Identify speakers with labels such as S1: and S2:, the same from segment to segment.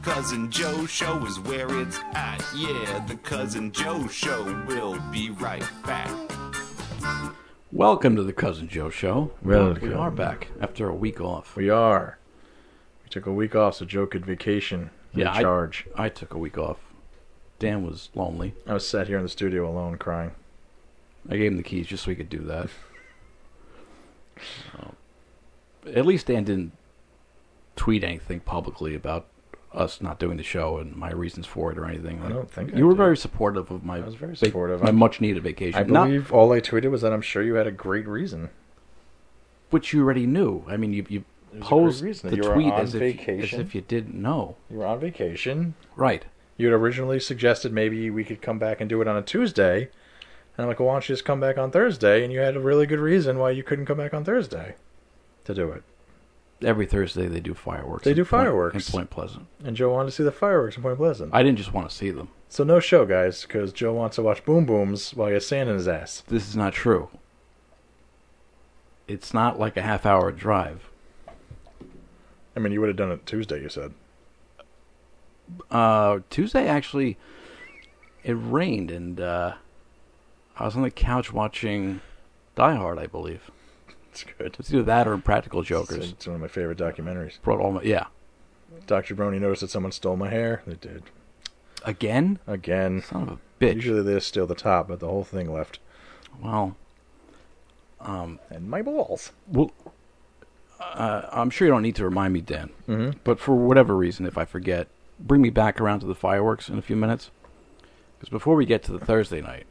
S1: Cousin Joe Show is where it's at. Yeah, the Cousin Joe Show will be right back.
S2: Welcome to the Cousin Joe Show.
S3: Welcome.
S2: We are back after a week off.
S3: We are. We took a week off so Joe could vacation. Recharge.
S2: I took a week off. Dan was lonely.
S3: I was sat here in the studio alone crying.
S2: I gave him the keys just so he could do that. At least Dan didn't tweet anything publicly about us not doing the show and my reasons for it or anything.
S3: I don't think
S2: you were very supportive of my.
S3: I was very supportive.
S2: My much-needed vacation.
S3: I believe all I tweeted was that I'm sure you had a great reason.
S2: Which you already knew. I mean, you posed the tweet as if you didn't know.
S3: You were on vacation.
S2: Right.
S3: You had originally suggested maybe we could come back and do it on a Tuesday. And I'm like, well, why don't you just come back on Thursday? And you had a really good reason why you couldn't come back on Thursday to do it.
S2: Every Thursday they do fireworks.
S3: They do fireworks.
S2: In Point Pleasant.
S3: And Joe wanted to see the fireworks in Point Pleasant.
S2: I didn't just want to see them.
S3: So no show, guys, because Joe wants to watch Boom Booms while he has sand in his ass.
S2: This is not true. It's not like a half-hour drive.
S3: I mean, you would have done it Tuesday, you said.
S2: Tuesday, actually, it rained, and I was on the couch watching Die Hard, I believe.
S3: It's good.
S2: It's either that or Impractical Jokers.
S3: It's one of my favorite documentaries.
S2: Yeah.
S3: Dr. Brony noticed that someone stole my hair. They did.
S2: Again?
S3: Again.
S2: Son of a bitch.
S3: Usually they just steal the top, but the whole thing left.
S2: Well.
S3: And my balls.
S2: Well, I'm sure you don't need to remind me, Dan.
S3: Mm-hmm.
S2: But for whatever reason, if I forget, bring me back around to the fireworks in a few minutes. Because before we get to the Thursday night,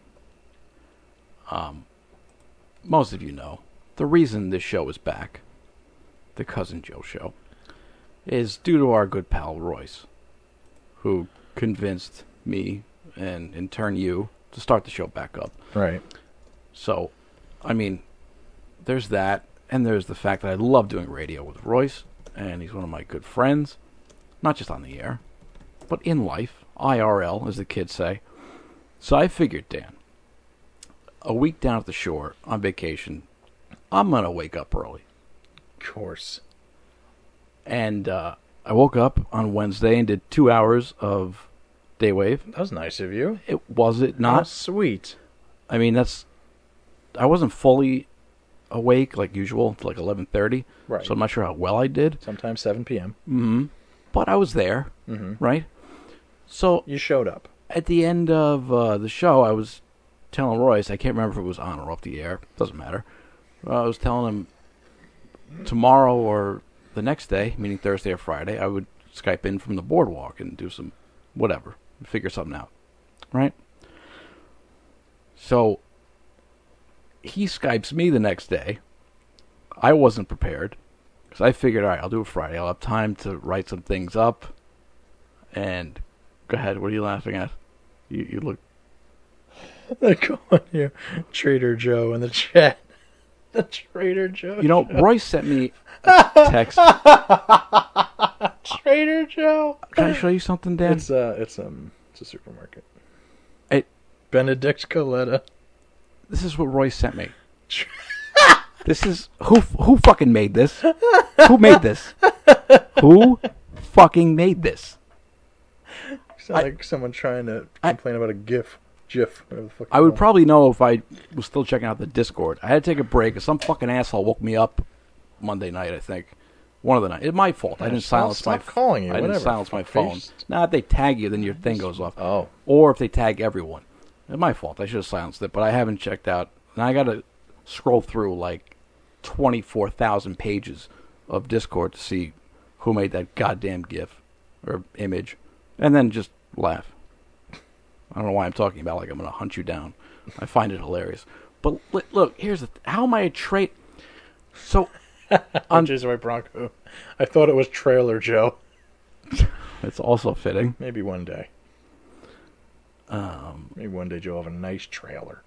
S2: most of you know, the reason this show is back, the Cousin Joe Show, is due to our good pal Royce, who convinced me, and in turn you, to start the show back up.
S3: Right.
S2: So, I mean, there's that, and there's the fact that I love doing radio with Royce, and he's one of my good friends, not just on the air, but in life, IRL, as the kids say. So I figured, Dan, a week down at the shore on vacation, I'm going to wake up early.
S3: Of course.
S2: And I woke up on Wednesday and did 2 hours of Daywave.
S3: That was nice of you.
S2: Was it not?
S3: Oh, sweet.
S2: I mean, I wasn't fully awake like usual until like 11:30.
S3: Right.
S2: So I'm not sure how well I did.
S3: Sometimes 7 p.m.
S2: Mm-hmm. But I was there, right? So
S3: you showed up.
S2: At the end of the show, I was telling Royce, I can't remember if it was on or off the air. Doesn't matter. I was telling him tomorrow or the next day, meaning Thursday or Friday, I would Skype in from the boardwalk and do some whatever, figure something out, right? So he Skypes me the next day. I wasn't prepared because I figured, all right, I'll do it Friday. I'll have time to write some things up. And go ahead. What are you laughing at? You look.
S3: They're calling you Trader Joe in the chat. The Trader Joe.
S2: You know, Royce sent me a text.
S3: Trader Joe.
S2: Can I show you something, Dan?
S3: It's a supermarket.
S2: It
S3: Benedict Coletta.
S2: This is what Royce sent me. This is who fucking made this? Who made this? Who fucking made this?
S3: Sound like someone trying to complain about a GIF. Whatever the fuck.
S2: I would probably know if I was still checking out the Discord. I had to take a break. Some fucking asshole woke me up Monday night, I think. One of the nights. It's my fault. I didn't silence my phone.
S3: Calling you.
S2: I didn't silence my phone. Now, if they tag you, then your thing goes off.
S3: Oh.
S2: Or if they tag everyone. It's my fault. I should have silenced it, but I haven't checked out. And I got to scroll through like 24,000 pages of Discord to see who made that goddamn GIF or image, and then just laugh. I don't know why I'm talking about like I'm going to hunt you down. I find it hilarious. But look, here's how am I a trait? So,
S3: on Jason White Bronco, I thought it was Trailer Joe.
S2: It's also fitting.
S3: Maybe one day. Maybe one day Joe will have a nice trailer.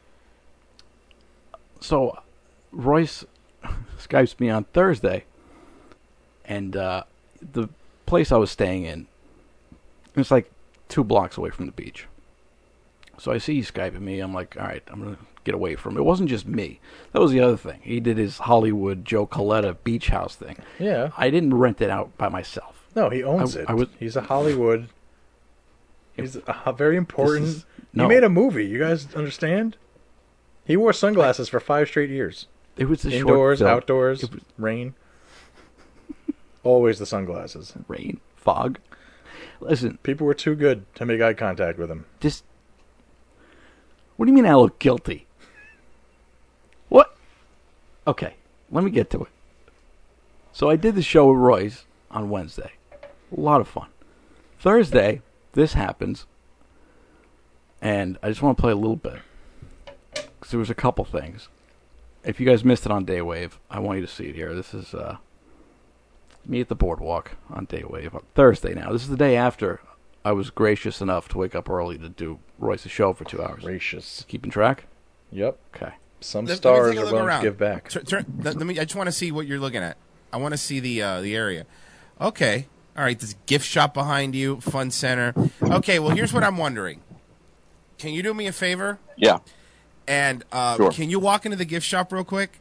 S2: So, Royce Skypes me on Thursday, and the place I was staying in, it's like 2 blocks away from the beach. So I see he's Skyping me. I'm like, all right, I'm going to get away from him. It wasn't just me. That was the other thing. He did his Hollywood Joe Coletta beach house thing.
S3: Yeah.
S2: I didn't rent it out by myself.
S3: No, he owns it. He's a Hollywood. He's a very important. He made a movie. You guys understand? He wore sunglasses for 5 straight years.
S2: It was the
S3: indoors,
S2: short film.
S3: outdoors, rain. Always the sunglasses.
S2: Rain, fog. Listen,
S3: people were too good to make eye contact with him.
S2: What do you mean I look guilty? What? Okay, let me get to it. So I did the show with Royce on Wednesday. A lot of fun. Thursday, this happens, and I just want to play a little bit because there was a couple things. If you guys missed it on Daywave, I want you to see it here. This is me at the boardwalk on Daywave on Thursday. Now, this is the day after I was gracious enough to wake up early to do Royce's show for 2 hours.
S3: Gracious.
S2: Keeping track?
S3: Yep.
S2: Okay.
S3: Some stars are willing to give back.
S4: I just want to see what you're looking at. I want to see the area. Okay. All right. This gift shop behind you, fun center. Okay. Well, here's what I'm wondering. Can you do me a favor?
S5: Yeah.
S4: And
S5: sure.
S4: Can you walk into the gift shop real quick?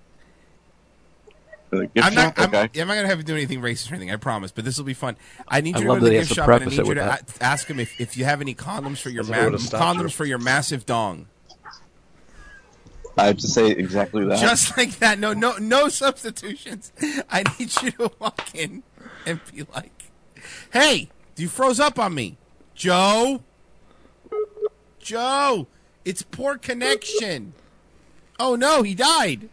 S5: The gift shop? Okay.
S4: I'm not going to have you do anything racist or anything, I promise, but this will be fun. I need you to
S2: love
S4: go to the
S2: that he
S4: gift
S2: has to
S4: shop and I
S2: preface
S4: need
S2: it
S4: you
S2: with
S4: to ask him if you have any condoms for your
S3: Condoms
S4: your massive dong.
S5: I have to say exactly that.
S4: Just like that. No substitutions. I need you to walk in and be like, "Hey, you froze up on me, Joe. Joe, it's poor connection. Oh no, he died.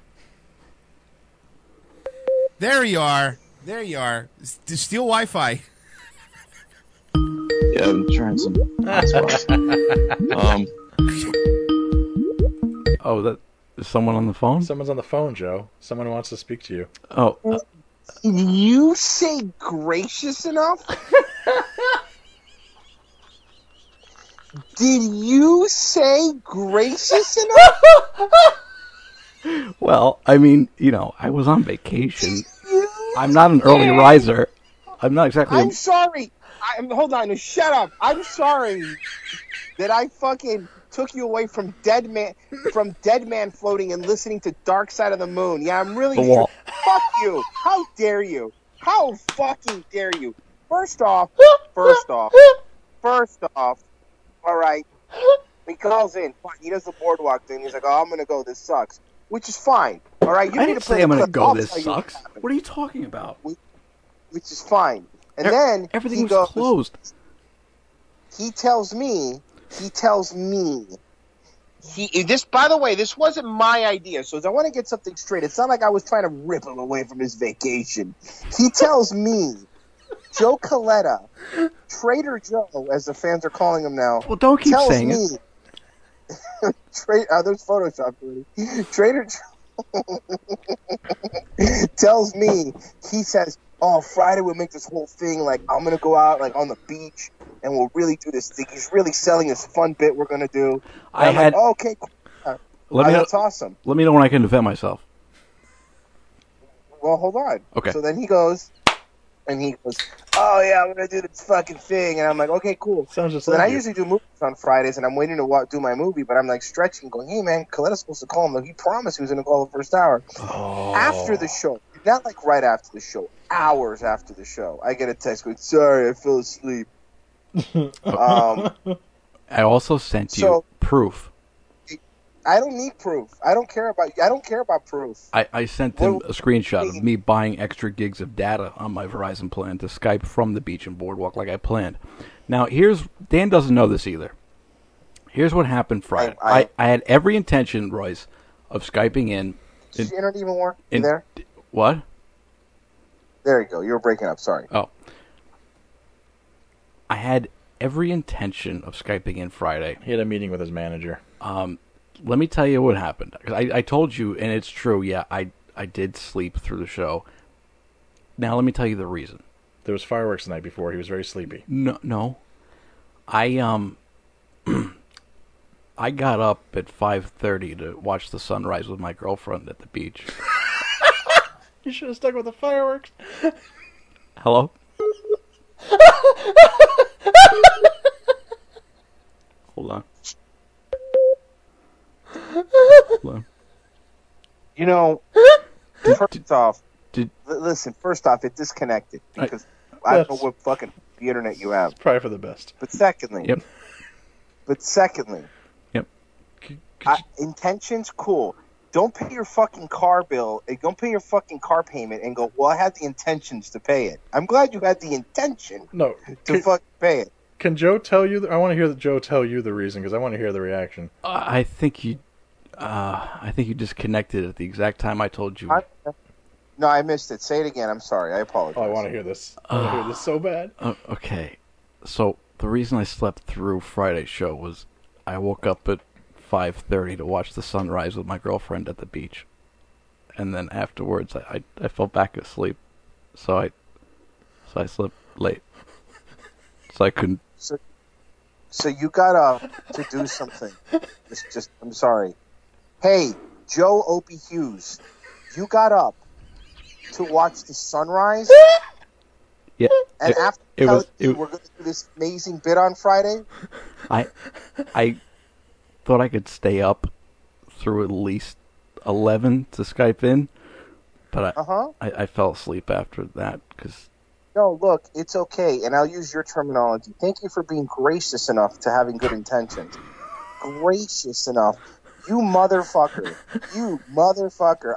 S4: There you are. There you are. Steal Wi-Fi."
S5: Yeah, I'm trying some hotspots.
S2: Oh, that is someone on the phone?
S3: Someone's on the phone, Joe. Someone wants to speak to you.
S2: Oh.
S6: Did you say gracious enough? Did you say gracious enough?
S2: Well, I mean, I was on vacation. I'm not an early riser. I'm not exactly.
S6: I'm sorry. Hold on. Shut up. I'm sorry that I fucking took you away from Dead Man floating and listening to Dark Side of the Moon. Yeah, I'm really sure. Fuck you. How dare you? How fucking dare you? First off, all right. He calls in. He does the boardwalk thing. He's like, "Oh, I'm gonna go. This sucks," which is fine. All right. You
S2: I
S6: need
S2: didn't
S6: to play
S2: say I'm
S6: the
S2: gonna
S6: clip.
S2: go.
S6: I'll
S2: This
S6: tell you
S2: sucks.
S6: happened.
S2: What are you talking about?
S6: Which is fine. And then
S2: everything
S6: he
S2: was
S6: goes,
S2: closed.
S6: He tells me. This, by the way, this wasn't my idea. So I want to get something straight. It's not like I was trying to rip him away from his vacation. He tells me, Joe Coletta, Trader Joe, as the fans are calling him now.
S2: Well, don't keep saying it.
S6: There's Photoshop already. Trader Joe tells me, he says, "Oh, Friday we'll make this whole thing like I'm gonna go out like on the beach and we'll really do this thing." He's really selling this fun bit we're gonna do. Okay, cool. That's awesome.
S2: Let me know when I can defend myself.
S6: Well, hold on.
S2: Okay.
S6: So then he goes, "Oh yeah, I'm gonna do this fucking thing," and I'm like, "Okay, cool."
S3: Sounds just
S6: so
S3: like
S6: then I
S3: you.
S6: usually do movies on Fridays, and I'm waiting to do my movie, but I'm like stretching, going, "Hey man, Coletta's supposed to call him. Like, he promised he was gonna call the first hour."
S3: Oh.
S6: After the show, not like right after the show, hours after the show, I get a text going, "Sorry, I fell asleep."
S2: I also sent you proof.
S6: I don't need proof. I don't care about proof.
S2: I sent him a screenshot of me buying extra gigs of data on my Verizon plan to Skype from the beach and boardwalk like I planned. Now, Dan doesn't know this either. Here's what happened Friday. I had every intention, Royce, of Skyping in.
S6: Does the internet even work? You there?
S2: What?
S6: There you go. You were breaking up. Sorry.
S2: Oh. I had every intention of Skyping in Friday.
S3: He had a meeting with his manager.
S2: Let me tell you what happened. I told you, and it's true, yeah, I did sleep through the show. Now, let me tell you the reason.
S3: There was fireworks the night before. He was very sleepy.
S2: No. I I got up at 5:30 to watch the sunrise with my girlfriend at the beach.
S3: You should have stuck with the fireworks.
S2: Hello? Hold on.
S6: First off, listen. First off, it disconnected because I don't know what fucking the internet you have.
S3: It's probably for the best.
S6: But secondly,
S2: Yep. Yep.
S6: Intentions, cool. Don't pay your fucking car bill. Don't pay your fucking car payment and go, well, I had the intentions to pay it. I'm glad you had the intention to fucking pay it.
S3: Can Joe tell you? I want to hear Joe tell you the reason because I want to hear the reaction.
S2: I think you disconnected at the exact time I told you.
S6: No, I missed it. Say it again. I'm sorry. I apologize.
S3: Oh, I want to hear this. I want to hear this so bad.
S2: Okay. So the reason I slept through Friday's show was I woke up at 5:30 to watch the sunrise with my girlfriend at the beach, and then afterwards I fell back asleep, so I slept late, so I couldn't.
S6: So you got up to do something. I'm sorry. Hey, Joe Opie Hughes, you got up to watch the sunrise?
S2: Yeah.
S6: And after we're going to do this amazing bit on Friday?
S2: I thought I could stay up through at least 11 to Skype in, but I fell asleep after that because...
S6: No, look, it's okay, and I'll use your terminology. Thank you for being gracious enough to having good intentions. Gracious enough. You motherfucker. You motherfucker.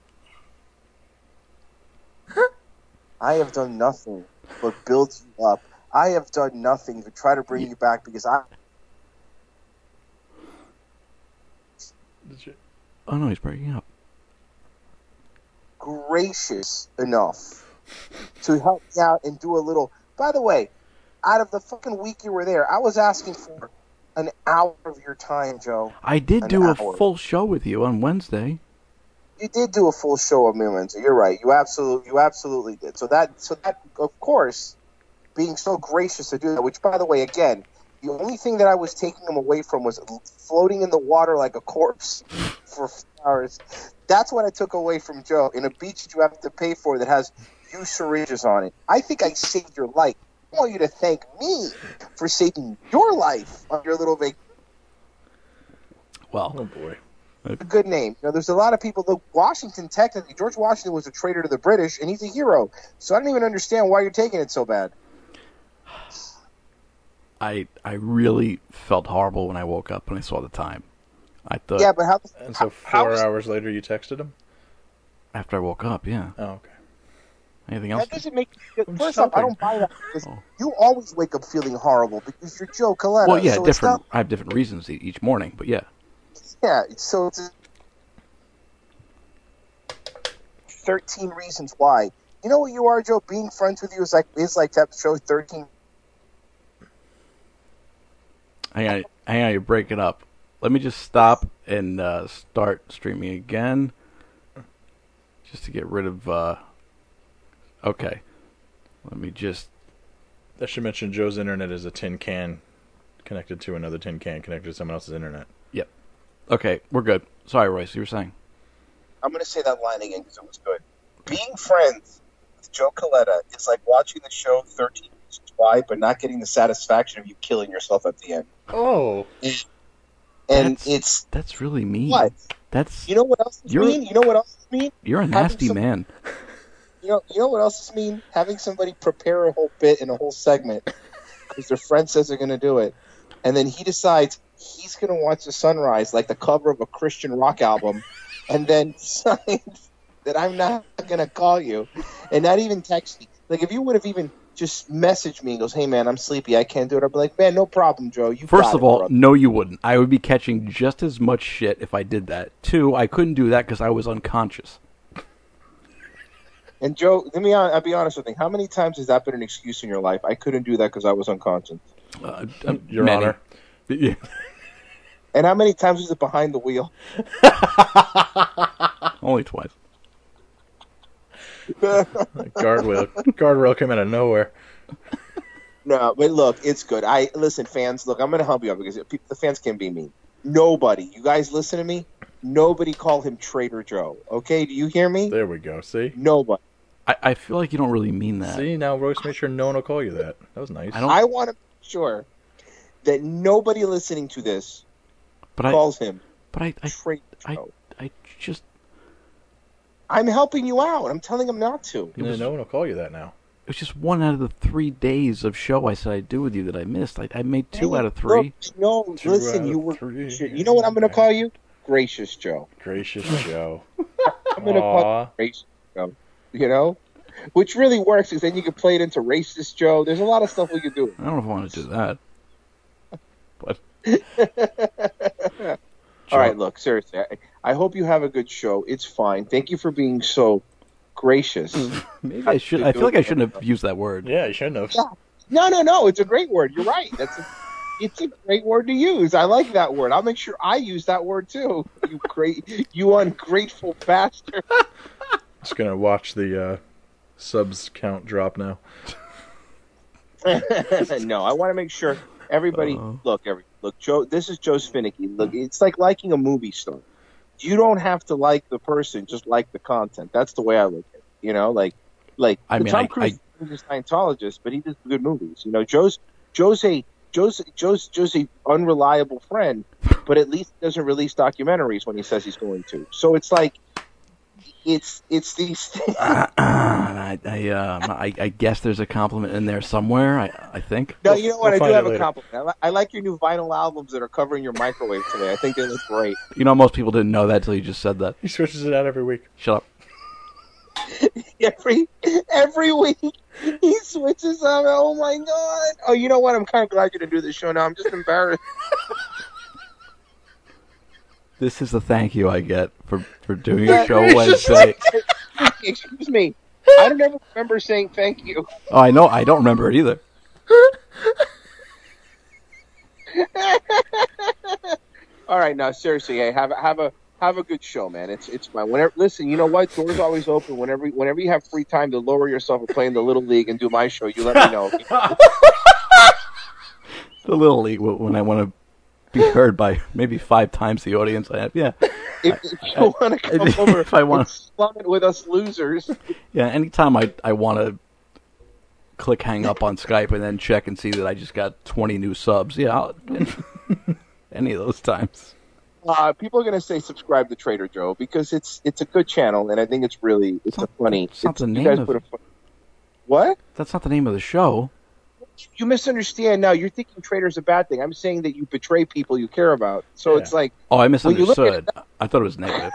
S6: I have done nothing but build you up. I have done nothing to try to bring you back because
S2: Oh, no, he's breaking up.
S6: Gracious enough to help me out and do a little... By the way, out of the fucking week you were there, I was asking for an hour of your time, Joe.
S2: I did do a full show with you on Wednesday.
S6: You did do a full show of me Wednesday. You're right. You absolutely did. So that, of course, being so gracious to do that, which, by the way, again, the only thing that I was taking him away from was floating in the water like a corpse for 4 hours. That's what I took away from Joe, in a beach that you have to pay for that has used syringes on it. I think I saved your life. I want you to thank me for saving your life on your little vacation.
S2: Well,
S3: oh boy.
S6: A good name. You know, there's a lot of people. Look, Washington, technically, George Washington was a traitor to the British, and he's a hero. So I don't even understand why you're taking it so bad.
S2: I really felt horrible when I woke up and I saw the time. I thought.
S6: Yeah, but how?
S3: And so 4 hours later, you texted him?
S2: After I woke up, yeah.
S3: Oh, okay.
S2: Anything else?
S6: That doesn't make. First off, I don't buy that because you always wake up feeling horrible because you're Joe Coletta.
S2: Well, yeah,
S6: so
S2: different. I have different reasons each morning, but yeah.
S6: Yeah, so it's 13 reasons why. You know what you are, Joe? Being friends with you is like that show 13.
S2: Hang on, you're breaking up. Let me just stop and start streaming again, just to get rid of. Okay, let me just.
S3: I should mention Joe's internet is a tin can connected to another tin can connected to someone else's internet.
S2: Yep. Okay, we're good. Sorry, Royce, you were saying.
S6: I'm going to say that line again because it was good. Being friends with Joe Coletta is like watching the show 13 Reasons Why, but not getting the satisfaction of you killing yourself at the end.
S3: Oh.
S6: And
S2: that's really mean.
S6: What?
S2: That's
S6: you know what else is mean? You know what else is mean?
S2: You're a nasty man.
S6: You know what else is mean? Having somebody prepare a whole bit in a whole segment because their friend says they're going to do it, and then he decides he's going to watch the sunrise like the cover of a Christian rock album, and then decides that I'm not going to call you, and not even text me. Like, if you would have even just messaged me and goes, hey, man, I'm sleepy, I can't do it, I'd be like, man, no problem, Joe.
S2: First of all, no, you wouldn't. I would be catching just as much shit if I did that. Two, I couldn't do that because I was unconscious.
S6: And, Joe, I'll be honest with you. How many times has that been an excuse in your life? I couldn't do that because I was unconscious.
S3: Your
S2: many.
S3: Honor.
S2: Yeah.
S6: And how many times was it behind the wheel?
S2: Only twice.
S3: Guardrail came out of nowhere.
S6: No, but look, it's good. Listen, fans. Look, I'm going to help you out because the fans can be mean. Nobody, you guys listen to me. Nobody call him Trader Joe. Okay, do you hear me?
S3: There we go. See,
S6: nobody.
S2: I feel like you don't really mean that.
S3: See, now Royce made sure no one will call you that. That was nice.
S6: I want to make sure that nobody listening to this calls him.
S2: But
S6: Trader Joe.
S2: just.
S6: I'm helping you out. I'm telling him not to.
S3: No one will call you that now.
S2: It was just 1 out of the 3 days of show I said I'd do with you that I missed. I made 2 out of 3.
S6: Look, no, listen, you were. You know what I'm going to call you? Gracious Joe.
S3: Gracious Joe.
S6: I'm going to call you Gracious Joe. You know? Which really works, because then you can play it into Racist Joe. There's a lot of stuff we can do.
S2: I don't know if I want to do that. But
S6: All right, look, seriously. I hope you have a good show. It's fine. Thank you for being so gracious.
S2: maybe I should. I feel like I shouldn't have used that word.
S3: Yeah, you shouldn't have.
S6: No. It's a great word. You're right. It's a great word to use. I like that word. I'll make sure I use that word too. You ungrateful bastard.
S3: Just gonna watch the subs count drop now.
S6: No, I want to make sure everybody look, Joe. This is Joe's finicky. Look, it's like liking a movie star. You don't have to like the person, just like the content. That's the way I look at it. You know, like Tom Cruise is a Scientologist, but he does good movies. You know, Joe's a unreliable friend, but at least he doesn't release documentaries when he says he's going to. So it's like it's these things.
S2: I guess there's a compliment in there somewhere. I think.
S6: No, you know what?
S3: We'll
S6: I do have
S3: later.
S6: a compliment. I like your new vinyl albums that are covering your microwave today. I think they look great.
S2: You know, most people didn't know that until you just said that.
S3: He switches it out every week.
S2: Shut up.
S6: Every week he switches up. Oh my god! Oh, you know what? I'm kind of glad you're to do this show now. I'm just embarrassed.
S2: This is the thank you I get for doing your show Wednesday.
S6: Excuse me. I don't ever remember saying thank you.
S2: Oh, I know. I don't remember it either.
S6: All right, now seriously, hey, have a good show, man. It's fine. Listen, you know what? Doors always open. Whenever you have free time to lower yourself and play in the Little League and do my show, you let me know.
S2: The Little League, when I want to be heard by maybe 5 times the audience I have. Yeah.
S6: If you want to come over
S2: if I wanna,
S6: and slum it with us losers.
S2: Yeah, anytime I want to click hang up on Skype and then check and see that I just got 20 new subs. Yeah, any of those times.
S6: People are going to say subscribe to Trader Joe because it's a good channel, and I think it's funny.
S2: It's not the name of
S6: What?
S2: That's not the name of the show.
S6: You misunderstand now. You're thinking Trader's a bad thing. I'm saying that you betray people you care about. So It's like...
S2: Oh, I misunderstood. I thought it was negative.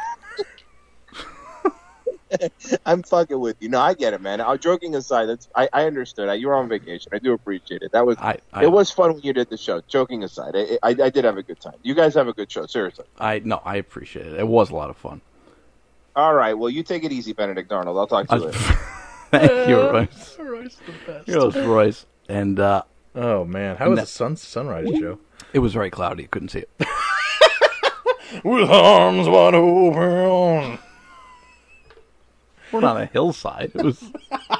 S6: I'm fucking with you. No, I get it, man. Joking aside, I understood. You were on vacation. I do appreciate it. That was it was fun when you did the show. Joking aside, I did have a good time. You guys have a good show, seriously.
S2: I appreciate it. It was a lot of fun.
S6: All right, well, you take it easy, Benedict Arnold. I'll talk to you later.
S2: Thank you, Royce.
S3: Royce the best.
S2: Here's Royce. And
S3: oh man, how was the sunrise, Joe?
S2: It was very cloudy. You couldn't see it.
S3: With arms wide open.
S2: We're on a hillside. It was.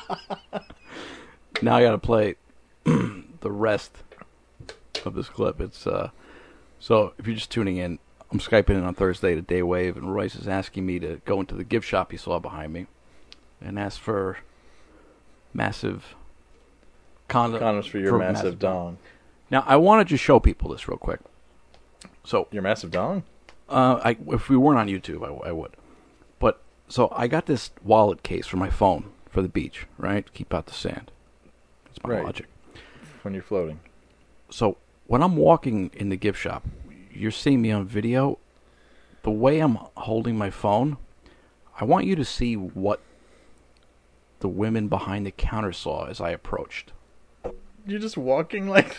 S2: Now I got to play the rest of this clip. It's so if you're just tuning in, I'm Skyping in on Thursday to Daywave, and Royce is asking me to go into the gift shop you saw behind me and ask for massive condoms
S3: for your massive dong.
S2: Now I want to just show people this real quick. So
S3: your massive dong?
S2: If we weren't on YouTube, I would. But so I got this wallet case for my phone for the beach, right? Keep out the sand. That's my logic.
S3: When you're floating.
S2: So when I'm walking in the gift shop, you're seeing me on video. The way I'm holding my phone, I want you to see what the women behind the counter saw as I approached.
S3: You're just walking like...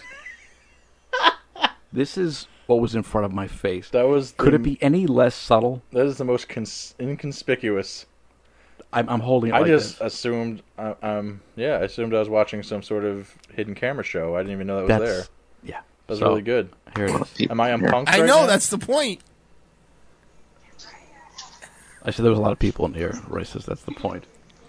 S2: This is what was in front of my face.
S3: Could
S2: it be any less subtle?
S3: That is the most inconspicuous.
S2: I'm holding it
S3: I
S2: like
S3: just
S2: this.
S3: assumed, I assumed I was watching some sort of hidden camera show. I didn't even know that was there.
S2: Yeah.
S3: That's really good.
S2: Here it is.
S3: Am I on Punk'd
S4: I
S3: right
S4: know,
S3: now?
S4: that's the point.
S2: I said there was a lot of people in here. Roy says that's the point.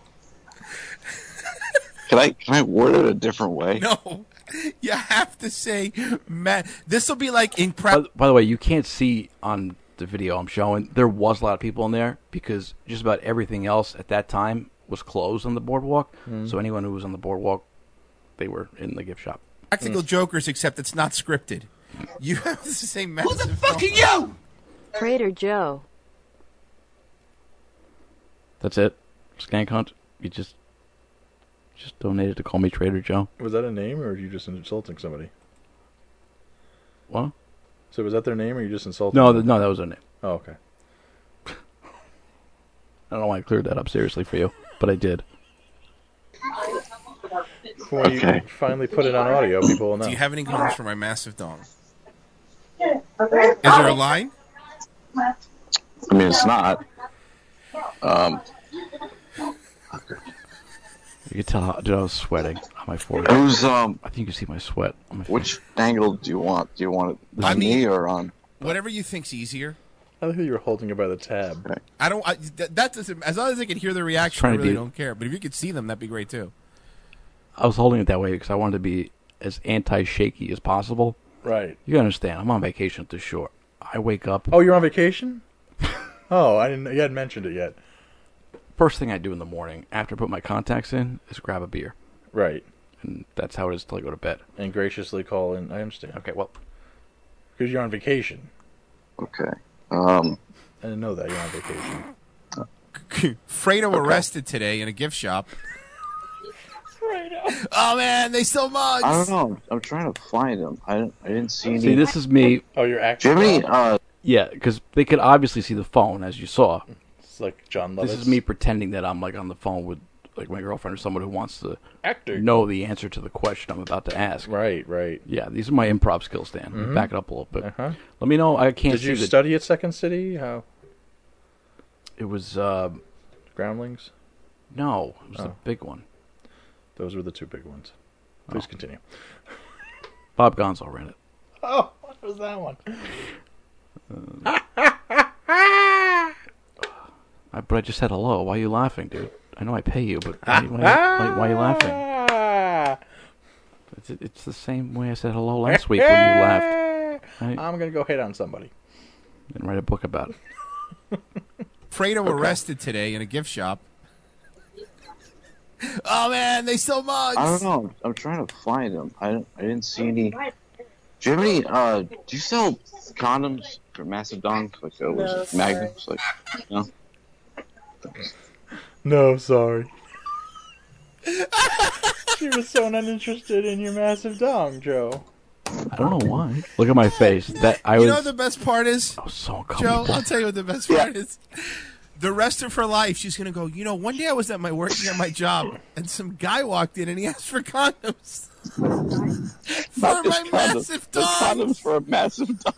S5: Can I word it a different way?
S4: No. You have to say, man, this will be like in
S2: By the way, you can't see on the video I'm showing, there was a lot of people in there because just about everything else at that time was closed on the boardwalk. So anyone who was on the boardwalk, they were in the gift shop.
S4: Practical Jokers, except it's not scripted. You have to say massive.
S1: Who the fuck are you?
S7: Trader Joe.
S2: That's it. Skank hunt. You just Just donated to call me Trader Joe.
S3: Was that a name, or are you just insulting somebody?
S2: What?
S3: So was that their name, or you just insulting
S2: No,
S3: them?
S2: no, that was her name.
S3: Oh, okay.
S2: I don't know why I cleared that up seriously for you, but I did.
S3: When
S5: Okay.
S3: you finally put it on audio, people will know.
S4: Do you have any comments for my massive dong? Is there a line?
S5: I mean, it's not.
S2: You could tell how, dude, I was sweating on my forehead.
S5: Who's
S2: I think you can see my sweat on my face.
S5: which angle do you want? Do you want it
S4: I
S5: on
S4: mean-
S5: me or on?
S4: Whatever you think's easier.
S3: I think you were holding it by the tab.
S4: I don't. That doesn't. As long as I can hear the reaction, I
S2: trying to
S4: really
S2: be-
S4: don't care. But if you could see them, that'd be great too.
S2: I was holding it that way because I wanted to be as anti-shaky as possible.
S3: Right.
S2: You understand? I'm on vacation at the shore. I wake up.
S3: Oh, you're on vacation? Oh, I didn't. You hadn't mentioned it yet.
S2: First thing I do in the morning after I put my contacts in is grab a beer,
S3: Right.
S2: and that's how it is till I go to bed.
S3: And graciously call in. I understand.
S2: Okay, well,
S3: Because you're on vacation.
S5: Okay.
S3: I didn't know that you're on vacation.
S4: Fredo arrested today in a gift shop. Oh man, they sell mugs.
S5: I don't know. I'm trying to find him. I didn't see any.
S2: see, this is me.
S3: Oh, you're
S5: Do you
S3: actually.
S5: have any?
S2: Yeah, because they could obviously see the phone as you saw.
S3: It's like John Lovitz.
S2: This is me pretending that I'm like on the phone with like my girlfriend or someone who wants to
S3: acting.
S2: know the answer to the question I'm about to ask.
S3: Right, right.
S2: Yeah, these are my improv skills, Dan. Back it up a little bit.
S3: Uh-huh.
S2: Let me know. I can't
S3: Did
S2: see
S3: you
S2: the.
S3: study at Second City? How?
S2: It was
S3: Groundlings?
S2: no, it was the
S3: Oh.
S2: big one.
S3: Those were the two big ones. Please continue.
S2: Bob Gonzo ran it.
S3: Oh, what was that one?
S2: But I just said hello. Why are you laughing, dude? I know I pay you, but why are you laughing? It's the same way I said hello last week when you laughed. Right?
S3: I'm going to go hit on somebody.
S2: And write a book about it.
S4: Fredo arrested today in a gift shop. Oh man, they sell mugs.
S5: I don't know. I'm trying to find them. I didn't see any. Do you have any? Do you sell condoms for massive dongs? Like was it magnums? Like no.
S3: No, sorry. She was so uninterested in your massive dong, Joe.
S2: I don't know why. Look at my face. That I
S4: You
S2: was.
S4: know what the best part is,
S2: I was so
S4: Joe?
S2: uncomfortable.
S4: I'll tell you what the best part is. The rest of her life, she's gonna go. You know, one day I was working at my job, and some guy walked in and he asked for condoms for
S5: Not
S4: my
S5: just
S4: massive
S5: The
S4: dong.
S5: condoms for a massive dong.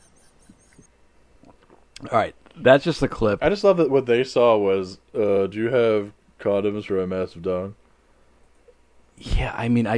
S2: All right, that's just a clip.
S3: I just love that what they saw was, do you have condoms for a massive dong?
S2: Yeah, I mean,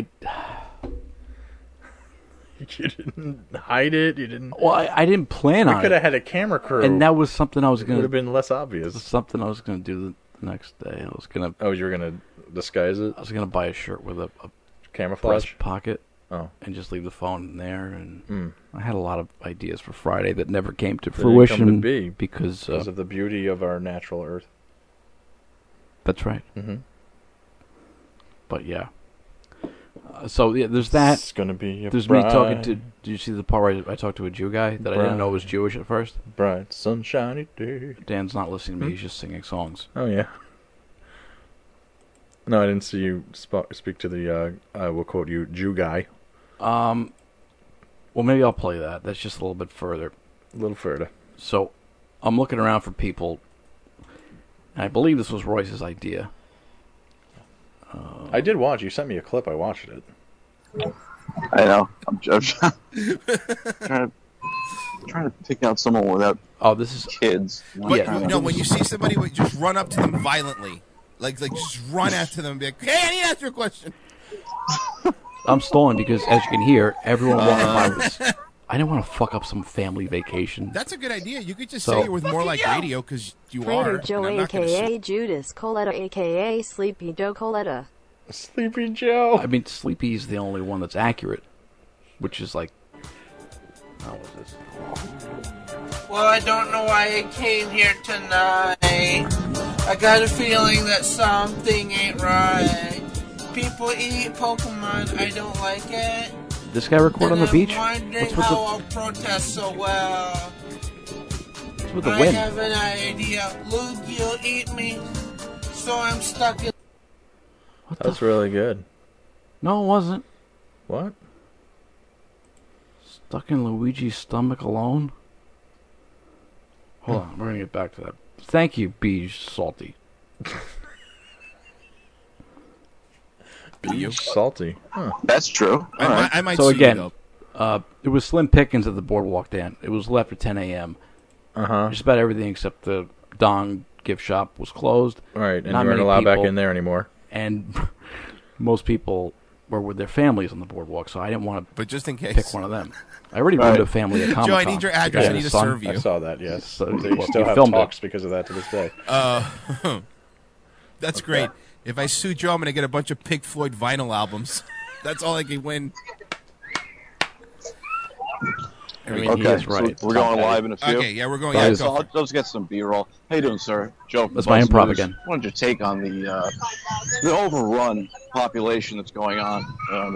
S3: You didn't hide it. You didn't.
S2: well, I didn't plan
S3: We
S2: on
S3: could have
S2: it,
S3: had a camera crew.
S2: and that was something I was
S3: it would
S2: gonna.
S3: have been less obvious.
S2: Something I was gonna do the next day. I was gonna.
S3: Oh, you were gonna disguise it?
S2: I was gonna buy a shirt with a
S3: Camouflage?
S2: breast pocket.
S3: Oh.
S2: And just leave the phone in there, and
S3: Mm.
S2: I had a lot of ideas for Friday that never came to
S3: didn't come
S2: fruition
S3: to be.
S2: because
S3: Because of the beauty of our natural earth.
S2: that's right.
S3: Mm-hmm.
S2: But yeah, so yeah, there's that.
S3: It's gonna be a
S2: There's
S3: bright,
S2: me talking to. Did you see the part where I talked to a Jew guy that I didn't know was Jewish at first?
S3: bright sunshiny day.
S2: Dan's not listening to me; he's just singing songs.
S3: Oh yeah. No, I didn't see you speak to the. I will quote you, Jew guy.
S2: Well, maybe I'll play that. That's just a little bit further.
S3: A little further.
S2: So, I'm looking around for people, and I believe this was Royce's idea.
S3: I did watch. You sent me a clip. I watched it.
S5: I know. I'm trying to pick out someone without
S2: Oh, this is
S5: kids.
S4: But
S2: Yeah.
S4: no, when you see somebody, just run up to them violently, like just run after them and be like, "Hey, I need to ask you a question."
S2: I'm stalling because, as you can hear, everyone walking by was. I didn't want to fuck up some family vacation.
S4: That's a good idea. You could just
S2: So-
S4: say you're with More Like Radio because you are.
S7: Trader
S4: and
S7: Joe,
S4: I'm not gonna
S7: a.k.a. Judas Coletta, a.k.a. Sleepy Joe Coletta.
S3: Sleepy Joe.
S2: I mean, Sleepy is the only one that's accurate, which is like. How was this?
S8: Well, I don't know why I came here tonight. I got a feeling that something ain't right. People eat Pokemon, I don't like it.
S2: This guy record on the beach?
S8: I'm wondering
S2: What's with
S8: how
S2: the,
S8: I'll protest so well.
S2: what's with the
S8: I
S2: wind?
S8: have an idea. Luke, you'll eat me. So I'm stuck in...
S2: What
S3: That's really good.
S2: No, it wasn't.
S3: What?
S2: Stuck in Luigi's stomach alone? Hold on, we're going to get back to that. Thank you, Beige Salty.
S3: Beige Salty. Huh.
S5: That's true.
S4: I might
S2: So
S4: sue
S2: again,
S4: you, though.
S2: it was slim pickings at the Boardwalk Den. It was left at 10 a.m.
S3: Uh-huh.
S2: Just about everything except the Dong gift shop was closed.
S3: Right, and
S2: Not
S3: you weren't
S2: many
S3: allowed back
S2: people.
S3: in there anymore.
S2: And most people were with their families on the boardwalk, so I didn't want to
S4: But just in case.
S2: pick one of them. I already ruined a family at Comic-Con.
S4: Joe, I need your address. I need to serve you.
S3: I saw that, yes.
S2: So,
S3: They
S2: well,
S3: still
S2: you
S3: have
S2: filmed
S3: talks
S2: it.
S3: because of that to this day.
S4: That's great. If I sue Joe, I'm going to get a bunch of Pink Floyd vinyl albums. That's all I can win.
S2: I mean, he
S5: Okay,
S2: is right.
S5: so we're going live in a few.
S4: Okay, yeah, we're going.
S2: That
S4: Yeah,
S2: is-
S4: go
S5: So
S4: for it.
S5: let's get some B-roll. How you doing, sir? Joe.
S2: That's my
S5: Buzz
S2: improv
S5: News.
S2: again.
S5: What your take on the overrun population that's going on?
S4: Oh,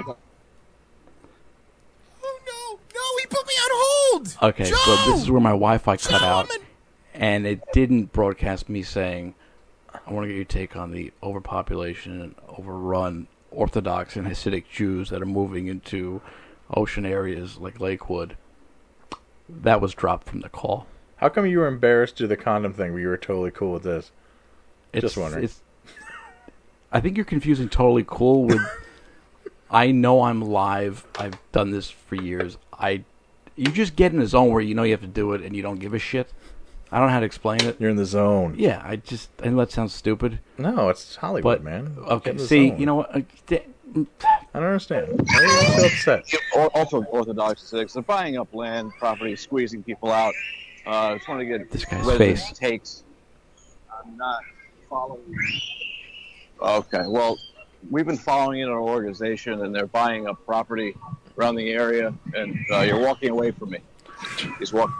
S4: no, he put me on hold.
S2: Okay,
S4: Joe!
S2: so this is where my Wi-Fi cut
S4: Joe,
S2: out,
S4: I'm in-
S2: and it didn't broadcast me saying, I want to get your take on the overpopulation and overrun Orthodox and Hasidic Jews that are moving into ocean areas like Lakewood. That was dropped from the call.
S3: How come you were embarrassed to do the condom thing, but you were totally cool with this? Just wondering.
S2: I think you're confusing totally cool with I know I'm live. I've done this for years. You just get in a zone where you know you have to do it and you don't give a shit. I don't know how to explain it.
S3: You're in the zone.
S2: Yeah, I know that sounds stupid.
S3: No, it's Hollywood,
S2: But,
S3: man. Get
S2: okay,
S3: in the
S2: see,
S3: zone.
S2: you know what?
S3: I don't understand. Why are you so upset?
S5: Also, Orthodox Hasidics, they're buying up land, property, squeezing people out. I just want to get
S2: This guy's
S5: residents'
S2: face.
S5: takes. I'm not following. Okay, well, we've been following it in our organization, and they're buying up property around the area, and you're walking away from me. He's walking.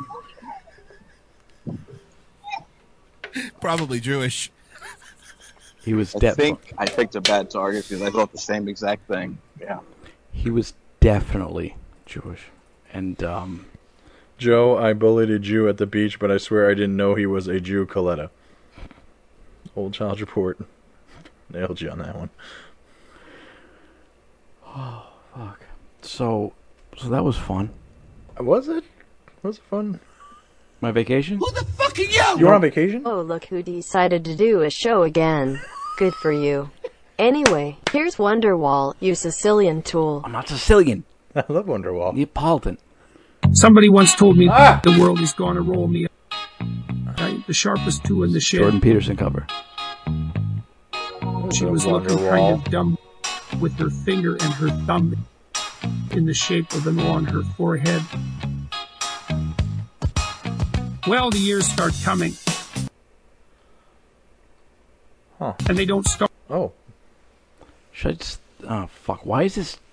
S4: Probably Jewish.
S2: He was
S5: I think I picked a bad target because I thought the same exact thing. Yeah.
S2: he was definitely Jewish, and
S3: Joe, I bullied a Jew at the beach, but I swear I didn't know he was a Jew, Coletta. Old Child Report. Nailed you on that one.
S2: oh fuck. So that was fun.
S3: Was it? Was it fun?
S2: My vacation.
S4: Who the fuck are you?
S3: You were on vacation?
S7: Oh, look who decided to do a show again. Good for you. Anyway, here's Wonderwall, you Sicilian tool.
S2: I'm not Sicilian.
S3: I love Wonderwall.
S2: Neapolitan.
S9: Somebody once told me the world is going to roll me up. The sharpest tool in the shed.
S2: Jordan Peterson cover.
S9: She was looking kind of dumb with her finger and her thumb in the shape of an O on her forehead. Well, the years start coming.
S3: Huh.
S9: And they don't stop.
S3: Oh.
S2: Should I just... Oh, fuck. Why is this...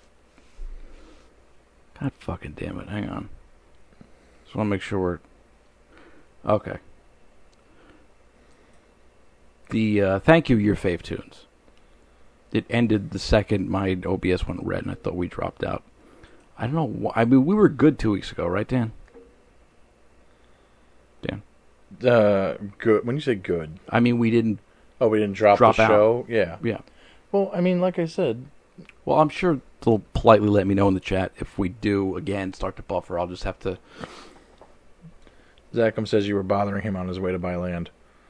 S2: God fucking damn it. Hang on. Just want to make sure we're... Okay. The, thank you, your fave tunes. It ended the second my OBS went red, and I thought we dropped out. I don't know why. I mean, we were good 2 weeks ago, right, Dan? Dan?
S3: Good. When you say good.
S2: I mean, we didn't...
S3: Oh, we didn't drop the
S2: out.
S3: show? Yeah.
S2: Yeah.
S3: Well, I mean, like I said...
S2: Well, I'm sure they'll politely let me know in the chat if we do, again, start to buffer. I'll just have to...
S3: Zachem says you were bothering him on his way to buy land.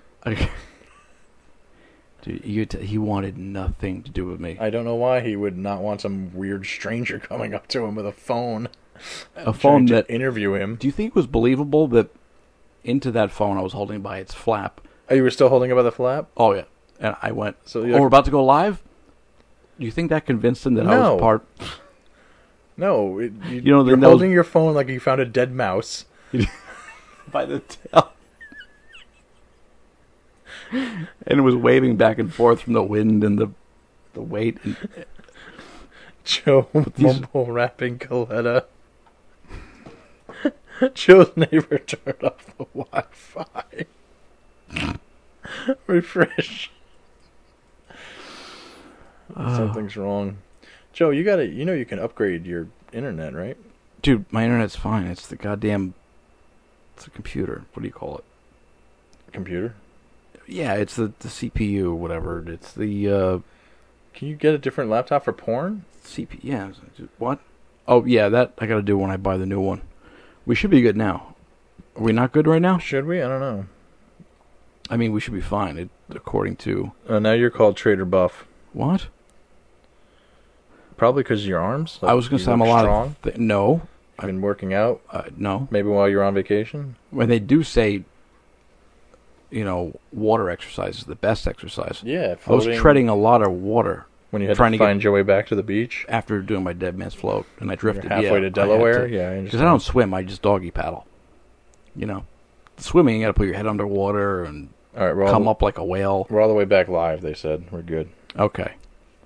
S2: Dude, he wanted nothing to do with me.
S3: I don't know why he would not want some weird stranger coming up to him with a phone.
S2: A phone
S3: trying
S2: that...
S3: to interview him.
S2: Do you think it was believable that into that phone I was holding by its flap?
S3: Oh, you were still holding it by the flap?
S2: Oh, yeah. And I went,
S3: So
S2: we're about to go live? Do you think that convinced him that I
S3: No.
S2: was part...
S3: No.
S2: know,
S3: you're
S2: those-
S3: holding your phone like you found a dead mouse.
S2: by the tail. And it was waving back and forth from the wind and the weight. And,
S3: Joe
S2: these-
S3: mumble rapping Coletta. Joe's neighbor turned off the Wi-Fi. Refresh. Something's wrong. Joe, you can upgrade your internet, right?
S2: dude, my internet's fine. It's the goddamn... It's a computer. What do you call it?
S3: Computer?
S2: Yeah, it's the CPU, whatever. It's the
S3: Can you get a different laptop for porn?
S2: Yeah. What? Oh, yeah, that I got to do when I buy the new one. We should be good now. Are we not good right now?
S3: Should we? I don't know.
S2: I mean, we should be fine, according to...
S3: now you're called Trader Buff.
S2: What?
S3: Probably because of your arms?
S2: I was going to say I'm a lot
S3: strong?
S2: No.
S3: I've been working out?
S2: No.
S3: Maybe while you're on vacation?
S2: When they do say, water exercise is the best exercise.
S3: Yeah.
S2: I was treading a lot of water.
S3: When you had to find your way back to the beach?
S2: After doing my dead man's float, and I drifted.
S3: You're halfway to Delaware? Yeah, I understand.
S2: Because I don't swim, I just doggy paddle. Swimming, you got to put your head underwater and come up like a whale.
S3: We're all the way back live, they said. We're good.
S2: Okay.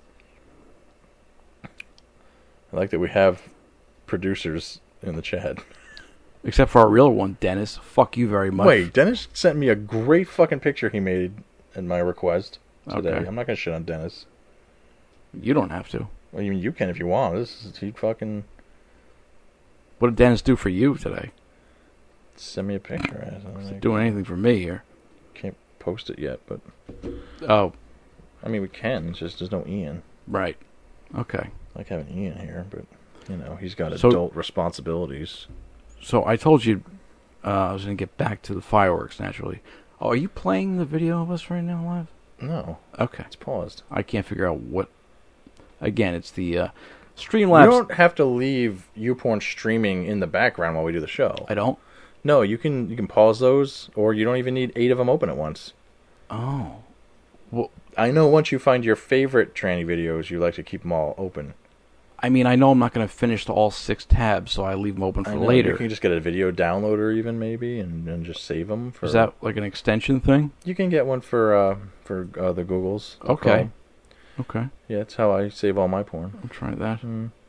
S3: I like that we have producers in the chat.
S2: Except for our real one, Dennis. Fuck you very much.
S3: Wait, Dennis sent me a great fucking picture he made at my request today.
S2: Okay.
S3: I'm not going to shit on Dennis.
S2: You don't have to.
S3: Well, you can if you want. He fucking...
S2: What did Dennis do for you today?
S3: Send me a picture.
S2: He's not doing anything for me here.
S3: Can't post it yet, but...
S2: Oh.
S3: I mean, we can. It's just there's no Ian.
S2: Right. Okay.
S3: I like having Ian here, but, he's got adult responsibilities.
S2: So I told you I was going to get back to the fireworks, naturally. Oh, are you playing the video of us right now live?
S3: No.
S2: Okay.
S3: It's paused.
S2: I can't figure out what... Again, it's the Streamlabs...
S3: You don't have to leave YouPorn streaming in the background while we do the show.
S2: I don't?
S3: No, you can pause those, or you don't even need 8 of them open at once.
S2: Oh. Well,
S3: I know once you find your favorite tranny videos, you like to keep them all open.
S2: I mean, I know I'm not going to finish all 6 tabs, so I leave them open for later.
S3: You can just get a video downloader even, maybe, and just save them.
S2: Is that like an extension thing?
S3: You can get one for the Googles.
S2: Okay. Okay.
S3: Yeah, that's how I save all my porn.
S2: I'll try that.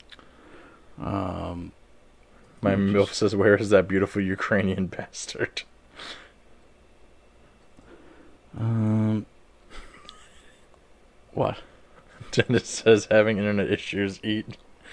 S3: My MILF says, "Where is that beautiful Ukrainian bastard?"
S2: What?
S3: Dennis says, "Having internet issues, eat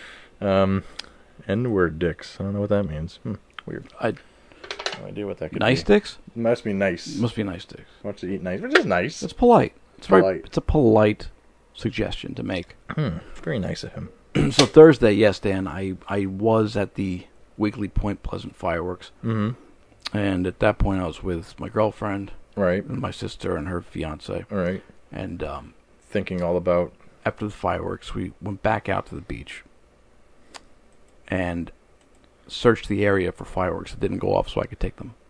S3: N-word dicks." I don't know what that means. Weird.
S2: I
S3: no idea what that could
S2: nice
S3: be.
S2: Dicks?
S3: Must be nice.
S2: Must be nice dicks.
S3: Wants to eat nice, which is nice.
S2: It's polite. It's
S3: polite.
S2: It's a polite suggestion to make.
S3: Very nice of him.
S2: So Thursday, yes, Dan, I was at the weekly Point Pleasant fireworks.
S3: Mm-hmm.
S2: And at that point, I was with my girlfriend.
S3: Right.
S2: And my sister and her fiance.
S3: Right.
S2: And
S3: thinking all about...
S2: After the fireworks, we went back out to the beach and searched the area for fireworks that didn't go off so I could take them.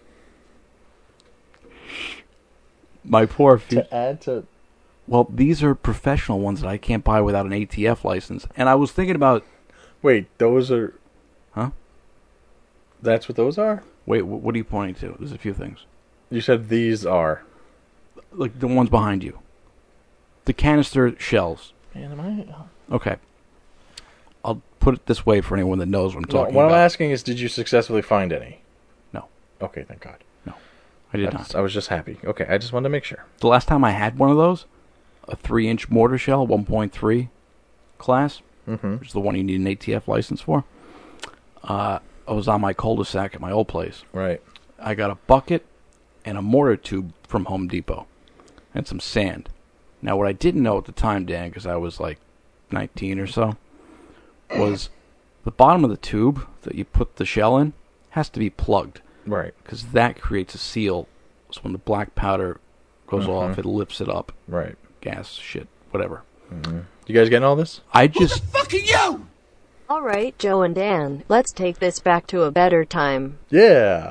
S2: My poor...
S3: To add to...
S2: Well, these are professional ones that I can't buy without an ATF license. And I was thinking about...
S3: Wait, those are...
S2: Huh?
S3: That's what those are?
S2: Wait, what are you pointing to? There's a few things.
S3: You said these are...
S2: Like the ones behind you. The canister shells.
S3: Man, am I...
S2: Okay. I'll put it this way for anyone that knows what I'm talking
S3: what
S2: about.
S3: I'm asking is, did you successfully find any?
S2: No.
S3: Okay, thank God.
S2: No. I did not.
S3: I was just happy. Okay, I just wanted to make sure.
S2: The last time I had one of those, a 3-inch mortar shell, 1.3 class, which is the one you need an ATF license for, I was on my cul-de-sac at my old place.
S3: Right.
S2: I got a bucket and a mortar tube from Home Depot and some sand. Now, what I didn't know at the time, Dan, because I was like 19 or so, was the bottom of the tube that you put the shell in has to be plugged.
S3: Right.
S2: Because that creates a seal. So when the black powder goes off, it lifts it up.
S3: Right.
S2: Gas, shit, whatever.
S3: You guys getting all this?
S2: I just...
S1: Who the fuck are you?
S7: All right, Joe and Dan, let's take this back to a better time.
S3: Yeah.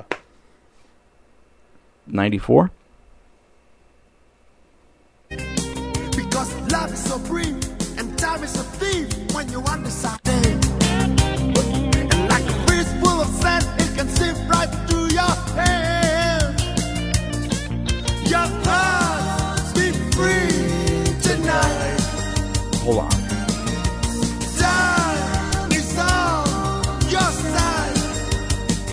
S2: 94?
S10: Because life is so brief and time is a thief when you're undecided. And like a fish full of sand, it can slip right through your hand. Your heart be free tonight.
S2: Hold on.
S10: Time is on your side.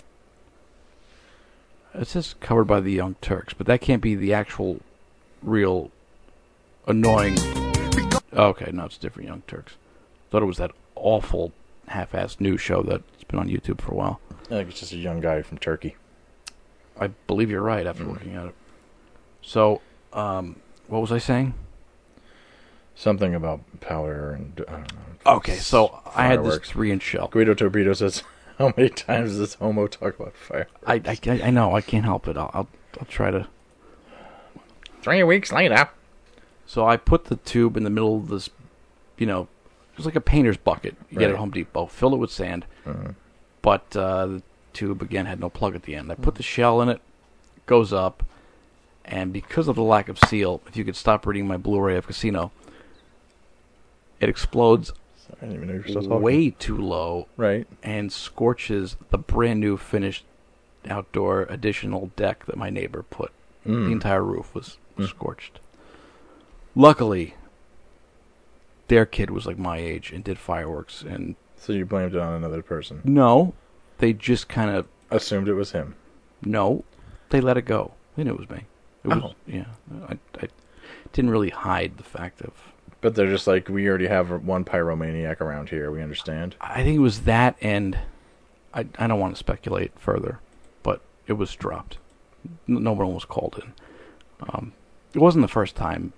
S2: It says covered by the Young Turks, but that can't be the actual, real, annoying... Okay, no, it's different Young Turks. Thought it was that awful, half-assed news show that's been on YouTube for a while.
S3: I think it's just a young guy from Turkey.
S2: I believe you're right after looking at it. So, what was I saying?
S3: Something about powder and I don't know.
S2: Okay, so I had this
S3: Fireworks.
S2: 3-inch shell.
S3: Guido Torpedo says, "How many times does this homo talk about fire?"
S2: I know, I can't help it. I'll try to.
S3: 3 weeks later.
S2: So I put the tube in the middle of this, it was like a painter's bucket you get at
S3: Right.
S2: Home Depot. Fill it with sand. But the tube, again, had no plug at the end. I put the shell in it, goes up, and because of the lack of seal, if you could stop reading my Blu-ray of Casino, it explodes
S3: I didn't even know you were still talking.
S2: way too low,
S3: Right.
S2: and scorches the brand new finished outdoor additional deck that my neighbor put. The entire roof was scorched. Luckily, their kid was like my age and did fireworks, and
S3: So you blamed it on another person.
S2: no, they just kind of
S3: Assumed it was him.
S2: no, they let it go. They knew it was me. It was yeah. I didn't really hide the fact of.
S3: But they're just like, we already have one pyromaniac around here. We understand.
S2: I think it was that, and I don't want to speculate further, but it was dropped. No one was called in. It wasn't the first time.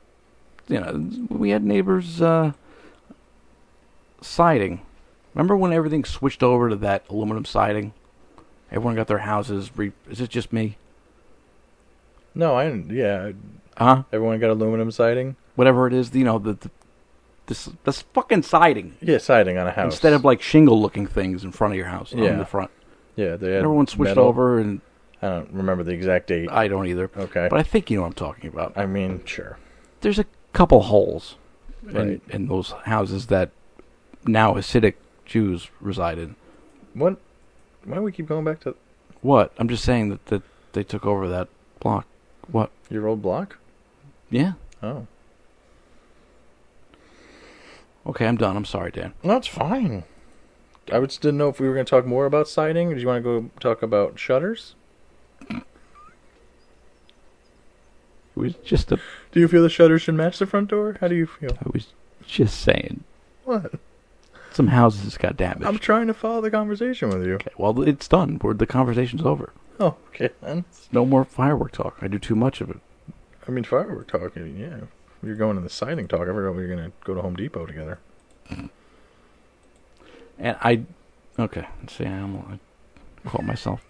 S2: We had neighbors siding. Remember when everything switched over to that aluminum siding? Everyone got their houses. Is it just me?
S3: No, I didn't. Yeah.
S2: Huh?
S3: Everyone got aluminum siding?
S2: Whatever it is, this fucking siding.
S3: Yeah, siding on a house.
S2: Instead of like shingle-looking things in front of your house on
S3: Yeah.
S2: the front.
S3: Yeah, they had
S2: Everyone switched
S3: metal.
S2: over, and
S3: I don't remember the exact date.
S2: I don't either.
S3: Okay.
S2: But I think you know what I'm talking about.
S3: I mean, sure.
S2: There's a couple holes
S3: Right.
S2: in those houses that now Hasidic Jews reside in.
S3: What? Why do we keep going back to
S2: What? I'm just saying that they took over that block. What?
S3: your old block?
S2: Yeah.
S3: Oh.
S2: Okay, I'm done. I'm sorry, Dan.
S3: That's fine. I just didn't know if we were going to talk more about siding, or do you want to go talk about shutters?
S2: It was just a...
S3: Do you feel the shutters should match the front door? How do you feel?
S2: I was just saying.
S3: What?
S2: Some houses got damaged.
S3: I'm trying to follow the conversation with you.
S2: Okay, well, it's done. The conversation's over.
S3: Oh, okay then.
S2: No more firework talk. I do too much of it.
S3: I mean, firework talking, yeah. You're going to the siding talk. I forgot we were going to go to Home Depot together.
S2: And okay, let's see, I caught myself.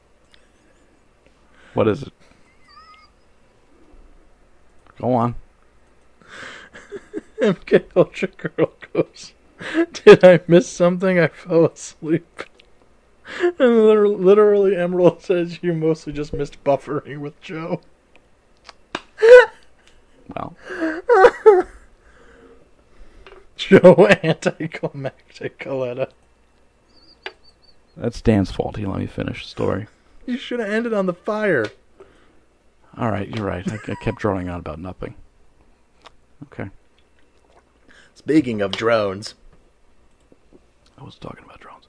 S2: What is it? Go on.
S3: MK Ultra Girl goes, "Did I miss something? I fell asleep." And literally Emerald says, "You mostly just missed buffering with Joe."
S2: Well,
S3: Joe anticlimactic Coletta.
S2: that's Dan's fault. He let me finish the story.
S3: You should have ended on the fire.
S2: All right, you're right. I kept droning on about nothing. Okay.
S3: Speaking of drones,
S2: I was talking about drones.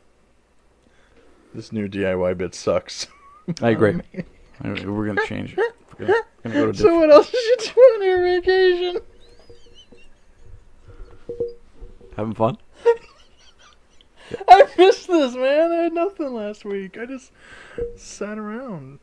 S3: this new DIY bit sucks.
S2: I agree. We're going to change it. We're gonna go to
S3: So what else did you do on your vacation?
S2: having fun?
S3: I missed this, man. I had nothing last week. I just sat around.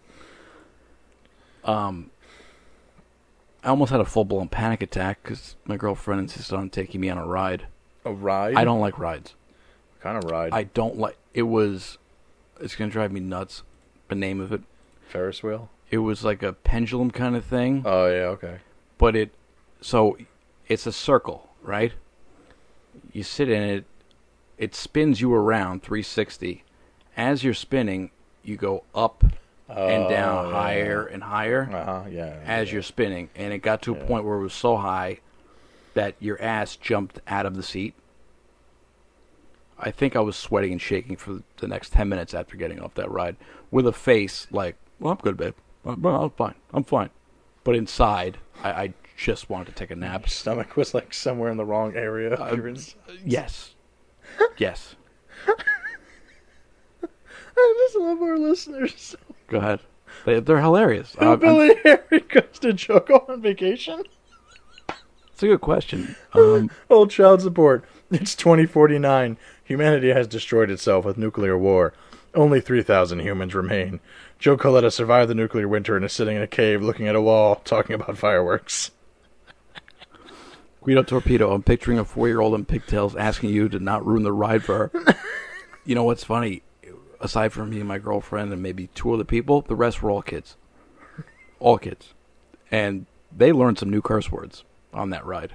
S2: I almost had a full-blown panic attack because my girlfriend insisted on taking me on a ride.
S3: A ride?
S2: I don't like rides.
S3: What kind of ride?
S2: I don't like... It's going to drive me nuts, the name of it.
S3: Ferris wheel?
S2: It was like a pendulum kind of thing.
S3: Oh, yeah, okay.
S2: But it's a circle, right? You sit in it, it spins you around 360. As you're spinning, you go up and down, higher and higher as you're spinning. And it got to a point where it was so high that your ass jumped out of the seat. I think I was sweating and shaking for the next 10 minutes after getting off that ride with a face like, well, I'm good, babe. I'm fine. I'm fine. But inside, I just wanted to take a nap.
S3: Your stomach was like somewhere in the wrong area of your
S2: Yes. Yes.
S3: I just love our listeners.
S2: Go ahead. They're hilarious.
S3: Billy Harry goes to Joko on vacation?
S2: It's a good question.
S3: Old child support. It's 2049. Humanity has destroyed itself with nuclear war. Only 3,000 humans remain. Joe Coletta survived the nuclear winter and is sitting in a cave looking at a wall talking about fireworks.
S2: Guido Torpedo, I'm picturing a 4-year-old in pigtails asking you to not ruin the ride for her. You know what's funny? Aside from me and my girlfriend and maybe 2 other people, the rest were all kids. All kids. And they learned some new curse words on that ride.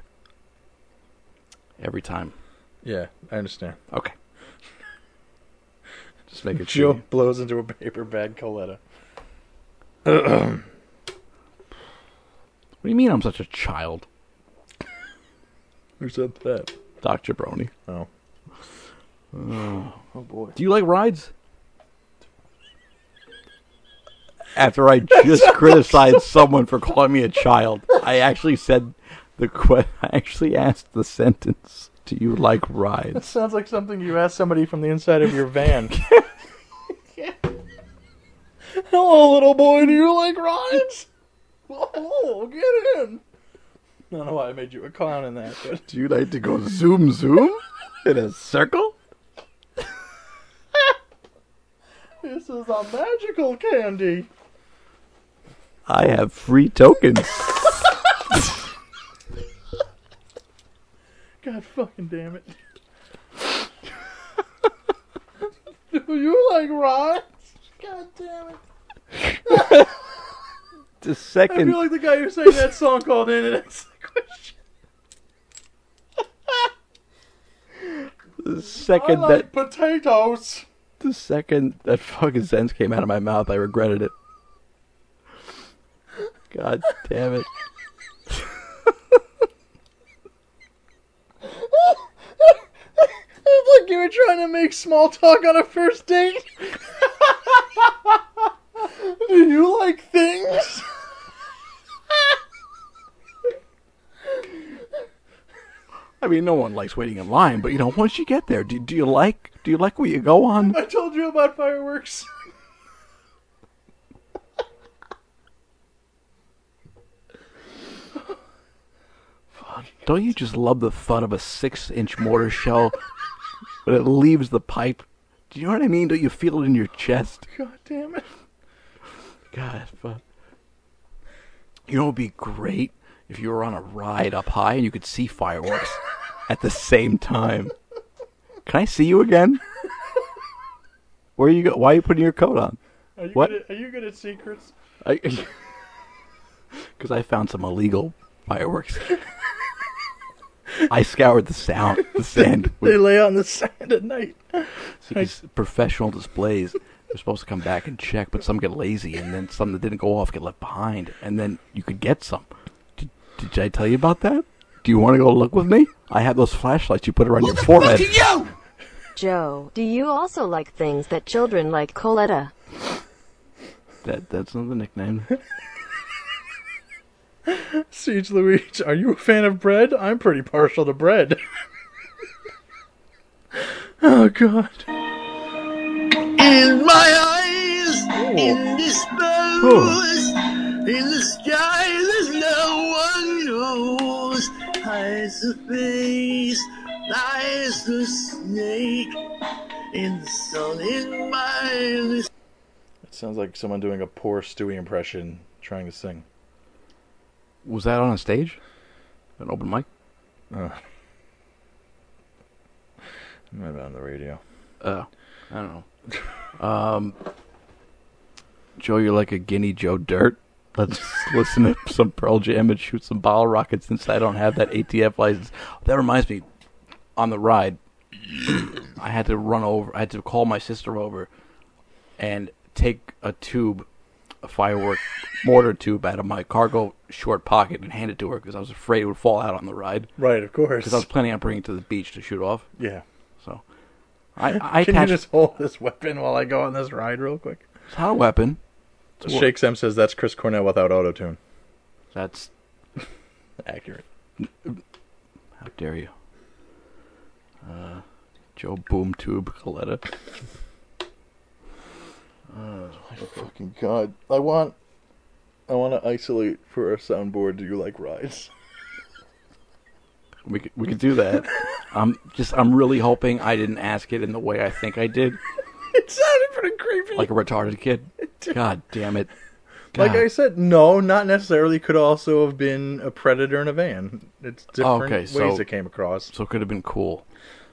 S2: Every time.
S3: Yeah, I understand.
S2: Okay. Just make it
S3: Joe
S2: cheap.
S3: blows into a paper bag Coletta.
S2: What do you mean I'm such a child?
S3: Who said that?
S2: Dr. Brony.
S3: Oh.
S2: Oh
S3: boy.
S2: Do you like rides? After I just criticized someone for calling me a child, I actually said I actually asked the sentence, do you like
S3: That
S2: rides?
S3: sounds like something you asked somebody from the inside of your van. Hello, little boy, do you like rides? Oh, get in. I don't know why I made you a clown in that, but...
S2: Do you like to go zoom zoom in a circle?
S3: This is a magical candy.
S2: I have free tokens.
S3: God fucking damn it. Do you like rides? God damn it.
S2: The
S3: I
S2: second...
S3: feel like the guy who sang that song called in and asked the question.
S2: The second
S3: I like potatoes.
S2: The second that fucking sentence came out of my mouth, I regretted it. God damn it.
S3: It's like you were trying to make small talk on a first date. Do you like things?
S2: I mean, no one likes waiting in line, but you know, once you get there, do you like what you go on?
S3: I told you about fireworks.
S2: Don't you just love the thud of a 6-inch mortar shell when it leaves the pipe? Do you know what I mean? Don't you feel it in your chest?
S3: God damn it.
S2: God, fuck. You know what would be great? If you were on a ride up high and you could see fireworks at the same time. Can I see you again? Where you go? Why are you putting your coat on?
S3: Are you
S2: What?
S3: Are you good at secrets?
S2: Because I found some illegal fireworks. I scoured the sand.
S3: They lay on the sand at night.
S2: See, these professional displays, they're supposed to come back and check, but some get lazy, and then some that didn't go off get left behind, and then you could get some. Did I tell you about that? Do you want to go look with me? I have those flashlights you put around your forehead.
S7: Joe, do you also like things that children like, Coletta?
S2: That's not the nickname.
S3: Siege Louise, are you a fan of bread? I'm pretty partial to bread. Oh, God.
S10: In my eyes, in this pose, in the sky, there's no one knows. Hides the face, lies the snake, in the sun, in my...
S3: It sounds like someone doing a poor Stewie impression trying to sing.
S2: Was that on a stage? An open mic?
S3: Might have been on the radio.
S2: I don't know. Joe, you're like a guinea Joe Dirt. Let's listen to some Pearl Jam and shoot some bottle rockets since I don't have that ATF license. That reminds me, on the ride, I had to call my sister over and take a firework mortar tube out of my cargo short pocket and hand it to her because I was afraid it would fall out on the ride.
S3: Right, of course.
S2: Because I was planning on bringing it to the beach to shoot off.
S3: Yeah.
S2: So, I
S3: Can you
S2: attached...
S3: just hold this weapon while I go on this ride real quick?
S2: It's not a weapon.
S3: Shake Sem says that's Chris Cornell without auto-tune.
S2: That's
S3: accurate.
S2: How dare you. Joe Boom Tube Coletta.
S3: Oh fucking God! I want to isolate for our soundboard. Do you like rides?
S2: We could do that. I'm really hoping I didn't ask it in the way I think I did.
S3: It sounded pretty creepy.
S2: Like a retarded kid. God damn it.
S3: Like
S2: God.
S3: I said, no, not necessarily. Could also have been a predator in a van. It's different ways it came across.
S2: So it could have been cool.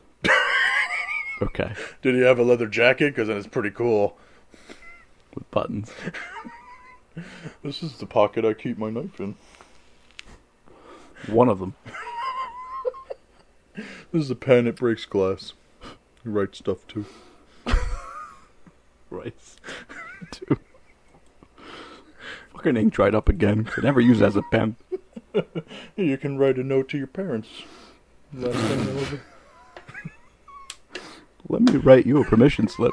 S2: Okay.
S3: Did he have a leather jacket? Because then it's pretty cool.
S2: With buttons.
S3: This is the pocket I keep my knife in.
S2: One of them.
S3: This is a pen that breaks glass. You write stuff too.
S2: Right. Dude. Fucking ink dried up again. I never use it as a pen.
S3: You can write a note to your parents. Last thing they'll do.
S2: Let me write you a permission slip.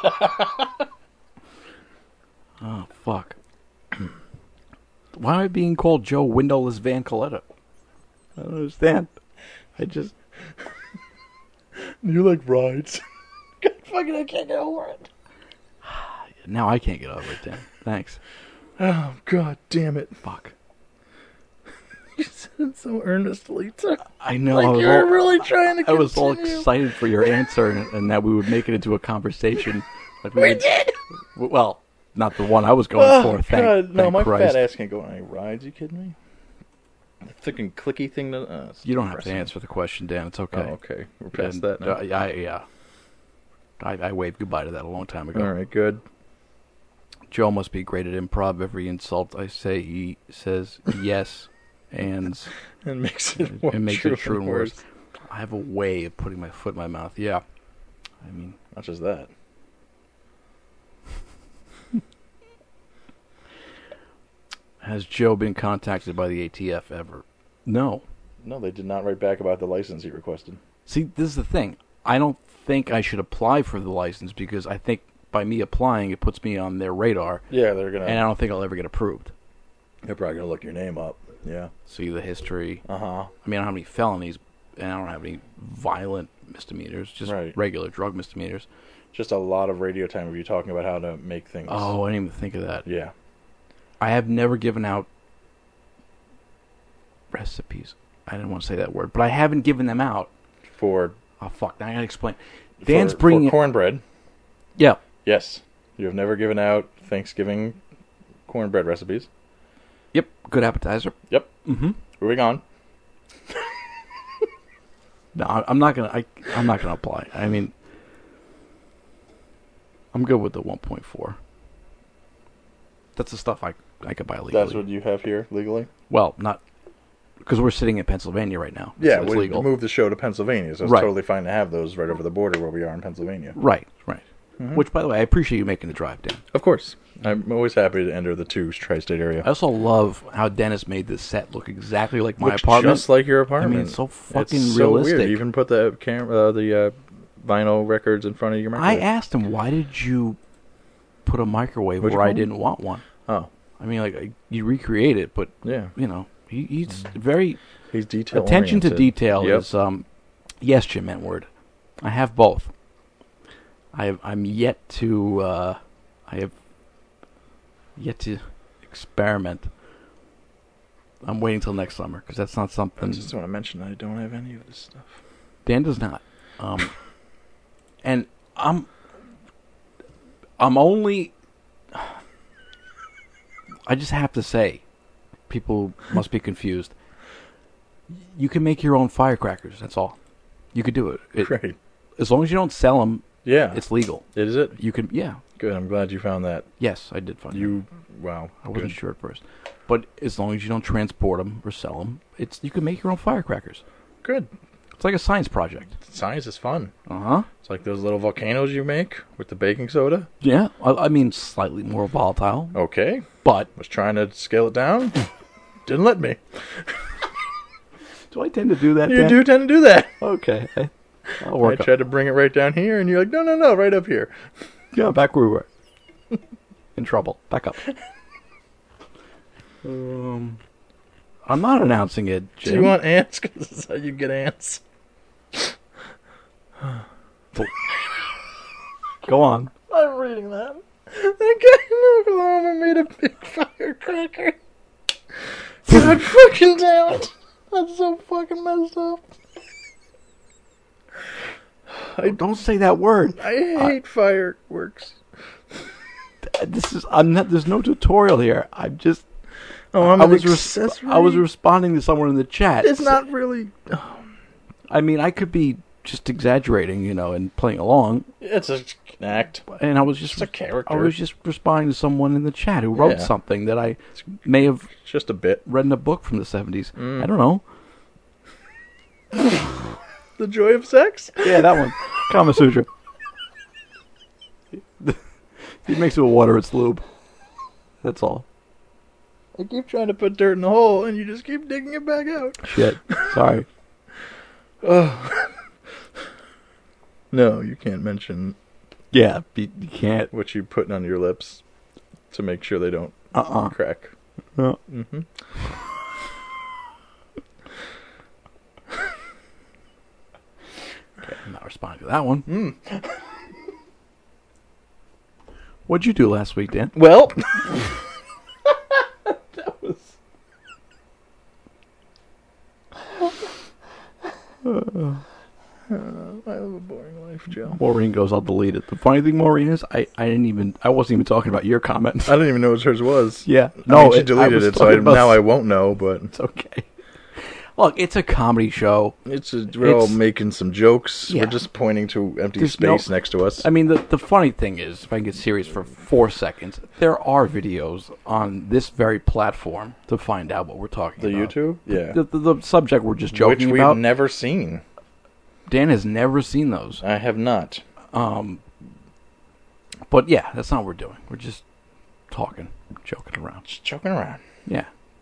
S2: Oh, fuck. Why am I being called Joe Windowless Van Coletta? I don't understand.
S3: You like rides. God fucking, I can't get over it.
S2: Now I can't get over it, Dan. Thanks.
S3: Oh, God damn it.
S2: Fuck.
S3: You said it so earnestly, too.
S2: I know.
S3: Like you were really trying to continue.
S2: I was all excited for your answer and that we would make it into a conversation.
S3: We did!
S2: Well, not the one I was going for. Thank
S3: my
S2: Christ.
S3: fat ass can't go on any rides. You kidding me? The freaking clicky thing.
S2: You don't have to answer the question, Dan. It's okay.
S3: Oh, okay. We're past that now.
S2: I waved goodbye to that a long time ago.
S3: All right, good.
S2: Joe must be great at improv. Every insult I say, he says yes and
S3: makes it
S2: true and worse. I have a way of putting my foot in my mouth. Yeah. I mean,
S3: not just that.
S2: Has Joe been contacted by the ATF ever? No.
S3: No, they did not write back about the license he requested.
S2: See, this is the thing. I don't think I should apply for the license because I think by me applying, it puts me on their radar.
S3: Yeah, they're going to...
S2: And I don't think I'll ever get approved.
S3: They're probably going to look your name up. Yeah.
S2: See the history.
S3: Uh-huh.
S2: I mean, I don't have any felonies, and I don't have any violent misdemeanors, just regular drug misdemeanors.
S3: Just a lot of radio time of you talking about how to make things.
S2: Oh, I didn't even think of that.
S3: Yeah.
S2: I have never given out recipes. I didn't want to say that word, but I haven't given them out.
S3: For...
S2: Oh, fuck. Now I got to explain. Dan's bringing...
S3: For cornbread.
S2: Yeah.
S3: Yes. You have never given out Thanksgiving cornbread recipes.
S2: Yep. Good appetizer.
S3: Yep.
S2: Mm-hmm.
S3: Moving on.
S2: No, I'm not gonna. I'm not gonna apply. I mean, I'm good with the 1.4. That's the stuff I could buy legally.
S3: That's what you have here legally.
S2: Well, not because we're sitting in Pennsylvania right now.
S3: Yeah,
S2: so it's
S3: we
S2: legal.
S3: moved the show to Pennsylvania, so it's totally fine to have those right over the border where we are in Pennsylvania.
S2: Right. Mm-hmm. Which, by the way, I appreciate you making the drive, Dan.
S3: Of course. I'm always happy to enter the tri-state area.
S2: I also love how Dennis made this set look exactly like my apartment.
S3: Just like your apartment.
S2: I mean, it's so fucking
S3: it's
S2: realistic.
S3: So weird. You even put the vinyl records in front of your microwave.
S2: I asked him, why did you put a microwave where I didn't want one?
S3: Oh.
S2: I mean, like, you recreate it, but,
S3: yeah,
S2: you know, he's very...
S3: He's detail
S2: Attention to detail
S3: yep.
S2: is, yes, Jim Entward. I have both. I'm yet to, I have yet to experiment. I'm waiting till next summer, because that's not something...
S3: I just want to mention that I don't have any of this stuff.
S2: Dan does not. And I'm only... I just have to say, people must be confused. You can make your own firecrackers, that's all. You could do it.
S3: Great.
S2: As long as you don't sell them,
S3: yeah,
S2: it's legal.
S3: Is it?
S2: You can, yeah.
S3: Good, I'm glad you found that.
S2: Yes, I did find that.
S3: Wow.
S2: I wasn't sure at first. But as long as you don't transport them or sell them, you can make your own firecrackers.
S3: Good.
S2: It's like a science project.
S3: Science is fun.
S2: Uh-huh.
S3: It's like those little volcanoes you make with the baking soda.
S2: Yeah, I mean, slightly more volatile.
S3: Okay.
S2: But...
S3: was trying to scale it down. Didn't let me.
S2: Do I tend to do that?
S3: You do tend to do that.
S2: Okay. I'll work
S3: I tried to bring it right down here, and you're like, no, right up here.
S2: Yeah, back where we were. In trouble. Back up. I'm not announcing it, Jim.
S3: Do you want ants? Because this is how you get ants.
S2: Go on.
S3: I'm reading that. That guy in Oklahoma made a big firecracker. God fucking damn it. That's so fucking messed up.
S2: Don't say that word.
S3: I hate fireworks.
S2: There's no tutorial here. I'm just.
S3: Oh,
S2: I was responding to someone in the chat.
S3: It's not really.
S2: I mean, I could be just exaggerating, and playing along.
S3: It's an act,
S2: and I was just
S3: a character.
S2: I was just responding to someone in the chat who wrote something that I may have
S3: just a bit
S2: read in a book from the 70s. I don't know.
S3: The Joy of Sex?
S2: Yeah, that one. Kama Sutra. He makes it with water, it's lube. That's all.
S3: I keep trying to put dirt in the hole, and you just keep digging it back out.
S2: Shit. Sorry.
S3: No, you can't mention...
S2: Yeah, you can't.
S3: What you're putting on your lips to make sure they don't crack.
S2: No.
S3: Mm-hmm.
S2: Okay, I'm not responding to that one. What'd you do last week, Dan?
S3: Well... that was... I live a boring life, Joe.
S2: Maureen goes, I'll delete it. The funny thing, Maureen, is I wasn't even talking about your comment.
S3: I didn't even know what hers was.
S2: Yeah.
S3: No, she deleted it, so now I won't know, but...
S2: It's okay. Look, it's a comedy show.
S3: We're all making some jokes. Yeah. We're just pointing to empty space next to us.
S2: I mean, the funny thing is, if I can get serious for 4 seconds, there are videos on this very platform to find out what we're talking about.
S3: The YouTube? Yeah.
S2: The subject we're just joking about.
S3: Which we've never seen.
S2: Dan has never seen those.
S3: I have not.
S2: But yeah, that's not what we're doing. We're just talking, joking around.
S3: Just joking around.
S2: Yeah.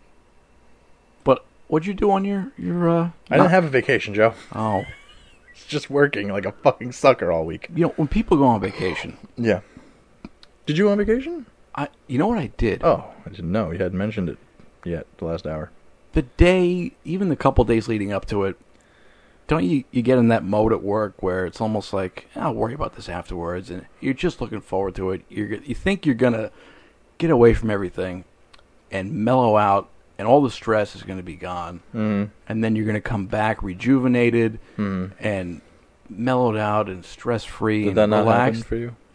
S2: But what'd you do on your
S3: I didn't have a vacation, Joe.
S2: Oh.
S3: It's just working like a fucking sucker all week.
S2: When people go on vacation.
S3: Yeah. Did you go on vacation?
S2: You know what I did?
S3: Oh, I didn't know. You hadn't mentioned it yet the last hour.
S2: The day, even the couple days leading up to it, don't you get in that mode at work where it's almost like, I'll worry about this afterwards, and you're just looking forward to it. You think you're going to get away from everything and mellow out, and all the stress is going to be gone.
S3: Mm-hmm.
S2: And then you're going to come back rejuvenated and mellowed out and stress-free and
S3: relaxed. Did that not happen for you?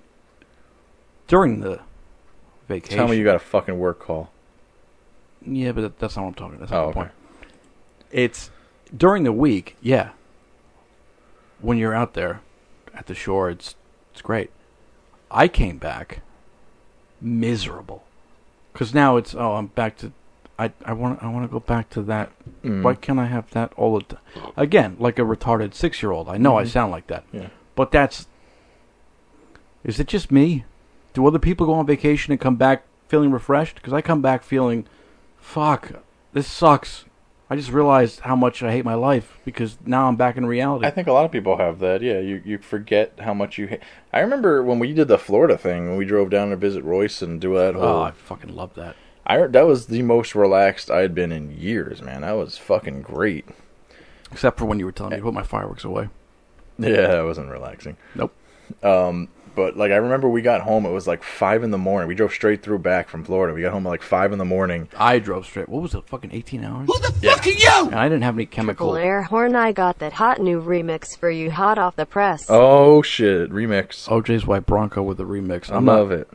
S2: During the vacation.
S3: Tell me you got a fucking work call.
S2: Yeah, but that's not what I'm talking about. That's not the point.
S3: Okay.
S2: It's... During the week, yeah. When you're out there at the shore, it's great. I came back miserable because now it's I'm back to I want to go back to that. Why can't I have that all the time? Again, like a retarded 6-year-old. I know I sound like that.
S3: Yeah.
S2: But is it just me? Do other people go on vacation and come back feeling refreshed? Because I come back feeling, fuck, this sucks. I just realized how much I hate my life because now I'm back in reality.
S3: I think a lot of people have that. Yeah, you forget how much you hate. I remember when we did the Florida thing, when we drove down to visit Royce and do that whole...
S2: Oh, I fucking love that.
S3: That was the most relaxed I had been in years, man. That was fucking great.
S2: Except for when you were telling me to put my fireworks away.
S3: Yeah, that wasn't relaxing.
S2: Nope.
S3: But, like, I remember we got home, it was like 5 in the morning. We drove straight through back from Florida. We got home at like 5 in the morning.
S2: I drove straight. What was it, fucking 18 hours?
S10: Who the fuck are you?
S2: And I didn't have any chemical...
S7: Triple Air Horn, I got that hot new remix for you, hot off the press.
S3: Oh, shit. Remix.
S2: OJ's White Bronco with the remix.
S3: I love it.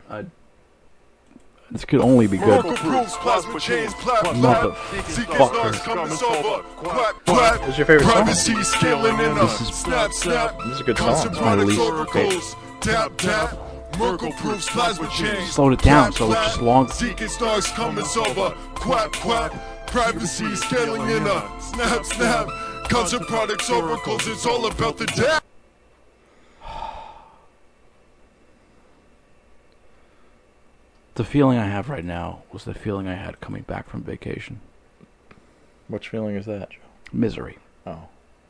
S2: This could only be good.
S10: Plasma chains,
S2: Motherfucker.
S3: This is your favorite song?
S2: This
S3: is a good song.
S2: It's my least favorite.
S10: Tap, tap. Merkle proofs, plasma chains.
S2: Slowed it down so it's just long.
S10: Seeking stars coming over. Quack, quack. Privacy scaling in a snap, snap. Custom products, oracles. It's all about the dap.
S2: The feeling I have right now was the feeling I had coming back from vacation.
S3: Which feeling is that, Joe?
S2: Misery.
S3: Oh.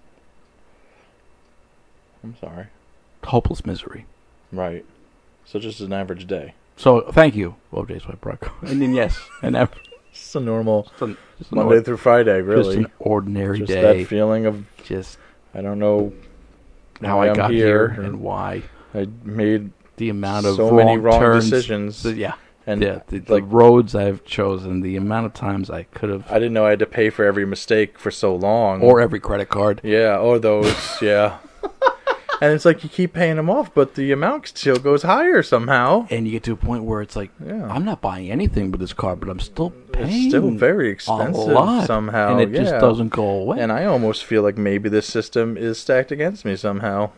S3: I'm sorry.
S2: Hopeless misery.
S3: Right. So just an average day.
S2: So, thank you, OJ's White Bronco. And then, yes,
S3: just a normal
S2: just
S3: Monday through Friday, really.
S2: Just an ordinary
S3: just
S2: day.
S3: That feeling of
S2: just
S3: I don't know
S2: how I got here and why.
S3: I made
S2: the amount of
S3: so many wrong
S2: turns,
S3: decisions.
S2: And the roads I've chosen, the amount of times I could have...
S3: I didn't know I had to pay for every mistake for so long.
S2: Or every credit card.
S3: Yeah, or those, yeah. And it's like you keep paying them off, but the amount still goes higher somehow.
S2: And you get to a point where it's like, I'm not buying anything with this card, but I'm still paying.
S3: It's still very expensive
S2: a lot,
S3: somehow.
S2: and it just doesn't go away.
S3: And I almost feel like maybe this system is stacked against me somehow.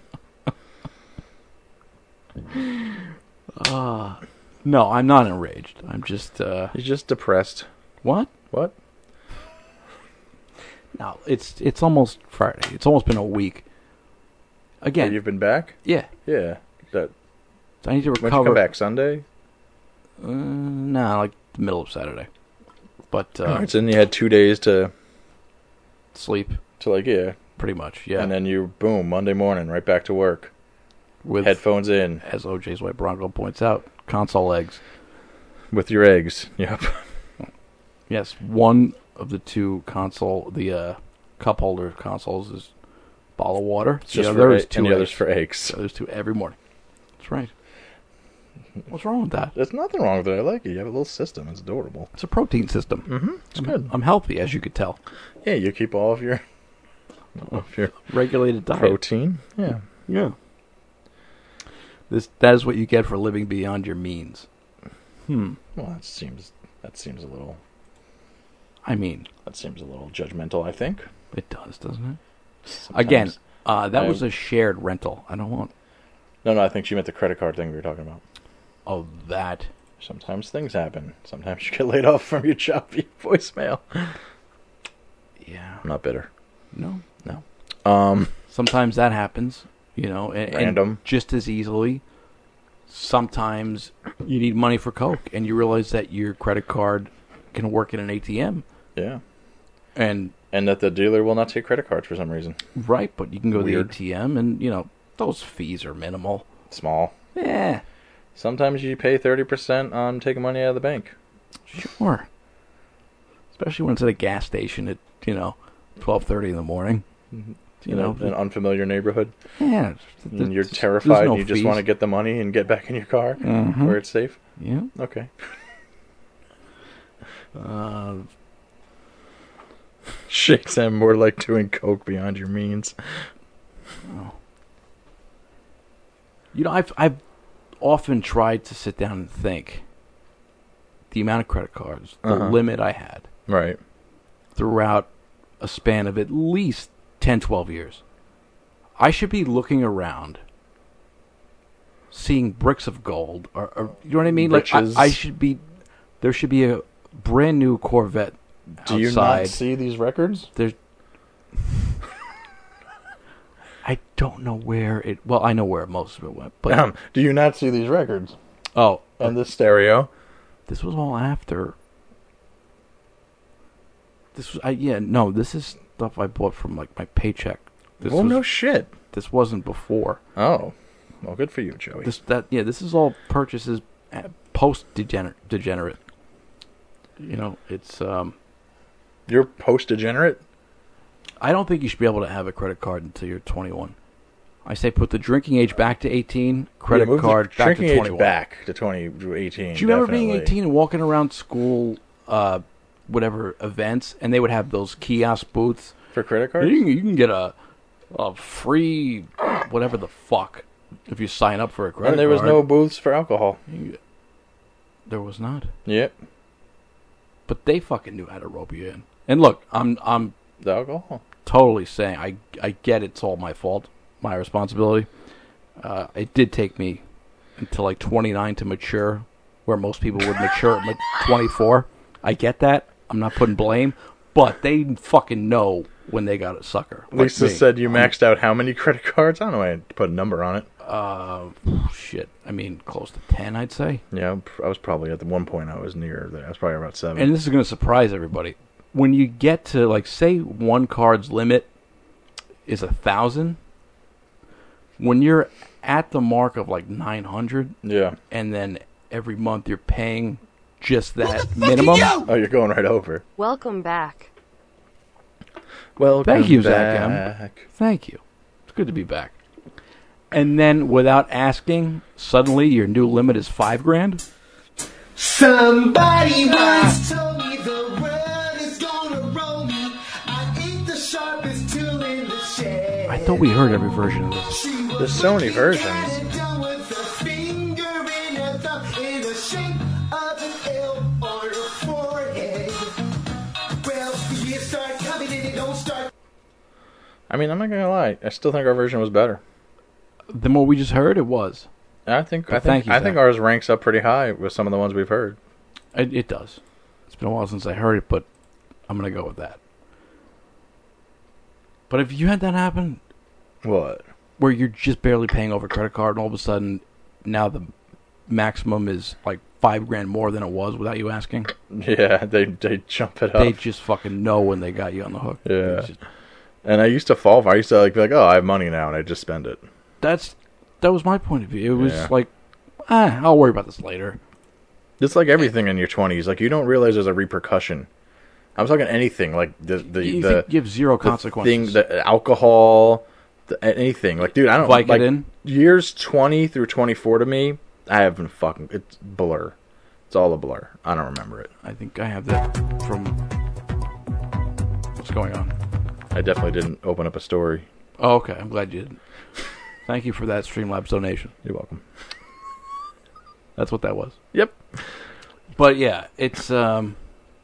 S2: No, I'm not enraged. I'm just...
S3: You're just depressed.
S2: What?
S3: What?
S2: No, it's almost Friday. It's almost been a week. Again.
S3: You've been back?
S2: Yeah.
S3: Yeah.
S2: I need to recover.
S3: When did you come back? Sunday?
S2: No, like the middle of Saturday. But
S3: so then you had 2 days to
S2: sleep.
S3: Pretty
S2: much, yeah.
S3: And then you, boom, Monday morning, right back to work.
S2: With
S3: headphones in.
S2: As OJ's White Bronco points out, console eggs.
S3: With your eggs, yep.
S2: Yes, one of the two the cup holder consoles is a bottle of water.
S3: The other is two eggs. And the other's for eggs.
S2: The other's two every morning. That's right. What's wrong with that?
S3: There's nothing wrong with it. I like it. You have a little system. It's adorable.
S2: It's a protein system.
S3: Mm-hmm. It's good.
S2: I'm healthy, as you could tell.
S3: Yeah, you keep all of your
S2: regulated diet.
S3: Protein. Yeah.
S2: Yeah. That is what you get for living beyond your means.
S3: Well, that seems a little...
S2: I mean...
S3: That seems a little judgmental, I think.
S2: It does, doesn't it? Sometimes again, that was a shared rental. I don't want...
S3: No, I think she meant the credit card thing we were talking about.
S2: Oh, that.
S3: Sometimes things happen. Sometimes you get laid off from your job via voicemail.
S2: Yeah.
S3: I'm not bitter.
S2: No. Sometimes that happens, and
S3: random.
S2: Just as easily, sometimes you need money for Coke, and you realize that your credit card can work in an ATM.
S3: Yeah.
S2: And
S3: that the dealer will not take credit cards for some reason.
S2: Right, but you can go to the ATM, and, those fees are minimal.
S3: Small.
S2: Yeah.
S3: Sometimes you pay 30% on taking money out of the bank.
S2: Sure. Especially when it's at a gas station at, 12:30 in the morning.
S3: In an unfamiliar neighborhood.
S2: Yeah.
S3: And you're terrified and you just want to get the money and get back in your car where it's safe?
S2: Yeah.
S3: Okay. Shakes them more like doing coke beyond your means.
S2: Oh. I've often tried to sit down and think the amount of credit cards, the limit I had.
S3: Right.
S2: Throughout a span of at least 10, 12 years. I should be looking around, seeing bricks of gold, or you know what I mean?
S3: Riches.
S2: Like there should be a brand new Corvette outside.
S3: Do you not see these records?
S2: I don't know where it... Well, I know where most of it went, but...
S3: do you not see these records?
S2: Oh.
S3: And this stereo?
S2: This was all after... This is stuff I bought from, my paycheck.
S3: No shit.
S2: This wasn't before.
S3: Oh. Well, good for you, Joey.
S2: This is all purchases post-degenerate. It's...
S3: You're post-degenerate?
S2: I don't think you should be able to have a credit card until you're 21. I say put the drinking age back to 18, credit card back to 21.
S3: Drinking age back to 18.
S2: Do you remember being 18 and walking around school, whatever events, and they would have those kiosk booths
S3: for credit cards?
S2: You can get a free whatever the fuck if you sign up for a credit card.
S3: And there was no booths for alcohol.
S2: There was not.
S3: Yep.
S2: But they fucking knew how to rope you in. And look, I'm
S3: the alcohol.
S2: Totally saying I get it's all my fault, my responsibility. It did take me until 29 to mature, where most people would mature at 24. I get that. I'm not putting blame, but they fucking know when they got a sucker.
S3: Lisa said you maxed out how many credit cards? I don't know why I put a number on it.
S2: Shit. I mean, close to 10, I'd say.
S3: Yeah, I was probably at the one point I was near there. I was probably about 7.
S2: And this is going to surprise everybody. When you get to, say, one card's limit is 1,000, when you're at the mark of, 900,
S3: yeah,
S2: and then every month you're paying just that minimum.
S3: Oh, you're going right over.
S7: Welcome back.
S3: Welcome
S2: Thank you,
S3: back.
S2: Zach M. Thank you. It's good to be back. And then, without asking, suddenly your new limit is $5,000.
S10: Somebody once told me the world is gonna roll me. I ain't the sharpest tool in the shed.
S2: I thought we heard every version of this.
S10: She
S3: There's so many versions. I mean, I'm not gonna lie. I still think our version was better.
S2: Than what we just heard, it was.
S3: I think ours ranks up pretty high with some of the ones we've heard.
S2: It does. It's been a while since I heard it, but I'm gonna go with that. But if you had that happen,
S3: what?
S2: Where you're just barely paying over credit card, and all of a sudden, now the maximum is like $5,000 more than it was without you asking.
S3: Yeah, they jump it up.
S2: They just fucking know when they got you on the hook.
S3: Yeah. And I used to fall for. I used to be like, oh, I have money now, and I just spend it.
S2: That was my point of view. It was like, I'll worry about this later.
S3: It's like everything in your 20s. Like, you don't realize there's a repercussion. I'm talking anything like
S2: you have zero consequences.
S3: The alcohol, anything. Like, dude, I don't
S2: like
S3: years 20 through 24 to me. I haven't fucking. It's blur. It's all a blur. I don't remember it.
S2: I think I have that from what's going on.
S3: I definitely didn't open up a story.
S2: Oh, okay. I'm glad you didn't. Thank you for that Streamlabs donation.
S3: You're welcome.
S2: That's what that was.
S3: Yep.
S2: But yeah, it's sorry,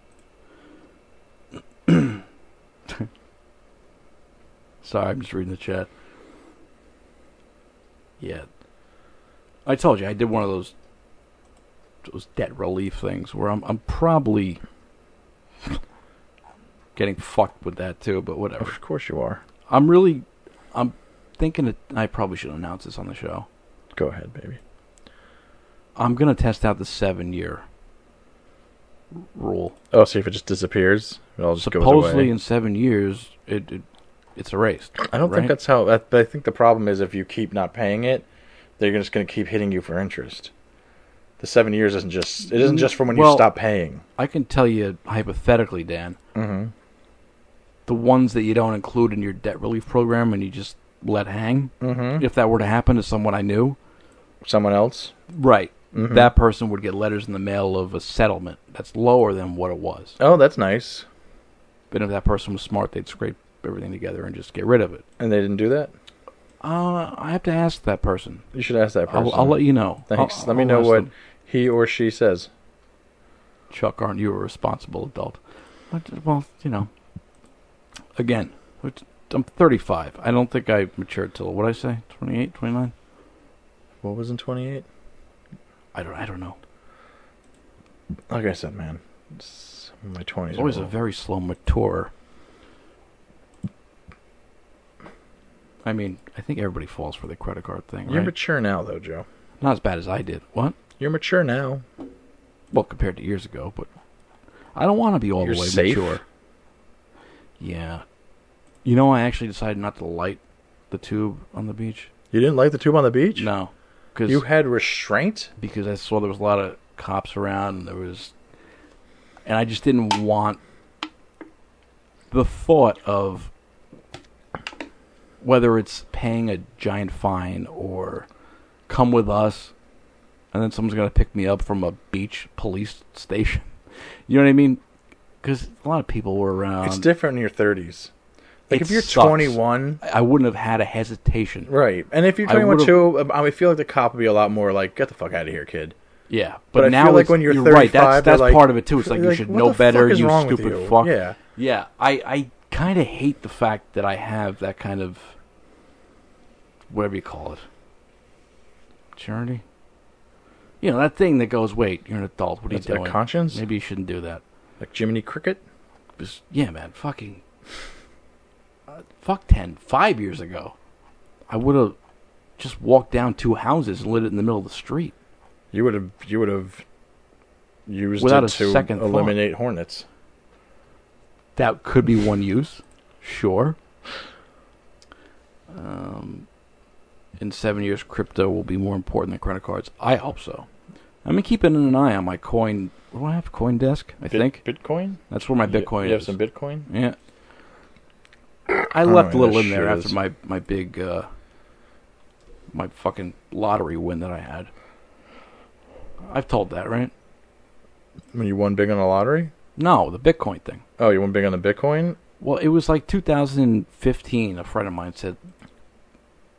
S2: I'm just reading the chat. Yeah. I told you I did one of those debt relief things where I'm probably getting fucked with that too, but whatever.
S3: Of course you are.
S2: I'm thinking that I probably should announce this on the show.
S3: Go ahead, baby.
S2: I'm going to test out the 7-year rule.
S3: Oh, see if it just disappears? It just
S2: supposedly
S3: goes away.
S2: In 7 years, it's erased.
S3: I don't think that's how... But I think the problem is if you keep not paying it, they're just going to keep hitting you for interest. The 7 years isn't just... It isn't just from when you stop paying.
S2: I can tell you hypothetically, Dan.
S3: Mm-hmm.
S2: The ones that you don't include in your debt relief program and you just let hang, if that were to happen to someone I knew...
S3: Someone else?
S2: Right. Mm-hmm. That person would get letters in the mail of a settlement that's lower than what it was.
S3: Oh, that's nice.
S2: But if that person was smart, they'd scrape everything together and just get rid of it.
S3: And they didn't do that?
S2: I have to ask that person.
S3: You should ask that person.
S2: I'll let you know.
S3: Thanks. Let me know what he or she says.
S2: Chuck, aren't you a responsible adult? Well, again, I'm 35. I don't think I matured till, what did I say, 28, 29?
S3: What was in 28?
S2: I don't know.
S3: Like I said, man, my 20s.
S2: It's always a very slow mature. I mean, I think everybody falls for the credit card thing, right?
S3: You're mature now, though, Joe.
S2: Not as bad as I did. What?
S3: You're mature now.
S2: Well, compared to years ago, but I don't want to be all the way mature. Yeah. I actually decided not to light the tube on the beach.
S3: You didn't light the tube on the beach?
S2: No.
S3: You had restraint?
S2: Because I saw there was a lot of cops around, and I just didn't want the thought of whether it's paying a giant fine or come with us, and then someone's going to pick me up from a beach police station. You know what I mean? Because a lot of people were around.
S3: It's different in your 30s. Like, if you're 21...
S2: I wouldn't have had a hesitation.
S3: Right. And if you're 21 too, I feel like the cop would be a lot more like, get the fuck out of here, kid.
S2: Yeah.
S3: But now I feel like when you're 35,
S2: right. That's
S3: like,
S2: part of it, too. It's like, you should know better, you stupid fuck.
S3: Yeah.
S2: Yeah. I kind of hate the fact that I have that kind of... whatever you call it. Maturity? That thing that goes, wait, you're an adult. What are you doing?
S3: A conscience?
S2: Maybe you shouldn't do that.
S3: Like Jiminy Cricket?
S2: Yeah, man. Fucking... fuck 5 years ago, I would have just walked down 2 houses and lit it in the middle of the street.
S3: You would have used
S2: without
S3: it to eliminate hornets.
S2: That could be one use, sure. In 7 years, crypto will be more important than credit cards. I hope so. I'm mean, keeping an eye on my coin. What do I have? CoinDesk, I think.
S3: Bitcoin?
S2: That's where my Bitcoin is.
S3: You have some Bitcoin?
S2: Yeah. I left a little in there after my big, my fucking lottery win that I had. I've told that, right?
S3: When you won big on the lottery?
S2: No, the Bitcoin thing.
S3: Oh, you won big on the Bitcoin?
S2: Well, it was like 2015. A friend of mine said,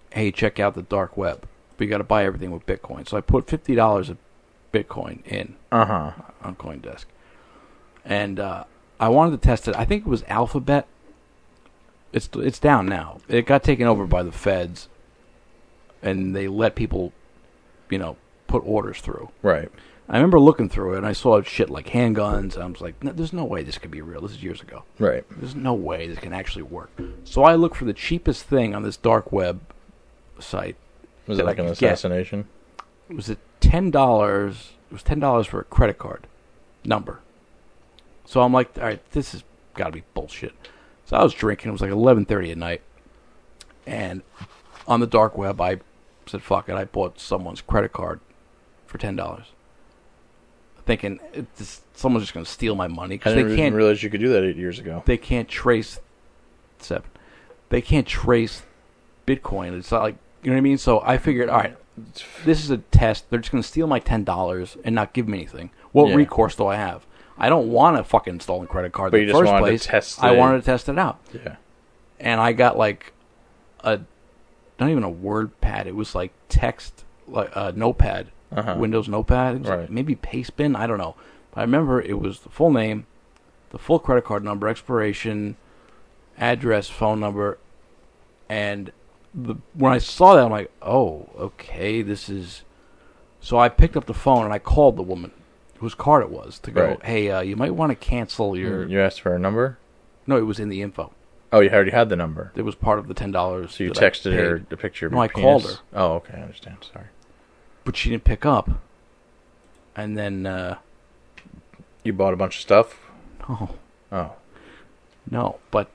S2: hey, check out the dark web. But you got to buy everything with Bitcoin. So I put $50 of Bitcoin in on CoinDesk. And I wanted to test it. I think it was Alphabet. It's down now. It got taken over by the feds, and they let people, put orders through.
S3: Right.
S2: I remember looking through it, and I saw shit like handguns, and I was like, no, there's no way this could be real. This is years ago.
S3: Right.
S2: There's no way this can actually work. So I looked for the cheapest thing on this dark web site.
S3: Was it like an assassination?
S2: It was $10. It was $10 for a credit card number. So I'm like, all right, this has got to be bullshit. So I was drinking. It was like 11:30 at night. And on the dark web, I said, fuck it. I bought someone's credit card for $10. Thinking someone's just going to steal my money.
S3: I didn't realize you could do that 8 years ago.
S2: They can't trace... They can't trace Bitcoin. It's not like... You know what I mean? So I figured, all right, this is a test. They're just going to steal my $10 and not give me anything. What recourse do I have? I don't want a fucking stolen credit card in the first place. I wanted to test it out.
S3: Yeah.
S2: And I got like not even a word pad. It was like text, like a notepad, Windows notepad. It was like maybe Pastebin. I don't know. But I remember it was the full name, the full credit card number, expiration, address, phone number, and when I saw that, I'm like, oh, okay, this is... So I picked up the phone and I called the woman whose card it was to go, hey, you might want to cancel your...
S3: You asked for a number?
S2: No, it was in the info.
S3: Oh, you already had the number.
S2: It was part of the $10.
S3: So you texted her the picture of your penis?
S2: No, I called her.
S3: Oh, okay, I understand. Sorry.
S2: But she didn't pick up. And then...
S3: you bought a bunch of stuff?
S2: No.
S3: Oh.
S2: No, but...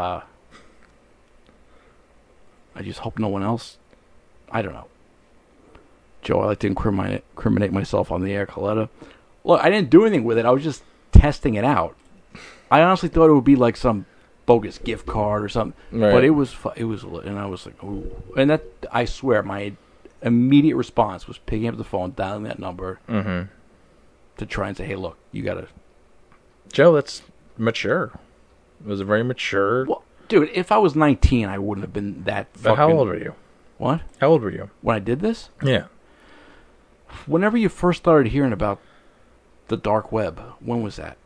S2: I just hope no one else... I don't know. Joe, I like to incriminate myself on the air, Coletta. Look, I didn't do anything with it. I was just testing it out. I honestly thought it would be like some bogus gift card or something. Right. But it was, and I was like, ooh. And that, I swear, my immediate response was picking up the phone, dialing that number to try and say, hey, look, you got to...
S3: Joe, that's mature. It was a very mature...
S2: Well, dude, if I was 19, I wouldn't have been that fucking...
S3: But how old were you?
S2: What?
S3: How old were you?
S2: When I did this?
S3: Yeah.
S2: Whenever you first started hearing about the dark web, when was that?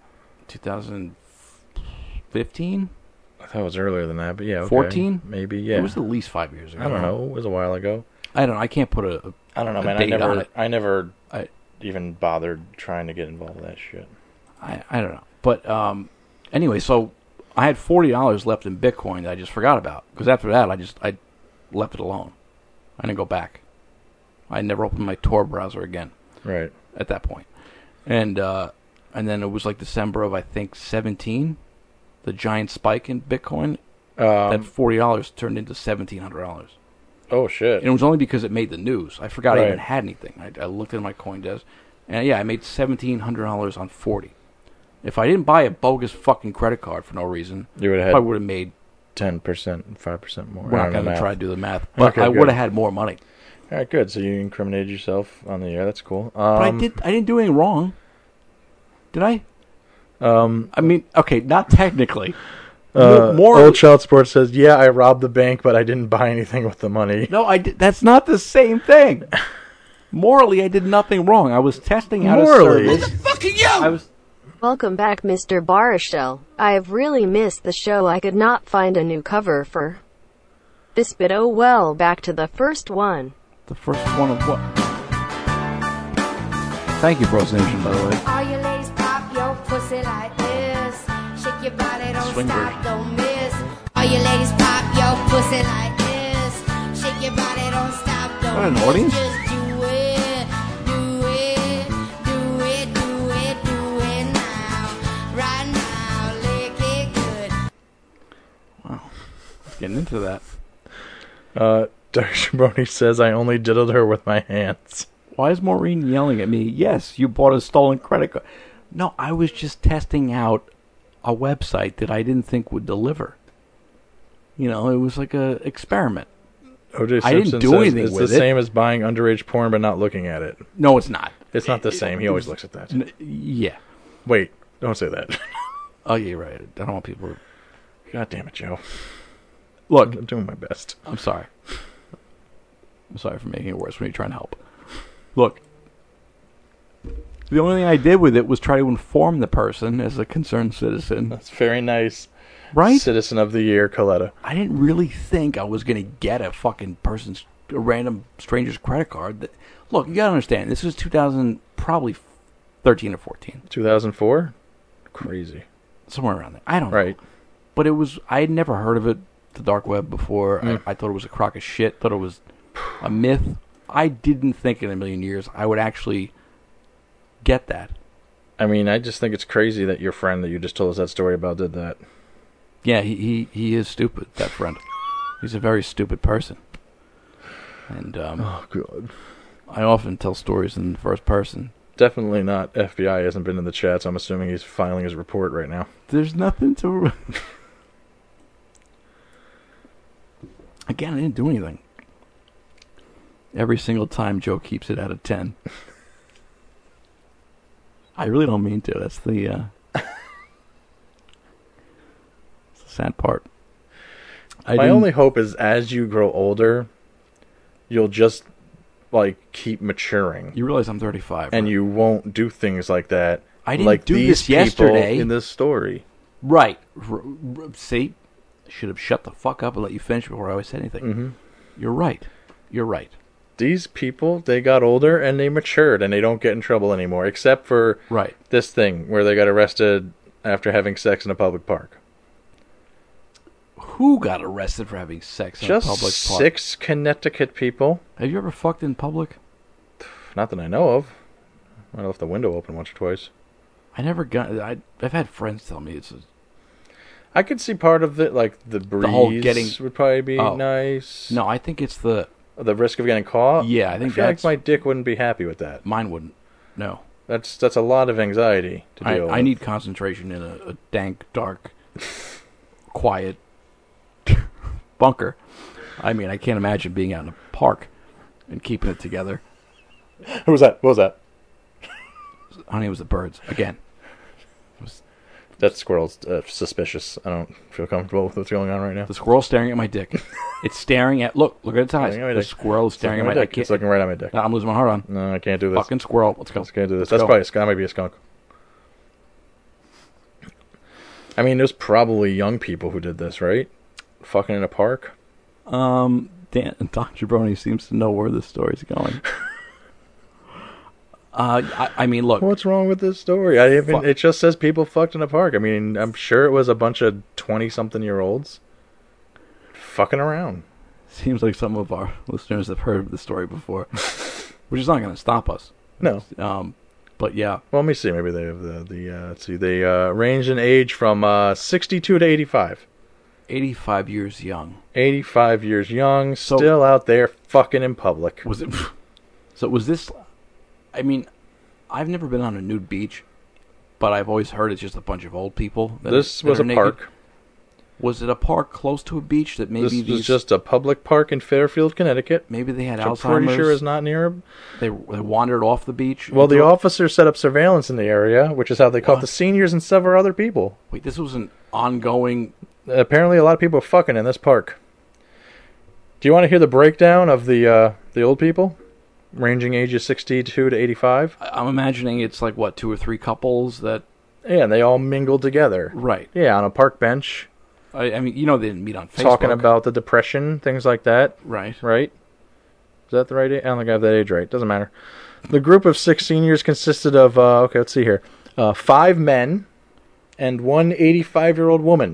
S2: 2015?
S3: I thought it was earlier than that, but yeah, okay.
S2: 14?
S3: Maybe, yeah.
S2: It was at least 5 years ago.
S3: I don't know. It was a while ago.
S2: I don't know. I can't put a
S3: I don't know, man. I never even bothered trying to get involved with that shit.
S2: I don't know. But anyway, so I had $40 left in Bitcoin that I just forgot about. Because after that, I left it alone. I didn't go back. I never opened my Tor browser again.
S3: Right.
S2: At that point. And then it was like December of, I think, 17. The giant spike in Bitcoin. That $40 turned into $1,700.
S3: Oh, shit.
S2: And it was only because it made the news. I forgot I even had anything. I looked at my CoinDesk. And yeah, I made $1,700 on 40. If I didn't buy a bogus fucking credit card for no reason, I would have made
S3: 10%, 5% more.
S2: We're not going to try to do the math, but I would have had more money.
S3: All right, good. So you incriminated yourself on the air. That's cool.
S2: But I didn't do anything wrong. Did I? I mean, okay, not technically.
S3: More Old Child Sports says, "Yeah, I robbed the bank, but I didn't buy anything with the money."
S2: No, I did. That's not the same thing. Morally, I did nothing wrong. I was testing out a service.
S10: What the fuck are you?
S7: Welcome back, Mr. Barishel. I have really missed the show. I could not find a new cover for this bit. Oh well, back to the first one.
S2: The first one of what? Thank you, Bros Nation, by the way.
S10: All you ladies pop your pussy like this. Shake your body, don't
S2: Swing
S10: stop,
S2: version.
S10: don't miss. All you ladies pop your pussy like this. Shake your body, don't stop, don't
S2: An
S10: miss.
S2: audience?
S10: Just do it, do it, do it, do it, do it now. Right now, lick it good.
S2: Wow, getting into that.
S3: Dark Shabroni says, "I only diddled her with my hands."
S2: Why is Maureen yelling at me? Yes, you bought a stolen credit card. No, I was just testing out a website that I didn't think would deliver. You know, it was like a experiment.
S3: O.J.
S2: I
S3: Simpson
S2: didn't do
S3: says
S2: anything
S3: it's
S2: with
S3: the same as buying underage porn but not looking at it.
S2: No, it's not.
S3: It's not the same. He always looks at that.
S2: Yeah.
S3: Wait, don't say that.
S2: Oh, yeah, you're right. I don't want people to...
S3: God damn it, Joe.
S2: Look.
S3: I'm doing my best.
S2: I'm sorry. I'm sorry for making it worse when you're trying to help. Look, the only thing I did with it was try to inform the person as a concerned citizen.
S3: That's very nice.
S2: Right?
S3: Citizen of the Year, Coletta.
S2: I didn't really think I was going to get a fucking a random stranger's credit card. Look, you got to understand, this was 2013 or 14.
S3: 2004? Crazy.
S2: Somewhere around there. I don't know. But I had never heard of it, the dark web, before. I thought it was a crock of shit, thought it was a myth. I didn't think in a million years I would actually get that.
S3: I mean, I just think it's crazy that your friend that you just told us that story about did that.
S2: Yeah, he is stupid, that friend. He's a very stupid person. And
S3: oh, God.
S2: I often tell stories in the first person.
S3: Definitely not. FBI hasn't been in the chat, so I'm assuming he's filing his report right now.
S2: There's nothing to... Again, I didn't do anything. Every single time Joe keeps it out of 10. I really don't mean to. That's the sad part.
S3: My only hope is as you grow older, you'll just keep maturing.
S2: You realize I'm 35,
S3: and you won't do things like that.
S2: I didn't do this yesterday
S3: in this story.
S2: Right. See, I should have shut the fuck up and let you finish before I said anything.
S3: Mm-hmm.
S2: You're right. You're right.
S3: These people, they got older and they matured and they don't get in trouble anymore, except for this thing where they got arrested after having sex in a public park.
S2: Who got arrested for having sex in a public park?
S3: Just 6 Connecticut people.
S2: Have you ever fucked in public?
S3: Not that I know of. I left the window open once or twice.
S2: I never got... I've had friends tell me it's...
S3: I could see part of it, the breeze
S2: the whole getting,
S3: would probably be nice.
S2: No, I think it's the
S3: risk of getting caught.
S2: Yeah, I think
S3: feel like my dick wouldn't be happy with that.
S2: Mine wouldn't. No,
S3: that's a lot of anxiety to deal with.
S2: I need concentration in a dank, dark, quiet bunker. I mean, I can't imagine being out in a park and keeping it together.
S3: Who was that? What was that?
S2: Honey, it was the birds again.
S3: That squirrel's suspicious. I don't feel comfortable with what's going on right now.
S2: The squirrel's staring at my dick. It's staring at... Look at its eyes. The squirrel is staring at my dick.
S3: It's looking right at my dick.
S2: No, I'm losing my heart on.
S3: No, I can't do this.
S2: Fucking squirrel. Let's go.
S3: I can't do this. That's probably that might be a skunk. I mean, there's probably young people who did this, right? Fucking in a park?
S2: Dr. Brony seems to know where this story's going. I mean, look.
S3: What's wrong with this story? It just says people fucked in a park. I mean, I'm sure it was a bunch of 20-something-year-olds fucking around.
S2: Seems like some of our listeners have heard of the story before, which is not going to stop us.
S3: No.
S2: But yeah.
S3: Well, let me see. Maybe they have let's see. They range in age from 62 to 85.
S2: 85 years young.
S3: 85 years young, still out there fucking in public.
S2: Was it? So was this? I mean, I've never been on a nude beach, but I've always heard it's just a bunch of old people.
S3: This was a park.
S2: Was it a park close to a beach that maybe
S3: this was just a public park in Fairfield, Connecticut?
S2: Maybe they had Alzheimer's.
S3: I'm pretty sure is not near.
S2: They wandered off the beach.
S3: Well, the officers set up surveillance in the area, which is how they caught the seniors and several other people.
S2: Wait, this was an ongoing...
S3: Apparently a lot of people are fucking in this park. Do you want to hear the breakdown of the old people? Ranging ages 62 to 85?
S2: I'm imagining it's like, what, 2 or 3 couples that...
S3: Yeah, and they all mingled together.
S2: Right.
S3: Yeah, on a park bench.
S2: I mean, they didn't meet on Facebook.
S3: Talking about the depression, things like that.
S2: Right.
S3: Right? Is that the right age? I don't think I have that age right. Doesn't matter. The group of 6 seniors consisted of, okay, let's see here. 5 men and 1 85-year-old woman.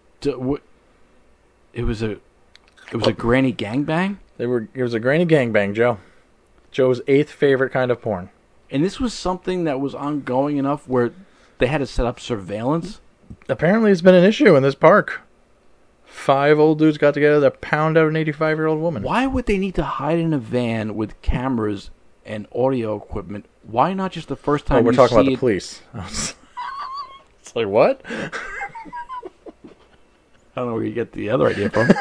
S2: It was a granny gangbang?
S3: It was a granny gangbang, Joe. Joe's 8th favorite kind of porn.
S2: And this was something that was ongoing enough where they had to set up surveillance?
S3: Apparently it's been an issue in this park. 5 old dudes got together to pound out an 85-year-old woman.
S2: Why would they need to hide in a van with cameras and audio equipment? Why not just the first time
S3: we're talking about the police. It's like, what?
S2: I don't know where you get the other idea from.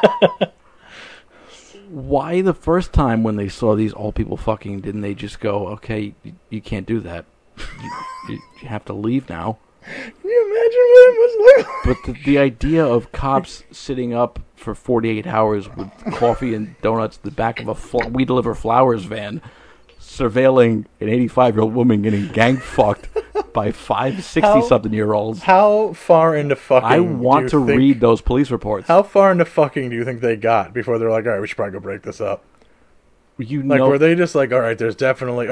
S2: Why the first time when they saw these old people fucking, didn't they just go, okay, you can't do that. You have to leave now.
S3: Can you imagine what it must look like?
S2: But the idea of cops sitting up for 48 hours with coffee and donuts in the back of a We Deliver Flowers van, surveilling an 85-year-old woman getting gang fucked by 60-something-year-olds.
S3: How far into fucking
S2: I want to read those police reports.
S3: How far into fucking do you think they got before they're like, all right, we should probably go break this up? Were they just like, all right, there's definitely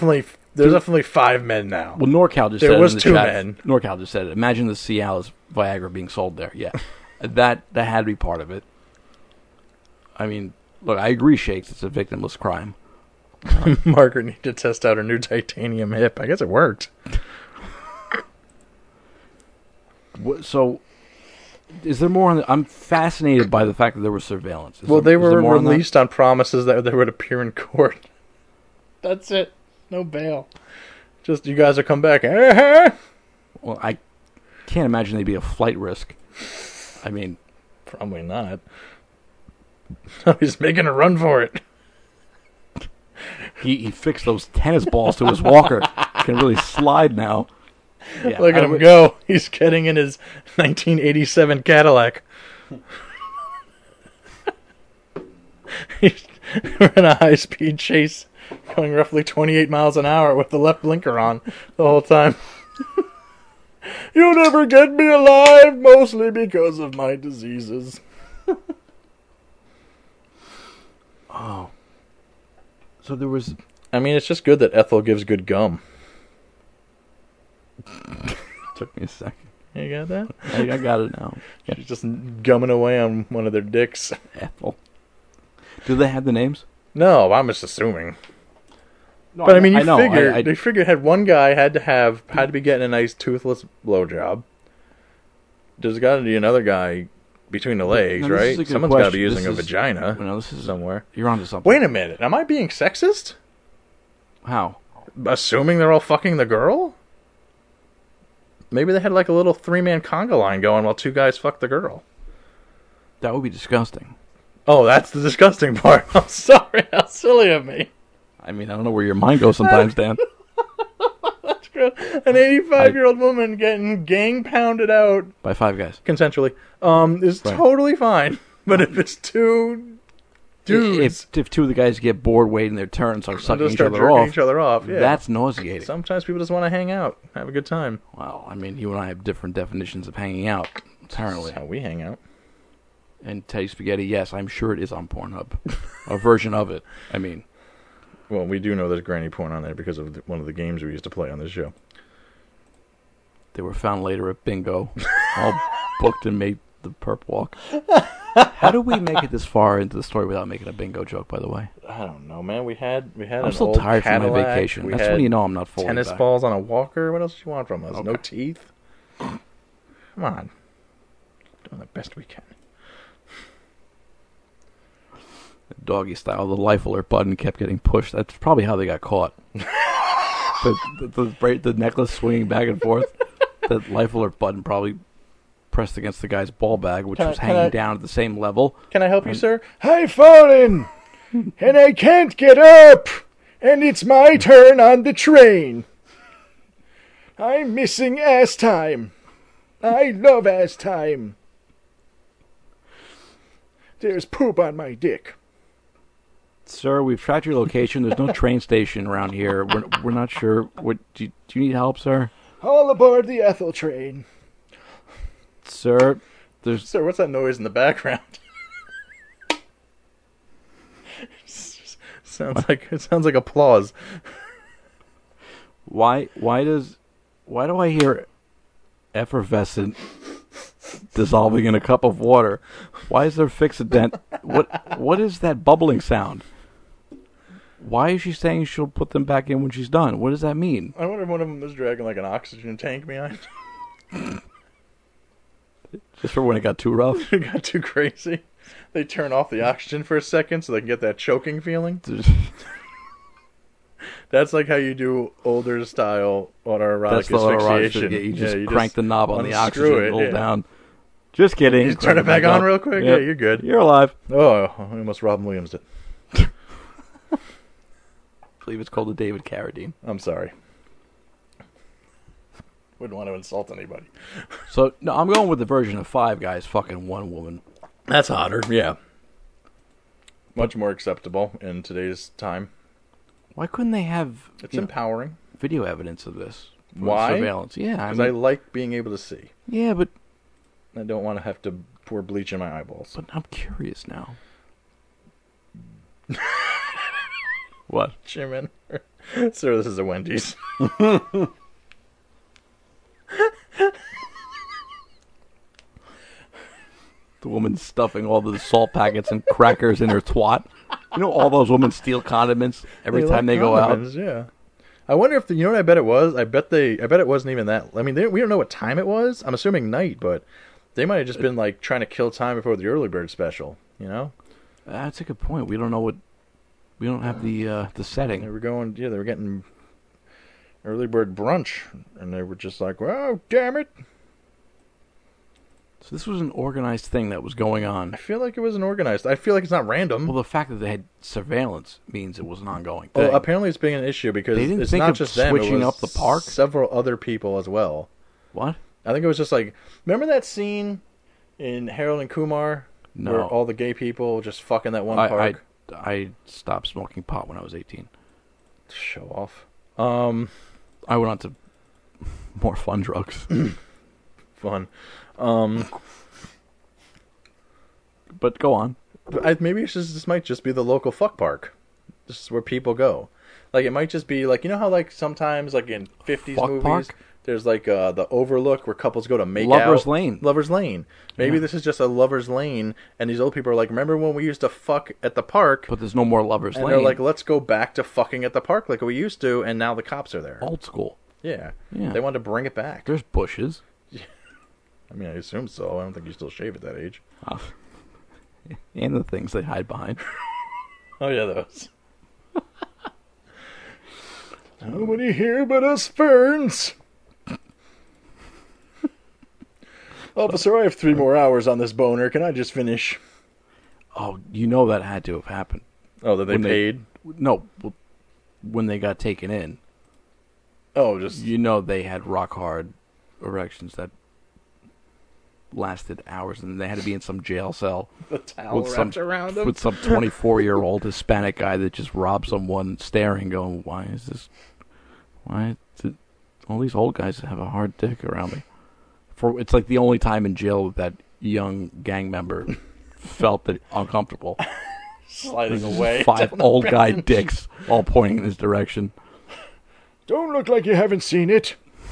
S3: 5 men now.
S2: Well, NorCal just
S3: there
S2: said
S3: was
S2: it in the
S3: 2
S2: chat.
S3: men.
S2: NorCal just said it. Imagine the Cialis Viagra being sold there. Yeah, that had to be part of it. I mean, look, I agree, Shakes. It's a victimless crime.
S3: Margaret needed to test out her new titanium hip. I guess it worked.
S2: So, is there more on I'm fascinated by the fact that there was surveillance.
S3: They were released on promises that they would appear in court. That's it. No bail. Just, you guys will come back.
S2: Well, I can't imagine they'd be a flight risk. I mean...
S3: Probably not. He's making a run for it.
S2: He fixed those tennis balls to his walker. Can really slide now.
S3: Yeah, look at him go. He's getting in his 1987 Cadillac. He's in a high-speed chase, going roughly 28 miles an hour with the left blinker on the whole time. You'll never get me alive, mostly because of my diseases.
S2: Oh. So there was...
S3: I mean, it's just good that Ethel gives good gum.
S2: Took me a second.
S3: You got that?
S2: I got it now.
S3: Yeah. She's just gumming away on one of their dicks.
S2: Ethel. Do they have the names?
S3: No, I'm just assuming.
S2: No,
S3: but I mean, they figured had one guy had to be getting a nice toothless blowjob. There's got to be another guy between the legs, right? Someone's got to be using a vagina somewhere.
S2: You're onto something.
S3: Wait a minute. Am I being sexist?
S2: How?
S3: Assuming they're all fucking the girl? Maybe they had like a little 3-man conga line going while 2 guys fucked the girl.
S2: That would be disgusting.
S3: Oh, that's the disgusting part. I'm sorry. How silly of me.
S2: I mean, I don't know where your mind goes sometimes, Dan.
S3: That's good. An 85-year-old woman getting gang pounded out
S2: by 5 guys
S3: consensually is totally fine. But if it's 2 dudes,
S2: if 2 of the guys get bored waiting their turn and start sucking each other off,
S3: yeah.
S2: That's nauseating.
S3: Sometimes people just want to hang out, have a good time.
S2: Well, I mean, you and I have different definitions of hanging out. Apparently,
S3: that's how we hang out.
S2: And Teddy Spaghetti, yes, I'm sure it is on Pornhub, a version of it. I mean,
S3: well, we do know there's granny porn on there because of one of the games we used to play on this show.
S2: They were found later at bingo, all booked and made the perp walk. How do we make it this far into the story without making a bingo joke, by the way?
S3: I don't know, man. We had
S2: I'm still tired from my vacation. That's when you know I'm not fully
S3: tennis
S2: back.
S3: Balls on a walker. What else do you want from us? Okay. No teeth? Come on. Doing the best we can.
S2: Doggy style, the life alert button kept getting pushed. That's probably how they got caught. the necklace swinging back and forth. The life alert button probably pressed against the guy's ball bag, which was hanging down at the same level.
S3: Can I help you, sir?
S11: I've fallen, and I can't get up, and it's my turn on the train. I'm missing ass time. I love ass time. There's poop on my dick.
S2: Sir, we've tracked your location. There's no train station around here. We're not sure. What do you need help, sir?
S11: All aboard the Ethel train.
S2: Sir,
S3: Sir, what's that noise in the background? sounds like applause.
S2: Why do I hear effervescent dissolving in a cup of water? Why is there Fix-A-Dent? What is that bubbling sound? Why is she saying she'll put them back in when she's done? What does that mean?
S3: I wonder if one of them is dragging like an oxygen tank behind.
S2: Just for when it got too rough?
S3: It got too crazy. They turn off the oxygen for a second so they can get that choking feeling. That's like how you do older style autoerotic asphyxiation.
S2: You just crank the knob on the oxygen and hold down. Just kidding.
S3: You turn it back on real quick? Yep. Yeah, you're good.
S2: You're alive.
S3: Oh, I almost Robin Williams did.
S2: I believe it's called the David Carradine.
S3: I'm sorry. Wouldn't want to insult anybody.
S2: So, no, I'm going with the version of 5 guys fucking one woman.
S3: That's hotter, yeah. Much more acceptable in today's time.
S2: Why couldn't they have...
S3: It's empowering.
S2: Video evidence of this.
S3: Why?
S2: Surveillance. Yeah,
S3: Because I like being able to see.
S2: Yeah, but...
S3: I don't want to have to pour bleach in my eyeballs.
S2: But I'm curious now. What?
S3: Jimin. Sir, this is a Wendy's.
S2: The woman stuffing all the salt packets and crackers in her twat. You know, all those women steal condiments every time they go out.
S3: Yeah. I wonder if you know what I bet it was. I bet it wasn't even that. I mean, we don't know what time it was. I'm assuming night, but they might have just been like trying to kill time before the early bird special. You know.
S2: That's a good point. We don't know what. We don't have the setting.
S3: They were going. Yeah, they were getting early bird brunch, and they were just like, "Well, damn it."
S2: So this was an organized thing that was going on.
S3: I feel like it was an organized. I feel like it's not random.
S2: Well, the fact that they had surveillance means it was an ongoing thing.
S3: Well, apparently it's being an issue because
S2: they didn't
S3: it's
S2: think
S3: not
S2: of
S3: just them.
S2: switching
S3: it was
S2: up the park.
S3: Several other people as well.
S2: What?
S3: I think it was just like, remember that scene in Harold and Kumar
S2: No.
S3: where all the gay people just fucking that one park?
S2: I stopped smoking pot when I was 18.
S3: Show off.
S2: I went on to more fun drugs.
S3: Fun.
S2: But go on.
S3: Maybe this might just be the local fuck park. This is where people go. Like, it might just be like, you know how like sometimes like in 50s
S2: Fuck
S3: movies
S2: park?
S3: there's like the Overlook where couples go to make
S2: Lover's
S3: out.
S2: Lane.
S3: Lover's Lane. Maybe
S2: Yeah.
S3: this is just a Lover's Lane, and these old people are like, remember when we used to fuck at the park?
S2: But there's no more Lover's
S3: And
S2: Lane.
S3: they're like, let's go back to fucking at the park like we used to, and now the cops are there.
S2: Old school.
S3: Yeah.
S2: Yeah.
S3: They wanted to bring it back.
S2: There's bushes.
S3: I mean, I assume so. I don't think you still shave at that age.
S2: And the things they hide behind.
S3: Oh, yeah, those.
S11: Nobody here but us ferns. Officer, I have 3 more hours on this boner. Can I just finish?
S2: Oh, you know that had to have happened.
S3: Oh, that they
S2: When
S3: paid?
S2: No, when they got taken in.
S3: Oh, just...
S2: You know they had rock hard erections that lasted hours, and they had to be in some jail cell.
S3: The towel wrapped around them.
S2: With some 24-year-old Hispanic guy that just robbed someone staring, going, why is all these old guys have a hard dick around me? It's like the only time in jail that young gang member felt that uncomfortable.
S3: Sliding away.
S2: 5 old guy dicks all pointing in his direction.
S11: Don't look like you haven't seen it.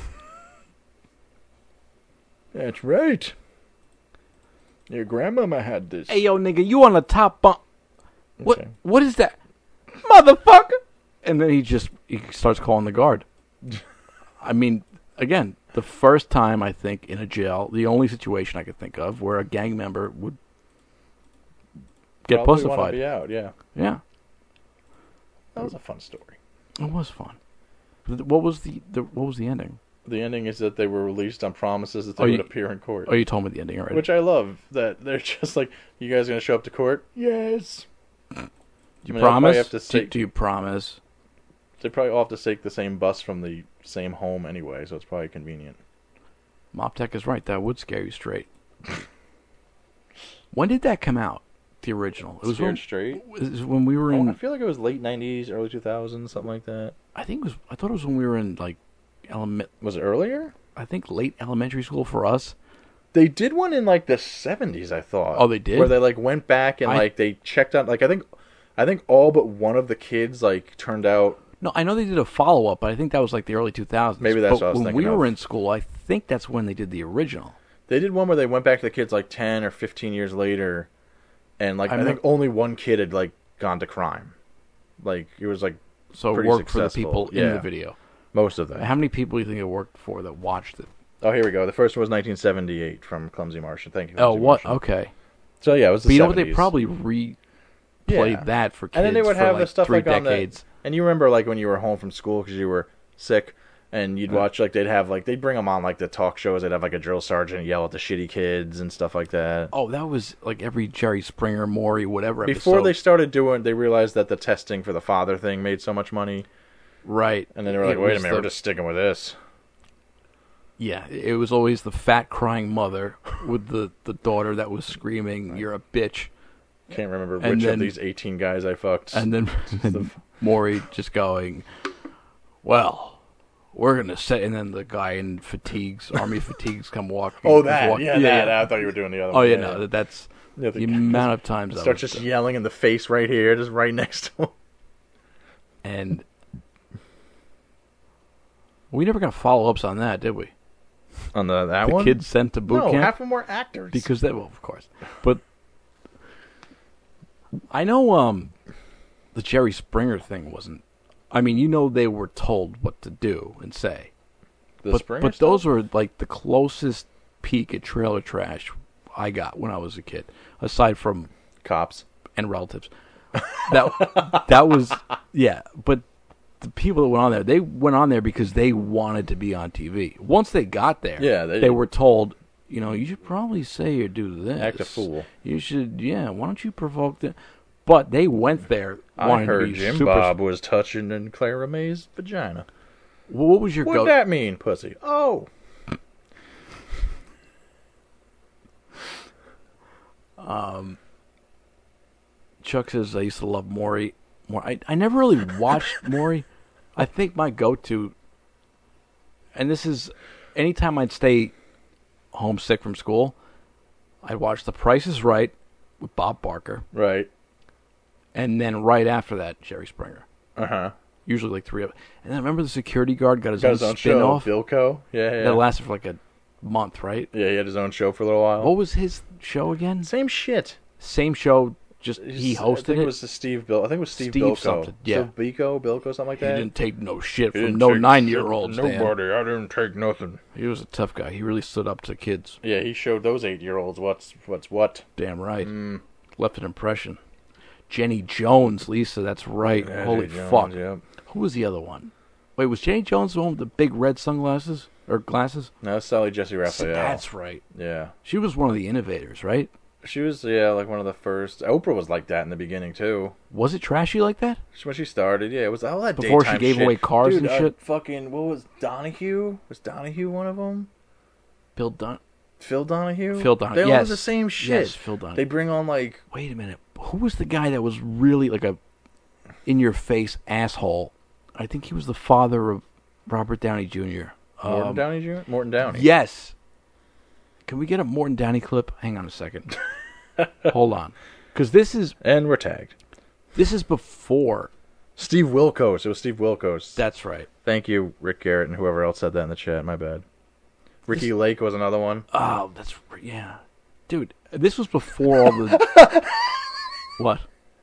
S11: That's right. Your grandmama had this.
S2: Hey, yo, nigga, you on the top bunk. What?
S3: Okay.
S2: What is that? Motherfucker! And then he starts calling the guard. I mean, again, the first time, I think, in a jail, the only situation I could think of where a gang member would get
S3: Probably wanna
S2: pussified.
S3: be out, yeah.
S2: Yeah.
S3: That was a fun story.
S2: It was fun. What was the ending?
S3: The ending is that they were released on promises that they would appear in court.
S2: Oh, you told me the ending already.
S3: Which I love. That they're just like, you guys going to show up to court? Yes.
S2: You promise? Do you promise?
S3: They probably all have to take the same bus from the same home anyway, so it's probably convenient.
S2: Moptech is right. That would scare you straight. When did that come out? The original. It was
S3: Scared Straight?
S2: It was when we were in...
S3: I feel like it was late 90s, early 2000s, something like that.
S2: I thought it was when we were in, like,
S3: Was it earlier?
S2: I think late elementary school for us.
S3: They did one in, like, the 70s, I thought.
S2: Oh, they did?
S3: Where they, like, went back and, like, they checked out... Like, I think all but one of the kids, like, turned out...
S2: No, I know they did a follow-up, but I think that was, like, the early 2000s.
S3: Maybe that's
S2: but
S3: what I was thinking
S2: when we
S3: of.
S2: were in school, I think that's when they did the original.
S3: They did one where they went back to the kids, like, 10 or 15 years later... And, like, I think only one kid had, like, gone to crime. Like, it was, like,
S2: So it
S3: pretty
S2: worked
S3: successful.
S2: for the people in the video.
S3: Most of them.
S2: How many people do you think it worked for that watched it?
S3: Oh, here we go. The first one was 1978 from Clumsy Martian. Thank you.
S2: Oh,
S3: Clumsy
S2: what?
S3: Martian.
S2: Okay.
S3: So, yeah, it was the
S2: But you know
S3: 70s.
S2: what? They probably replayed that for kids
S3: and then they would
S2: for
S3: have
S2: like
S3: the stuff
S2: 3
S3: like on
S2: decades.
S3: And you remember, like, when you were home from school because you were sick, and you'd watch, like, they'd bring them on, like, the talk shows. They'd have, like, a drill sergeant yell at the shitty kids and stuff like that.
S2: Oh, that was, like, every Jerry Springer, Maury, whatever
S3: Before
S2: episode.
S3: they started doing, they realized that the testing for the father thing made so much money.
S2: Right.
S3: And then they were like, wait a minute, we're just sticking with this.
S2: Yeah, it was always the fat crying mother with the daughter that was screaming, "You're a bitch."
S3: Can't remember
S2: And
S3: which
S2: then-
S3: of these 18 guys I fucked.
S2: And then Maury just going, "Well, we're going to say," and then the guy in fatigues, army fatigues, come walking.
S3: Oh,
S2: comes
S3: that.
S2: walking-
S3: Yeah, that. I thought you were doing the other
S2: Oh,
S3: one.
S2: yeah, no, that's
S3: Yeah,
S2: the amount of times I
S3: Start
S2: was
S3: just yelling in the face right here, just right next to him.
S2: And we never got follow-ups on that, did we?
S3: On that
S2: the
S3: one?
S2: kids sent to boot
S3: No,
S2: camp?
S3: half of them were actors.
S2: Because they, well, of course. But I know the Jerry Springer thing wasn't. I mean, you know, they were told what to do and say.
S3: The Springer
S2: but
S3: stuff?
S2: those were like the closest peek at trailer trash I got when I was a kid, aside from
S3: cops
S2: and relatives. That was, yeah. But the people that went on there, they went on there because they wanted to be on TV. Once they got there,
S3: Yeah,
S2: they were told, you know, you should probably say or do this.
S3: Act a fool.
S2: You should, yeah. Why don't you provoke them? But they went there
S3: I
S2: wanting
S3: heard
S2: to be
S3: Jim
S2: super.
S3: Bob was touching in Clara May's vagina.
S2: What was your
S3: What'd
S2: go?
S3: that mean, pussy? Oh.
S2: Chuck says I used to love Maury. I never really watched Maury. I think my go-to, and this is anytime I'd stay homesick from school, I'd watch The Price is Right with Bob Barker.
S3: Right.
S2: And then right after that, Jerry Springer.
S3: Uh-huh.
S2: Usually like three of it. And then remember the security guard got his
S3: Got
S2: own
S3: his own
S2: spin-off?
S3: show, Bilko. Yeah.
S2: That lasted for like a month, right?
S3: Yeah, he had his own show for a little while.
S2: What was his show again?
S3: Same shit.
S2: Same show, just he hosted
S3: I think
S2: it?
S3: it was Steve
S2: Steve
S3: Bilko.
S2: something, yeah.
S3: Steve Bilko, something like
S2: He
S3: that.
S2: didn't take no shit
S3: He
S2: from
S3: didn't
S2: no
S3: take
S2: 9-year-olds.
S3: shit from nobody. I didn't take nothing.
S2: He was a tough guy. He really stood up to kids.
S3: Yeah, he showed those 8-year-olds what's what.
S2: Damn right. Left an impression. Jenny Jones, Lisa, that's right.
S3: Yeah,
S2: Holy
S3: Jenny
S2: fuck.
S3: Jones, yep.
S2: Who was the other one? Wait, was Jenny Jones the one with the big red sunglasses? Or glasses?
S3: No, that's Sally Jesse Raphael.
S2: That's right.
S3: Yeah.
S2: She was one of the innovators, right?
S3: She was, like one of the first. Oprah was like that in the beginning, too.
S2: Was it trashy like that?
S3: When she started, yeah, it was all that
S2: Before she
S3: daytime
S2: gave
S3: shit.
S2: away cars
S3: Dude,
S2: and shit?
S3: Fucking, what was Donahue? Was Donahue one of them?
S2: Phil Donahue?
S3: Phil Donahue?
S2: Phil Donahue,
S3: They all
S2: yes.
S3: have the same shit.
S2: Yes, Phil Donahue.
S3: They bring on, like...
S2: Wait a minute. Who was the guy that was really like a in-your-face asshole? I think he was the father of Robert Downey Jr.
S3: Morton Downey Jr.? Morton Downey.
S2: Yes. Can we get a Morton Downey clip? Hang on a second. Hold on. Because this is...
S3: And we're tagged.
S2: This is before...
S3: Steve Wilkos. It was Steve Wilkos.
S2: That's right.
S3: Thank you, Rick Garrett, and whoever else said that in the chat. My bad. Ricky Lake was another one.
S2: Oh, that's... Yeah. Dude, this was before all the... What?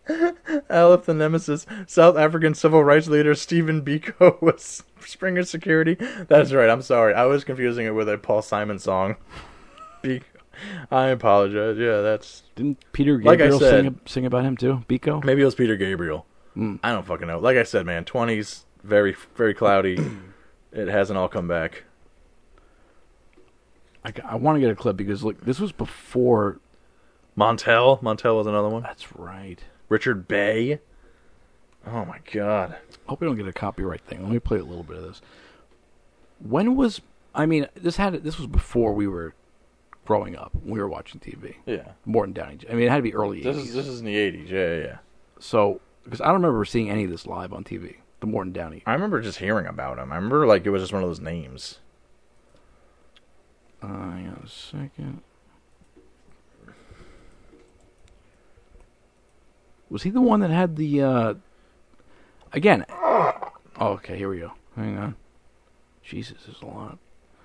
S3: Aleph the Nemesis, South African civil rights leader Stephen Biko was Springer Security. That's right, I'm sorry. I was confusing it with a Paul Simon song. Biko. I apologize. Yeah, that's...
S2: Didn't Peter
S3: Like I
S2: Gabriel
S3: said-
S2: sing about him too? Biko?
S3: Maybe it was Peter Gabriel. I don't fucking know. Like I said, man, 20s, very, very cloudy. It hasn't all come back.
S2: I want to get a clip because, look, this was before...
S3: Montel was another one.
S2: That's right.
S3: Richard Bay. Oh, my God.
S2: Hope we don't get a copyright thing. Let me play a little bit of this. When was... I mean, this was before we were growing up. We were watching TV.
S3: Yeah.
S2: Morton Downey. I mean, it had to be early 80s.
S3: This is in the 80s. Yeah.
S2: So, because I don't remember seeing any of this live on TV. The Morton Downey.
S3: I remember just hearing about him. I remember, like, it was just one of those names.
S2: Hang on a second. Was he the one that had the, again... Oh, okay, here we go. Hang on. Jesus, there's a lot.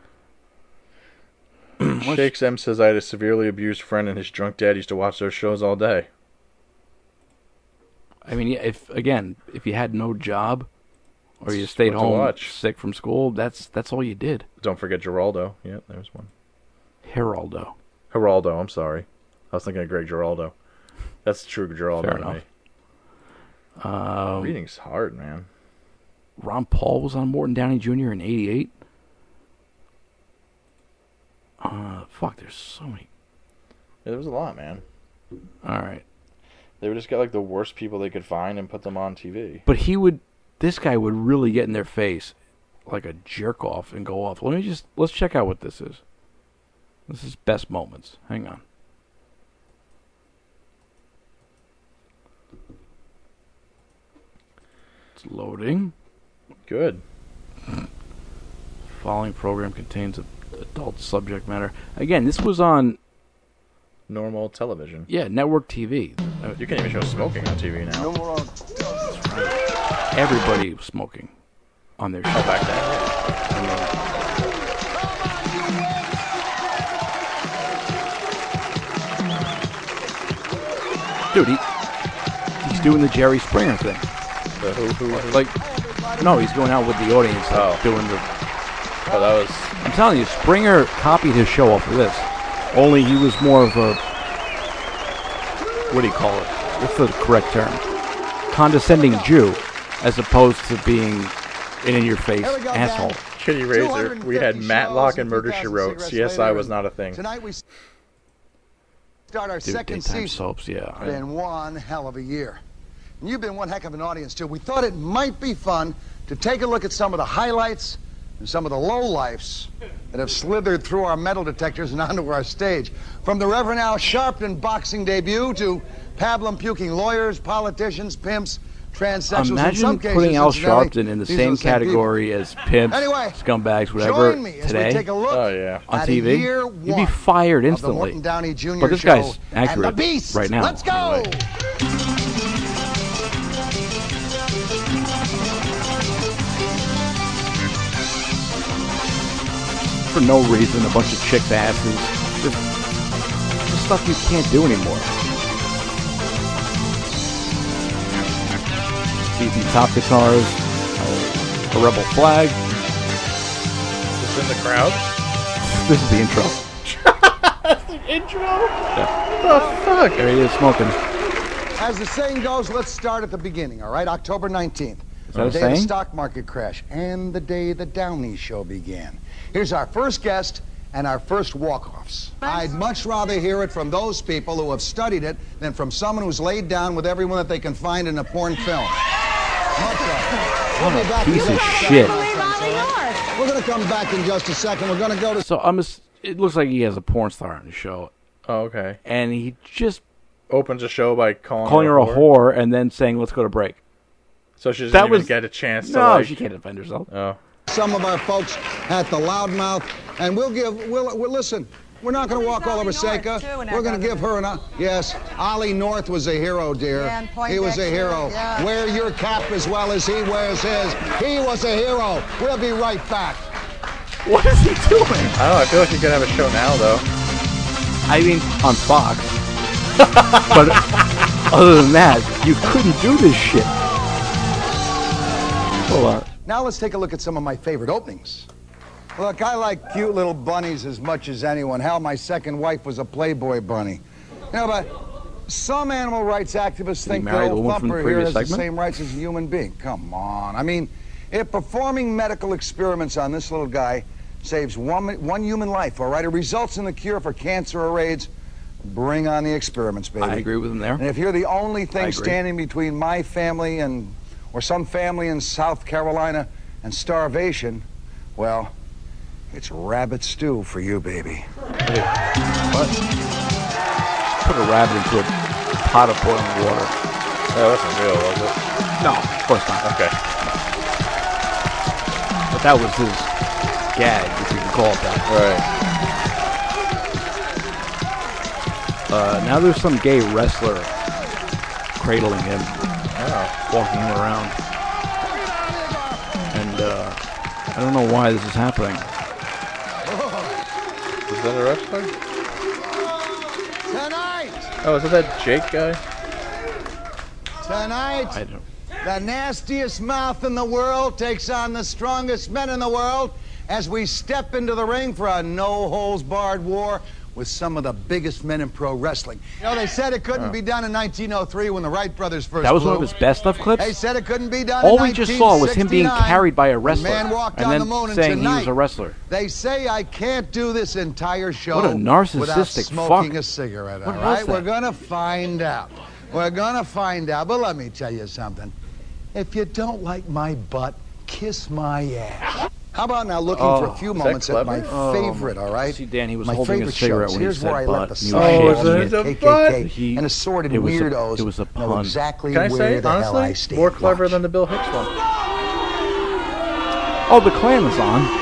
S3: Shakes M says, I had a severely abused friend and his drunk dad used to watch those shows all day.
S2: I mean, yeah, if you had no job, or you stayed
S3: what to
S2: home
S3: watch.
S2: sick from school, that's all you did.
S3: Don't forget Geraldo. Yep, there's one.
S2: Geraldo,
S3: I'm sorry. I was thinking of Greg Giraldo. That's the true Giraldo
S2: Fair
S3: to
S2: enough.
S3: me. Reading's hard, man.
S2: Ron Paul was on Morton Downey Jr. in '88. Fuck, there's so many.
S3: Yeah, there was a lot, man.
S2: All right.
S3: They would just get like the worst people they could find and put them on TV.
S2: But this guy would really get in their face. like a jerk off and go off. Let's check out what this is. This is Best Moments. Hang on. It's loading.
S3: Good.
S2: Following program contains adult subject matter. Again, this was on
S3: normal television.
S2: Yeah, network TV.
S3: You can't even show smoking on TV now.
S10: No more.
S2: Everybody was smoking on their show
S3: back then.
S2: Dude, he's doing the Jerry Springer thing.
S3: The who?
S2: Like, no, he's going out with the audience, doing the.
S3: Oh, that was.
S2: I'm telling you, Springer copied his show off of this. Only he was more of a. What do you call it? What's the correct term? Condescending Jew, as opposed to being an in-your-face asshole.
S3: Kitty Razor. We had Matlock and Murder, She Wrote. CSI was not a thing.
S10: Tonight we start our second
S2: daytime
S10: season.
S2: Soaps, yeah.
S10: It's been one hell of a year. And you've been one heck of an audience, too. We thought it might be fun to take a look at some of the highlights and some of the lowlifes that have slithered through our metal detectors and onto our stage. From the Reverend Al Sharpton boxing debut to pablum puking lawyers, politicians, pimps, transsexuals.
S2: Imagine
S10: in some cases,
S2: putting Al
S10: incidentally,
S2: Sharpton in the
S10: these are
S2: same
S10: people.
S2: category as pimps,
S10: Anyway,
S2: scumbags, whatever,
S10: join me as
S2: today
S10: we take a look
S2: on
S10: at
S2: TV.
S10: year
S2: You'd be
S10: one
S2: fired
S10: of the
S2: instantly.
S10: Morton Downey Jr.
S2: But this
S10: show
S2: guy's
S10: and
S2: accurate
S10: the Beast.
S2: right now.
S10: Let's go.
S2: Anyway. For no reason, a bunch of chicks' asses. Just stuff you can't do anymore. Easy top guitars, a rebel flag.
S3: Just in the crowd?
S2: This is the intro.
S3: That's the intro?
S2: Yeah.
S3: What the fuck?
S2: There he is smoking.
S10: As the saying goes, let's start at the beginning, all right? October 19th.
S2: Is that a
S10: the day of the
S2: saying?
S10: stock market crash and the day the Downey show began. Here's our first guest and our first walk-offs. I'd much rather hear it from those people who have studied it than from someone who's laid down with everyone that they can find in a porn film. We'll be back
S2: Piece
S10: in
S2: of
S10: just a
S2: shit.
S10: second. We're going to come back in just a second. We're going to go to...
S2: So it looks like he has a porn star on the show.
S3: Oh, okay.
S2: And he just
S3: opens a show by calling
S2: her a whore and then saying, "Let's go to break."
S3: So she doesn't even get a chance to.
S2: No, she can't defend herself.
S3: Oh.
S10: Some of our folks at the Loudmouth, and we'll listen. We're not going to walk all over Seika. We're going to give her yes. Ollie North was a hero, dear.
S12: Yeah, and
S10: he was a hero.
S12: yeah.
S10: Wear your cap as well as he wears his. He was a hero. We'll be right back.
S2: What is he doing?
S3: I don't know. I feel like you could have a show now, though.
S2: I mean, on Fox. But other than that, you couldn't do this shit. Hold on.
S10: Now let's take a look at some of my favorite openings. Look, I like cute little bunnies as much as anyone. Hell, my second wife was a Playboy bunny. You know, but some animal rights activists think
S2: married the
S10: Bill
S2: woman from the
S10: Thumper here
S2: previous
S10: has the
S2: segment?
S10: same rights as a human being. Come on. I mean, if performing medical experiments on this little guy saves one human life, all right, it results in the cure for cancer or AIDS, bring on the experiments, baby.
S2: I agree with him there.
S10: And if you're the only
S2: I
S10: thing
S2: agree.
S10: standing between my family or some family in South Carolina and starvation, well, it's rabbit stew for you, baby.
S2: What? Put a rabbit into a pot of boiling water.
S3: That wasn't real, was it?
S2: No, of course not.
S3: Okay.
S2: But that was his gag, if you can call it that.
S3: Right.
S2: Now there's some gay wrestler cradling him, walking him around. And I don't know why this is happening.
S3: Is that a wrestler?
S10: Tonight!
S3: Oh, is it that Jake guy?
S10: Tonight,
S2: I don't.
S10: the nastiest mouth in the world takes on the strongest men in the world as we step into the ring for a no-holds-barred war with some of the biggest men in pro wrestling. You know, they said it couldn't be done in 1903 when the Wright brothers first
S2: That was
S10: flew.
S2: one of his best of clips?
S10: They said it couldn't be done
S2: All
S10: in
S2: we just saw was him being
S10: 1969
S2: carried by a
S10: when
S2: wrestler
S10: man walked
S2: and
S10: on
S2: then
S10: the moon, and
S2: saying he was
S10: tonight,
S2: a wrestler.
S10: They say I can't do this entire show
S2: What a narcissistic
S10: without smoking
S2: fuck.
S10: a cigarette,
S2: What
S10: all
S2: was
S10: right?
S2: that?
S10: We're going to find out. We're going to find out. But let me tell you something. If you don't like my butt, kiss my ass.
S12: How about now looking for a few moments at my favorite, all right?
S2: See, Dan, he was
S12: my
S2: holding
S12: favorite
S2: his cigarette
S12: shows.
S2: when he
S12: Here's
S2: said
S12: where I
S2: butt.
S12: let the
S2: He
S12: sun
S2: was
S12: and
S2: shaking
S12: the
S2: it.
S12: KKK and assorted
S2: it was
S12: weirdos
S2: it was a
S12: know
S2: pun.
S12: exactly
S3: Can I
S12: where
S3: say,
S12: the hell I
S3: honestly,
S12: stand.
S3: more clever
S12: Watch.
S3: than the Bill Hicks one.
S2: Oh, the Klan is on.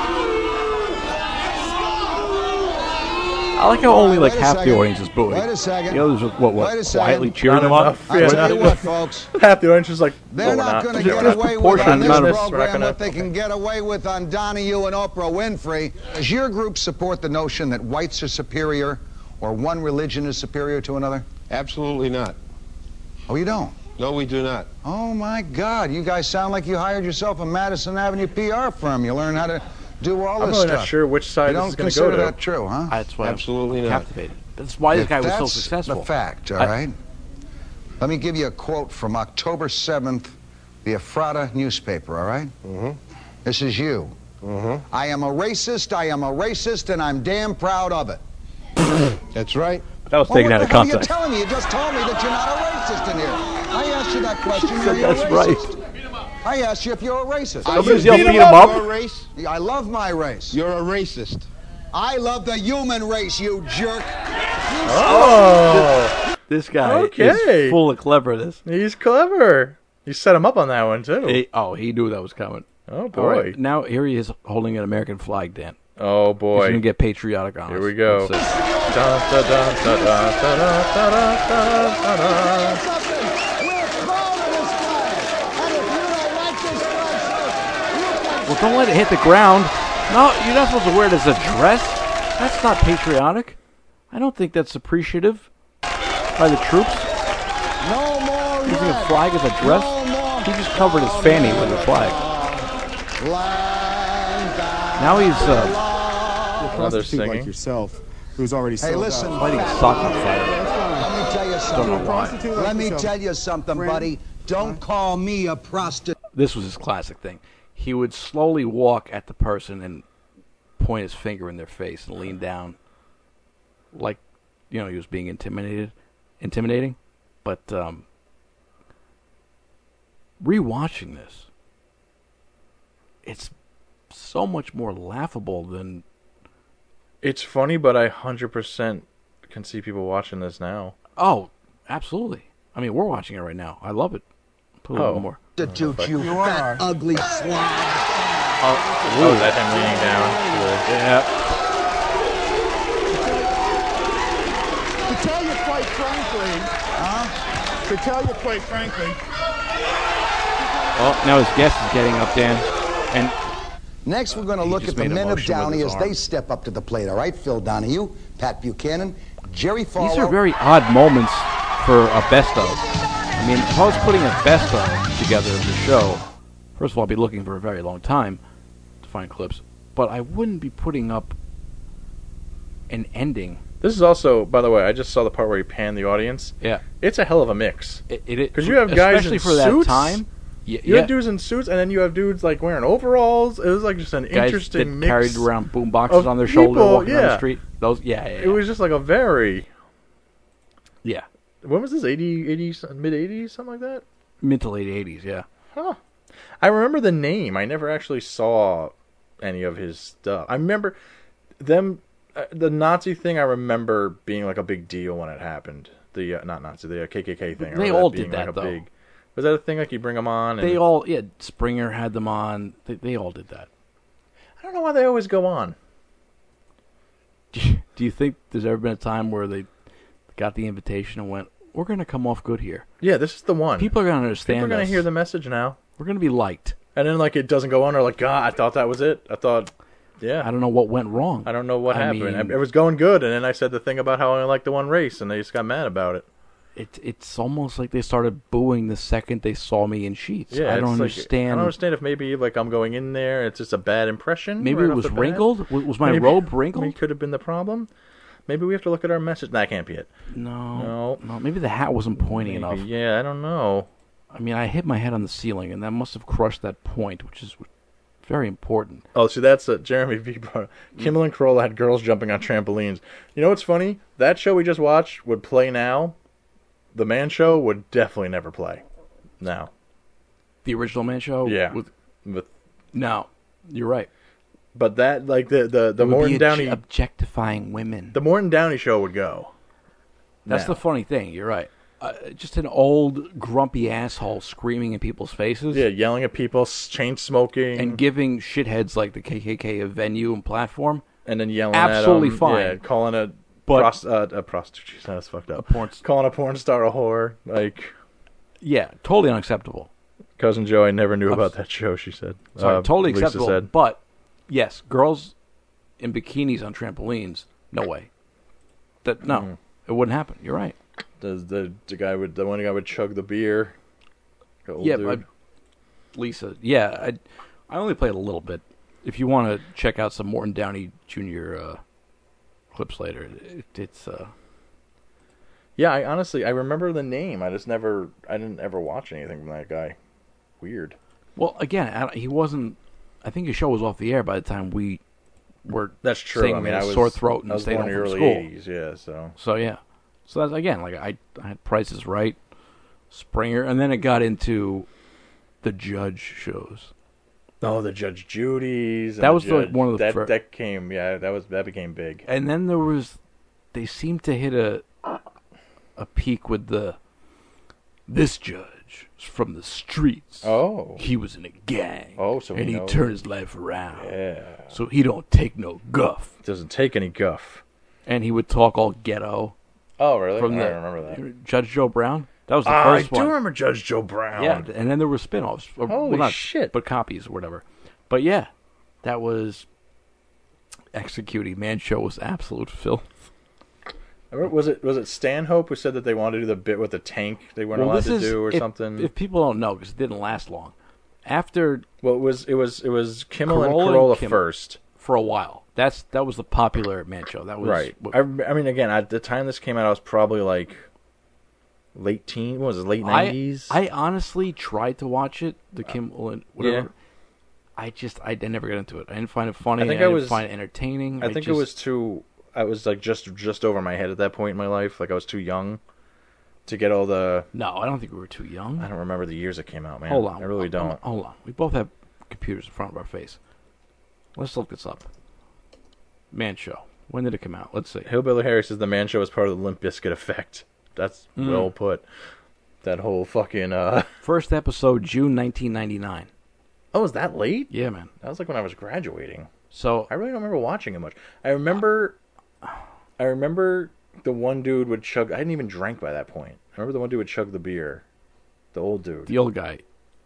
S2: I like how only like
S12: Wait a
S2: half the
S12: second.
S2: audience is booing.
S12: Wait a second.
S2: The others are
S12: Wait a
S2: what
S12: second.
S2: quietly cheering
S3: Not
S2: them on.
S3: enough.
S12: I'll tell you what, folks.
S3: Half the audience is like,
S12: They're
S3: no,
S12: not
S3: we're
S12: going to
S3: not.
S12: get away with on this
S2: amount of-
S12: program what they can get away with on Donahue and Oprah Winfrey. Does your group support the notion that whites are superior or one religion is superior to another?
S13: Absolutely not.
S12: Oh, you don't?
S13: No, we do not.
S12: Oh, my God. You guys sound like you hired yourself a Madison Avenue PR firm. You learn how to do all
S3: I'm
S12: this
S3: really
S12: stuff.
S3: not sure which side
S12: You
S3: this
S12: don't
S3: is going to go
S12: consider
S3: to.
S12: that true, huh?
S2: That's why
S13: Absolutely
S2: I'm
S13: not.
S2: captivated. That's why this
S12: If
S2: guy was so
S12: that's
S2: successful.
S12: the fact, all right? Let me give you a quote from October 7th, the Ephrata newspaper, all right?
S13: Mm-hmm.
S12: This is you.
S13: Mm-hmm.
S12: I am a racist, and I'm damn proud of it.
S13: That's right.
S2: That was taken out of
S12: What are you
S2: context.
S12: telling me? You just told me that you're not a racist in here. I asked you that question.
S2: said
S12: Are you a
S2: that's
S12: racist? I asked you if you're a racist.
S2: Somebody's yelled beat him up.
S13: You're a race.
S12: I love my race.
S13: You're a racist.
S12: I love the human race, you jerk.
S3: Oh,
S2: This guy
S3: Okay.
S2: is full of cleverness.
S3: he's clever. You set him up on that one, too.
S2: He knew that was coming.
S3: Oh, boy.
S2: All right, now here he is holding an American flag, Dan.
S3: Oh,
S2: He's
S3: boy.
S2: going to get patriotic on us.
S3: Here we go.
S2: Let's see.
S3: Dun, dun, dun, dun, dun, dun, dun, dun, dun, dun, dun.
S2: Well, don't let it hit the ground. No, you're not supposed to wear it as a dress. That's not patriotic. I don't think that's appreciative by the troops.
S12: No more
S2: Using a flag as a dress. He just covered his fanny with a flag. Now he's
S3: Another singing.
S14: like yourself, who's already
S12: Hey,
S14: sold
S12: listen.
S14: out.
S2: lighting a sock on fire.
S12: Let me tell you
S2: Don't know
S12: something.
S2: why.
S12: Let me tell you something, buddy. Don't call me a prostitute.
S2: This was his classic thing. He would slowly walk at the person and point his finger in their face and lean down, like, he was being intimidating. But rewatching this, it's so much more laughable than.
S3: It's funny, but I 100% can see people watching this now.
S2: Oh, absolutely. I mean, we're watching it right now. I love it. Put a little bit more.
S12: Prostitute, you fat, ugly slob.
S3: Oh, is that him leaning down?
S2: Yeah.
S14: To tell you quite frankly,
S2: Oh, now his guest is getting up, Dan. And
S12: Next, we're going to
S2: He
S12: look
S2: just
S12: at the
S2: made a
S12: men of
S2: motion with
S12: Downey
S2: his
S12: as they
S2: arm.
S12: step up to the plate, all right? Phil Donahue, Pat Buchanan, Jerry Falwell.
S2: these are very odd moments for a best of. I mean, if I was putting a best of together of the show, first of all, I'd be looking for a very long time to find clips, but I wouldn't be putting up an ending.
S3: This is also, by the way, I just saw the part where he panned the audience.
S2: Yeah.
S3: It's a hell of a mix.
S2: It
S3: Because you have guys
S2: especially
S3: in
S2: for that
S3: suits.
S2: time.
S3: You have dudes in suits, and then you have dudes like wearing overalls. It was like just an
S2: Guys
S3: interesting
S2: that
S3: mix.
S2: carried around boom boxes
S3: of
S2: on their shoulder
S3: people,
S2: walking down the
S3: yeah.
S2: street. Those, yeah.
S3: It was just like a very.
S2: Yeah.
S3: When was this? 80 mid 80s, something like that?
S2: Mid to late 80s, yeah.
S3: Huh. I remember the name. I never actually saw any of his stuff. I remember them. The Nazi thing, I remember being like a big deal when it happened. The not Nazi, the KKK thing. I
S2: They
S3: remember
S2: all
S3: being
S2: did that,
S3: like a
S2: though.
S3: big. Was that a thing? Like you bring them on? And
S2: They all, Springer had them on. They all did that.
S3: I don't know why they always go on.
S2: Do you think there's ever been a time where they got the invitation and went, we're going to come off good here?
S3: Yeah, this is the one.
S2: People are going to understand
S3: People are going
S2: us.
S3: to hear the message now.
S2: We're going to be liked.
S3: And then like it doesn't go on. They're like, God, I thought that was it. I thought, yeah.
S2: I don't know what went wrong.
S3: I don't know what
S2: I
S3: happened.
S2: mean-
S3: It was going good, and then I said the thing about how I only liked the one race, and they just got mad about it.
S2: It's almost like they started booing the second they saw me in Sheets.
S3: Yeah,
S2: I don't
S3: it's like-
S2: understand.
S3: I don't understand if maybe like I'm going in there, it's just a bad impression.
S2: Maybe
S3: right
S2: it
S3: off
S2: was
S3: the bat.
S2: wrinkled? Was my robe wrinkled?
S3: Maybe could have been the problem. Maybe we have to look at our message. That can't be it.
S2: No. Maybe the hat wasn't pointy
S3: Maybe,
S2: enough.
S3: Yeah, I don't know.
S2: I mean, I hit my head on the ceiling, and that must have crushed that point, which is very important.
S3: Oh, see, that's Jeremy V. brought up. Kimmel and Corolla had girls jumping on trampolines. You know what's funny? That show we just watched would play now. The Man Show would definitely never play now.
S2: The original Man Show?
S3: Yeah.
S2: With
S3: With
S2: no. You're right.
S3: But that, like, the
S2: It would
S3: Morton
S2: be
S3: Downey...
S2: objectifying women.
S3: The Morton Downey show would go.
S2: That's
S3: now.
S2: the funny thing. You're right. Just an old, grumpy asshole screaming in people's faces.
S3: Yeah, yelling at people, chain smoking.
S2: And giving shitheads like the KKK a venue and platform.
S3: And then yelling
S2: Absolutely
S3: at them.
S2: fine.
S3: Yeah, calling a prostitute. That's fucked up. Calling a porn star a whore. Like...
S2: Yeah, totally unacceptable.
S3: Cousin Joe, I never knew about that show, she said.
S2: Sorry, totally
S3: Lisa
S2: acceptable.
S3: said.
S2: But, yes, girls in bikinis on trampolines, no way. It wouldn't happen. You're right.
S3: The one guy would chug the beer. The old
S2: Yeah,
S3: dude.
S2: but Lisa. Yeah, I only played a little bit. If you want to check out some Morton Downey Jr. Clips later, it's.
S3: Yeah, I remember the name. I didn't ever watch anything from that guy. Weird.
S2: Well, again, he wasn't. I think his show was off the air by the time we were.
S3: That's true.
S2: Singing
S3: I mean,
S2: with
S3: I
S2: a
S3: was
S2: sore throat
S3: I
S2: and
S3: was
S2: stayed
S3: born
S2: home
S3: in the
S2: from
S3: early
S2: school.
S3: 80s, yeah.
S2: So yeah. So that's again like I had Price is Right, Springer, and then it got into the judge shows.
S3: Oh, the Judge Judy's.
S2: That was one of the
S3: that became big.
S2: And then they seemed to hit a peak with this judge from the streets.
S3: Oh,
S2: he was in a gang.
S3: Oh, so
S2: and he
S3: knows.
S2: turned his life around.
S3: Yeah,
S2: so he don't take no guff.
S3: Doesn't take any guff.
S2: And he would talk all ghetto.
S3: Oh, really?
S2: From
S3: I don't remember that.
S2: Judge Joe Brown. That was the first one.
S3: I do remember Judge Joe Brown.
S2: Yeah, and then there were spin-offs.
S3: Holy shit!
S2: But copies or whatever. But yeah, that was executing. Man Show was absolute filth.
S3: Was it Stanhope who said that they wanted to do the bit with the tank they weren't allowed to do or something?
S2: If people don't know, because it didn't last long. After
S3: it was Kimmel and Carolla first
S2: for a while. That was the popular Man Show. That was
S3: right. I mean, again, at the time this came out, I was probably like late 90s.
S2: I honestly tried to watch it, the Kimmel and whatever.
S3: Yeah.
S2: I never got into it. I didn't find it funny.
S3: I didn't
S2: find it entertaining.
S3: I think it was too. I was like just over my head at that point in my life. Like I was too young to get all the.
S2: No, I don't think we were too young.
S3: I don't remember the years it came out, man.
S2: Hold on,
S3: I really don't.
S2: Hold on. We both have computers in front of our face. Let's look this up. Man Show. When did it come out? Let's see.
S3: Hillbilly Harry says the Man Show is part of the Limp Bizkit effect. That's well put. That whole fucking
S2: first episode, June 1999.
S3: Oh, is that late?
S2: Yeah, man.
S3: That was like when I was graduating.
S2: So
S3: I really don't remember watching it much. I remember the one dude would chug. I hadn't even drank by that point. I remember the one dude would chug the beer. The old dude.
S2: The old guy.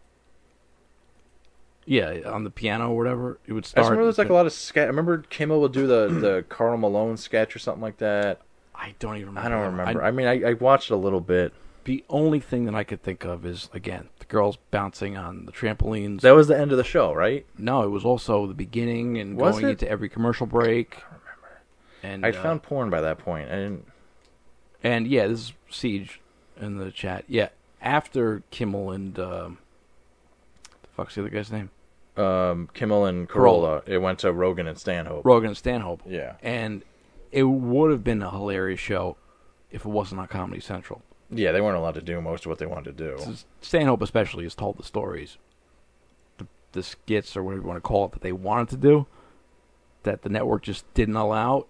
S2: Yeah, on the piano or whatever. It would start.
S3: I remember there was like a lot of sketch. I remember Kimmel would do the Karl Malone sketch or something like that.
S2: I don't even remember.
S3: I don't remember. I mean, I watched a little bit.
S2: The only thing that I could think of is, again, the girls bouncing on the trampolines.
S3: That was the end of the show, right?
S2: No, it was also the beginning and
S3: was
S2: going into every commercial break.
S3: I don't remember.
S2: And
S3: I'd found porn by that point. I didn't.
S2: And yeah, this is Siege in the chat. Yeah, after Kimmel and the fuck's the other guy's name?
S3: Kimmel and Carolla. It went to Rogan and Stanhope.
S2: Yeah. And it would have been a hilarious show if it wasn't on Comedy Central.
S3: Yeah, they weren't allowed to do most of what they wanted to do.
S2: Stanhope especially has told the stories, the skits or whatever you want to call it, that they wanted to do, that the network just didn't allow.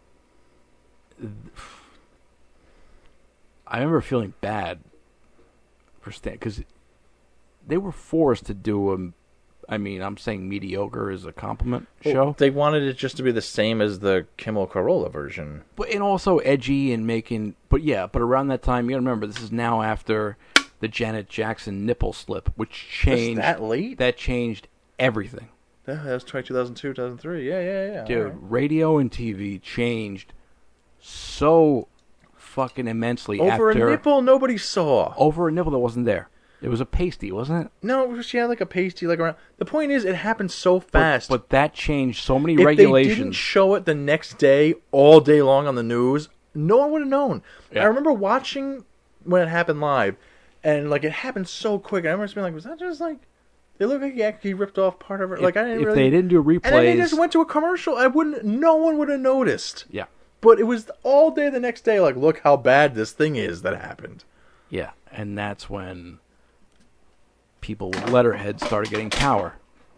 S2: I remember feeling bad for Stan, because they were forced to do I'm saying mediocre is a compliment show.
S3: They wanted it just to be the same as the Kimmel Carolla version.
S2: And also edgy and making... But around that time, you gotta remember, this is now after the Janet Jackson nipple slip, which changed...
S3: Was that late?
S2: That changed everything.
S3: Yeah, that was 2002, 2003. Yeah.
S2: Dude,
S3: right.
S2: Radio and TV changed so fucking immensely
S3: Over a nipple nobody saw.
S2: Over a nipple that wasn't there. It was a pasty, wasn't it?
S3: No, she had like a pasty like around. The point is, it happened so fast.
S2: But that changed so many
S3: if
S2: regulations.
S3: If they didn't show it the next day, all day long on the news, no one would have known. Yeah. I remember watching when it happened live, and like it happened so quick. And I remember just being like, "Was that just like?" They look like he ripped off part of it. Like I didn't
S2: if
S3: really.
S2: They didn't do replays,
S3: and then they just went to a commercial. No one would have noticed.
S2: Yeah.
S3: But it was all day the next day. Like, look how bad this thing is that happened.
S2: Yeah, and that's when people with letterheads started getting power.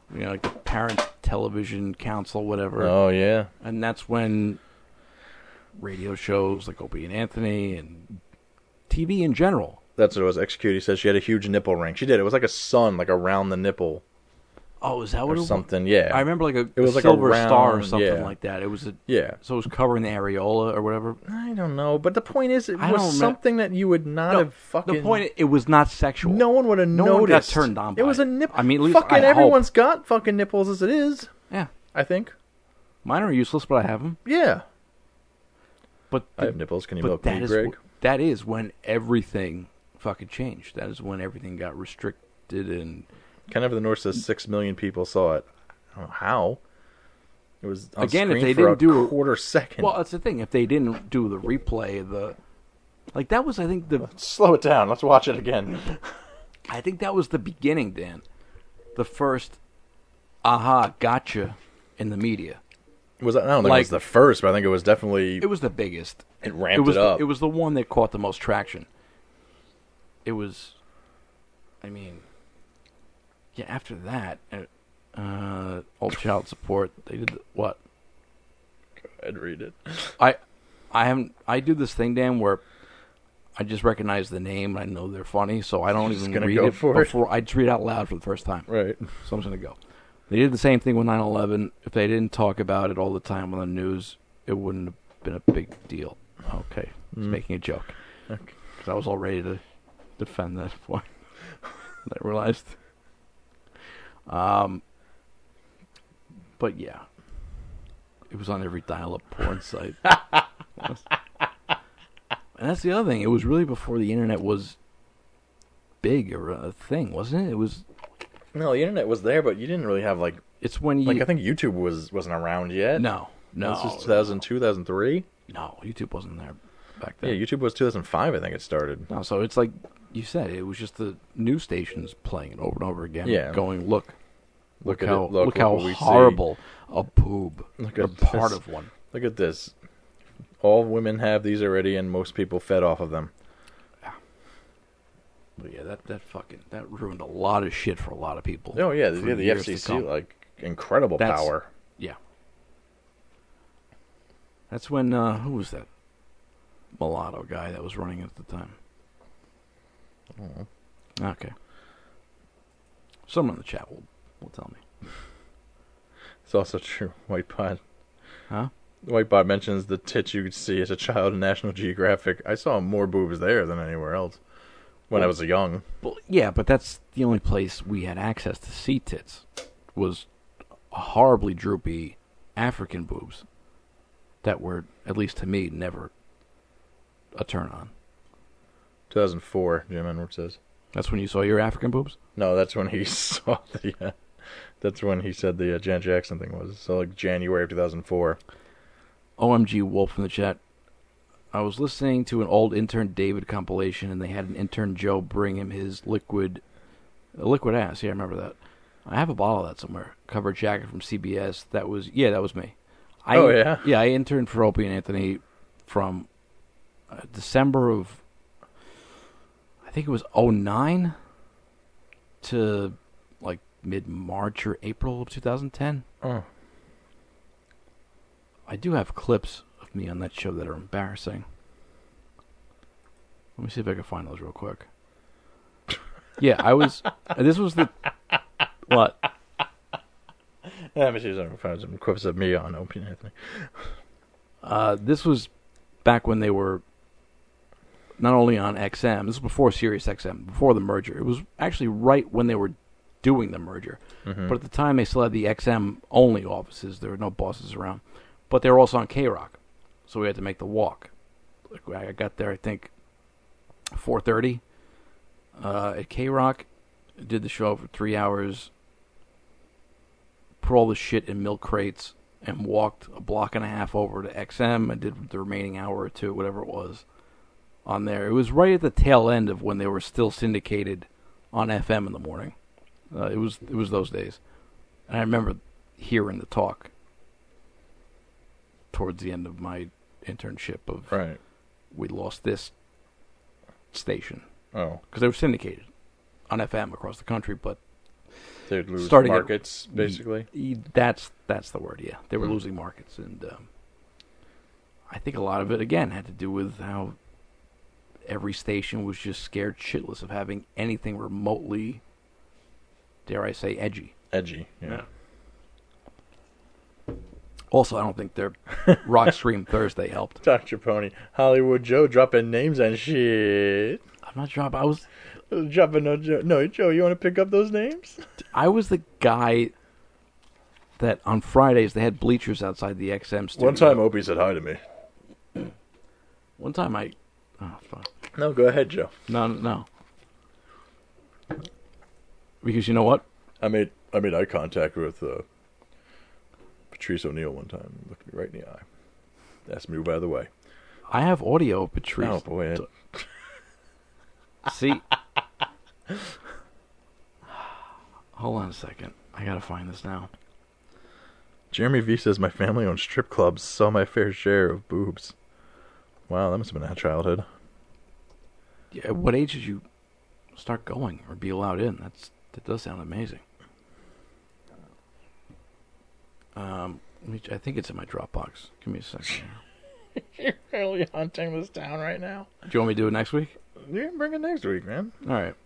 S2: like the Parent Television Council, whatever.
S3: Oh, yeah.
S2: And that's when radio shows like Opie and Anthony and TV in general.
S3: That's what it was. Executed says she had a huge nipple ring. She did. It was like a sun, like around the nipple.
S2: Oh, is that what
S3: or
S2: it was?
S3: something? Yeah.
S2: I remember like
S3: it was
S2: a
S3: like
S2: silver
S3: a round,
S2: star or something
S3: yeah.
S2: like that. It was
S3: yeah.
S2: So it was covering the areola or whatever.
S3: I don't know, but the point is, it
S2: I don't
S3: was
S2: remem-
S3: something that you would not
S2: No,
S3: have fucking.
S2: The point, it was not sexual.
S3: No one would have
S2: No
S3: noticed.
S2: one got turned on by
S3: It was
S2: it.
S3: a nipple.
S2: I mean, at least
S3: fucking
S2: I hope.
S3: everyone's got fucking nipples as it is.
S2: Yeah.
S3: I think.
S2: Mine are useless, but I have them.
S3: Yeah.
S2: But
S3: I have nipples. Can you
S2: but
S3: milk
S2: that
S3: me,
S2: is
S3: Greg?
S2: that is when everything fucking changed. That is when everything got restricted and.
S3: Ken of the North says 6 million people saw it. I don't know how. It was on
S2: Again, if
S3: screen
S2: they
S3: for
S2: didn't do
S3: a quarter second.
S2: Well, that's the thing. If they didn't do the replay of the, like that was, I think the.
S3: Slow it down. Let's watch it again.
S2: I think that was the beginning, Dan. The first, aha, gotcha, in the media.
S3: Was I don't think it was the first, but I think it was definitely.
S2: It was the biggest.
S3: It ramped it up.
S2: It was the one that caught the most traction. It was. I mean. Yeah. After that, all child support. They did what?
S3: Go ahead, read it.
S2: I do this thing, Dan, where I just recognize the name. I know they're funny, so I don't even read it before. I just read it out loud for the first time.
S3: Right.
S2: So I'm just gonna go. They did the same thing with 9/11. If they didn't talk about it all the time on the news, it wouldn't have been a big deal. Okay, I was making a joke.
S3: Okay.
S2: Because I was all ready to defend that point. I realized. But yeah, it was on every dial-up porn site. And that's the other thing. It was really before the internet was big or a thing, wasn't it? It was.
S3: No, the internet was there, but you didn't really have like.
S2: It's when you.
S3: Like I think YouTube wasn't around yet.
S2: No.
S3: This was 2002, 2003.
S2: No, YouTube wasn't there back then.
S3: Yeah, YouTube was 2005. I think it started.
S2: No, so it's like you said. It was just the news stations playing it over and over again.
S3: Yeah.
S2: Going, look
S3: at
S2: how
S3: it, look
S2: how
S3: what we
S2: horrible a boob.
S3: Look
S2: or
S3: at
S2: part
S3: this.
S2: of one.
S3: Look at this. All women have these already, and most people fed off of them.
S2: But yeah, that ruined a lot of shit for a lot of people.
S3: Oh yeah,
S2: for
S3: the
S2: years to
S3: FCC
S2: come.
S3: like incredible power.
S2: Yeah. That's when who was that mulatto guy that was running at the time? Okay. Someone in the chat will tell me.
S3: It's also true. White Pod.
S2: Huh?
S3: White Pod mentions the tits you could see as a child in National Geographic. I saw more boobs there than anywhere else when I was young.
S2: Well, yeah, but that's the only place we had access to see tits. Was horribly droopy African boobs that were, at least to me, never a turn on.
S3: 2004, Jim Edwards says.
S2: That's when you saw your African boobs?
S3: No, that's when he saw the. That's when he said the Janet Jackson thing was. So like January of 2004.
S2: OMG Wolf in the chat. I was listening to an old Intern David compilation, and they had an intern Joe bring him his liquid ass. Yeah, I remember that. I have a bottle of that somewhere. Covered jacket from CBS. That was me.
S3: Oh, yeah?
S2: Yeah, I interned for Opie and Anthony from December of, I think it was 2009 to like mid-March or April of 2010.
S3: Oh.
S2: I do have clips of me on that show that are embarrassing. Let me see if I can find those real quick. Yeah, I was. This was the. What?
S3: Let me see if I can find some clips of me on Opie and Anthony.
S2: This was back when they were not only on XM. This was before Sirius XM, before the merger. It was actually right when they were doing the merger.
S3: Mm-hmm.
S2: But at the time, they still had the XM only offices. There were no bosses around. But they were also on K-Rock, so we had to make the walk. I got there, I think, 4:30 at K-Rock. Did the show for 3 hours. Put all the shit in milk crates and walked a block and a half over to XM and did the remaining hour or two, whatever it was, on there. It was right at the tail end of when they were still syndicated on FM in the morning. It was those days. And I remember hearing the talk towards the end of my internship of
S3: right.
S2: We lost this station.
S3: Oh.
S2: Because they were syndicated on FM across the country, but
S3: They'd lose
S2: starting
S3: markets, basically.
S2: That's the word. Yeah, they were losing markets, and I think a lot of it again had to do with how every station was just scared shitless of having anything remotely, dare I say, edgy.
S3: Edgy, yeah.
S2: Also, I don't think their Rock Stream Thursday helped.
S3: Dr. Pony, Hollywood Joe dropping names and shit.
S2: I'm not dropping. I was
S3: dropping no Joe. No, Joe, you want to pick up those names?
S2: I was the guy that on Fridays they had bleachers outside the XM studio.
S3: One time Opie said hi to me.
S2: One time oh, fuck.
S3: No, go ahead, Joe.
S2: No. Because you know what?
S3: I made eye contact with Patrice O'Neill one time. He looked me right in the eye. Asked me, by the way.
S2: I have audio of Patrice.
S3: Oh, boy.
S2: See? Hold on a second. I gotta find this now.
S3: Jeremy V says, my family owns strip clubs. Saw my fair share of boobs. Wow, that must have been a childhood.
S2: Yeah, at what age did you start going or be allowed in? That does sound amazing. I think it's in my Dropbox. Give me a second.
S3: You're really hunting this down right now.
S2: Do you want me to do it next week?
S3: You can bring it next week, man.
S2: All right.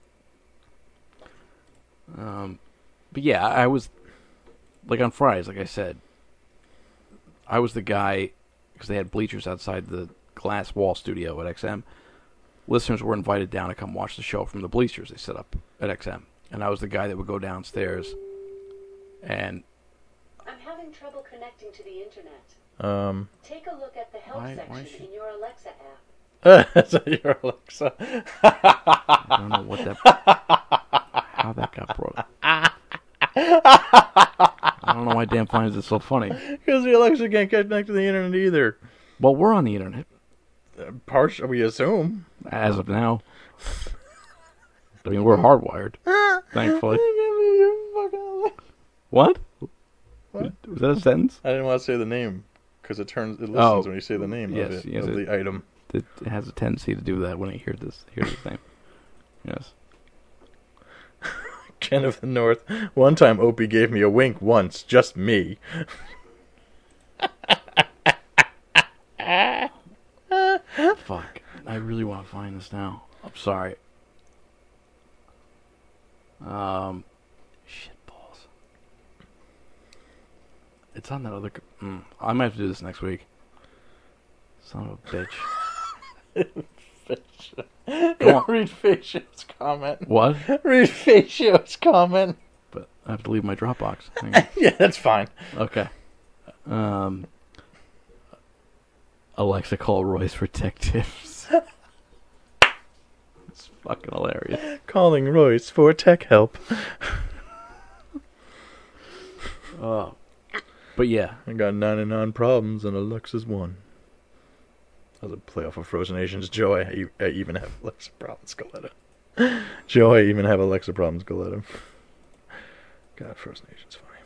S2: But yeah, I was like on Fridays, like I said, I was the guy because they had bleachers outside the glass wall studio at XM. Listeners were invited down to come watch the show from the bleachers they set up at XM, and I was the guy that would go downstairs and.
S15: I'm having trouble connecting to the internet. Take a look at the help section in your Alexa app.
S3: Your Alexa.
S2: I don't know what how that got brought up. I don't know why Dan finds it so funny.
S3: Because the Alexa can't connect to the internet either.
S2: Well, we're on the internet.
S3: We assume.
S2: As of now. I mean, we're hardwired. Thankfully. What? Was that a sentence?
S3: I didn't want to say the name because it listens when you say the name of the item.
S2: It has a tendency to do that when it hears this name. Yes.
S3: Ken of the North. One time Opie gave me a wink once, just me.
S2: Fuck. I really want to find this now. I'm sorry. Shit balls. It's on that other... I might have to do this next week. Son of a bitch.
S3: Read Facio's comment.
S2: What?
S3: Read Facio's comment.
S2: But I have to leave my Dropbox.
S3: Yeah, that's fine.
S2: Okay. Alexa, call Royce for tech tips. It's fucking hilarious.
S3: Calling Royce for tech help.
S2: Oh. But yeah.
S3: I got 99 problems and Alexa's one. That was a play off of Frozen Asians. Joe, I even have Alexa problems. Go let him. Joe, I even have Alexa problems. Go let him. God, Frozen Asians funny.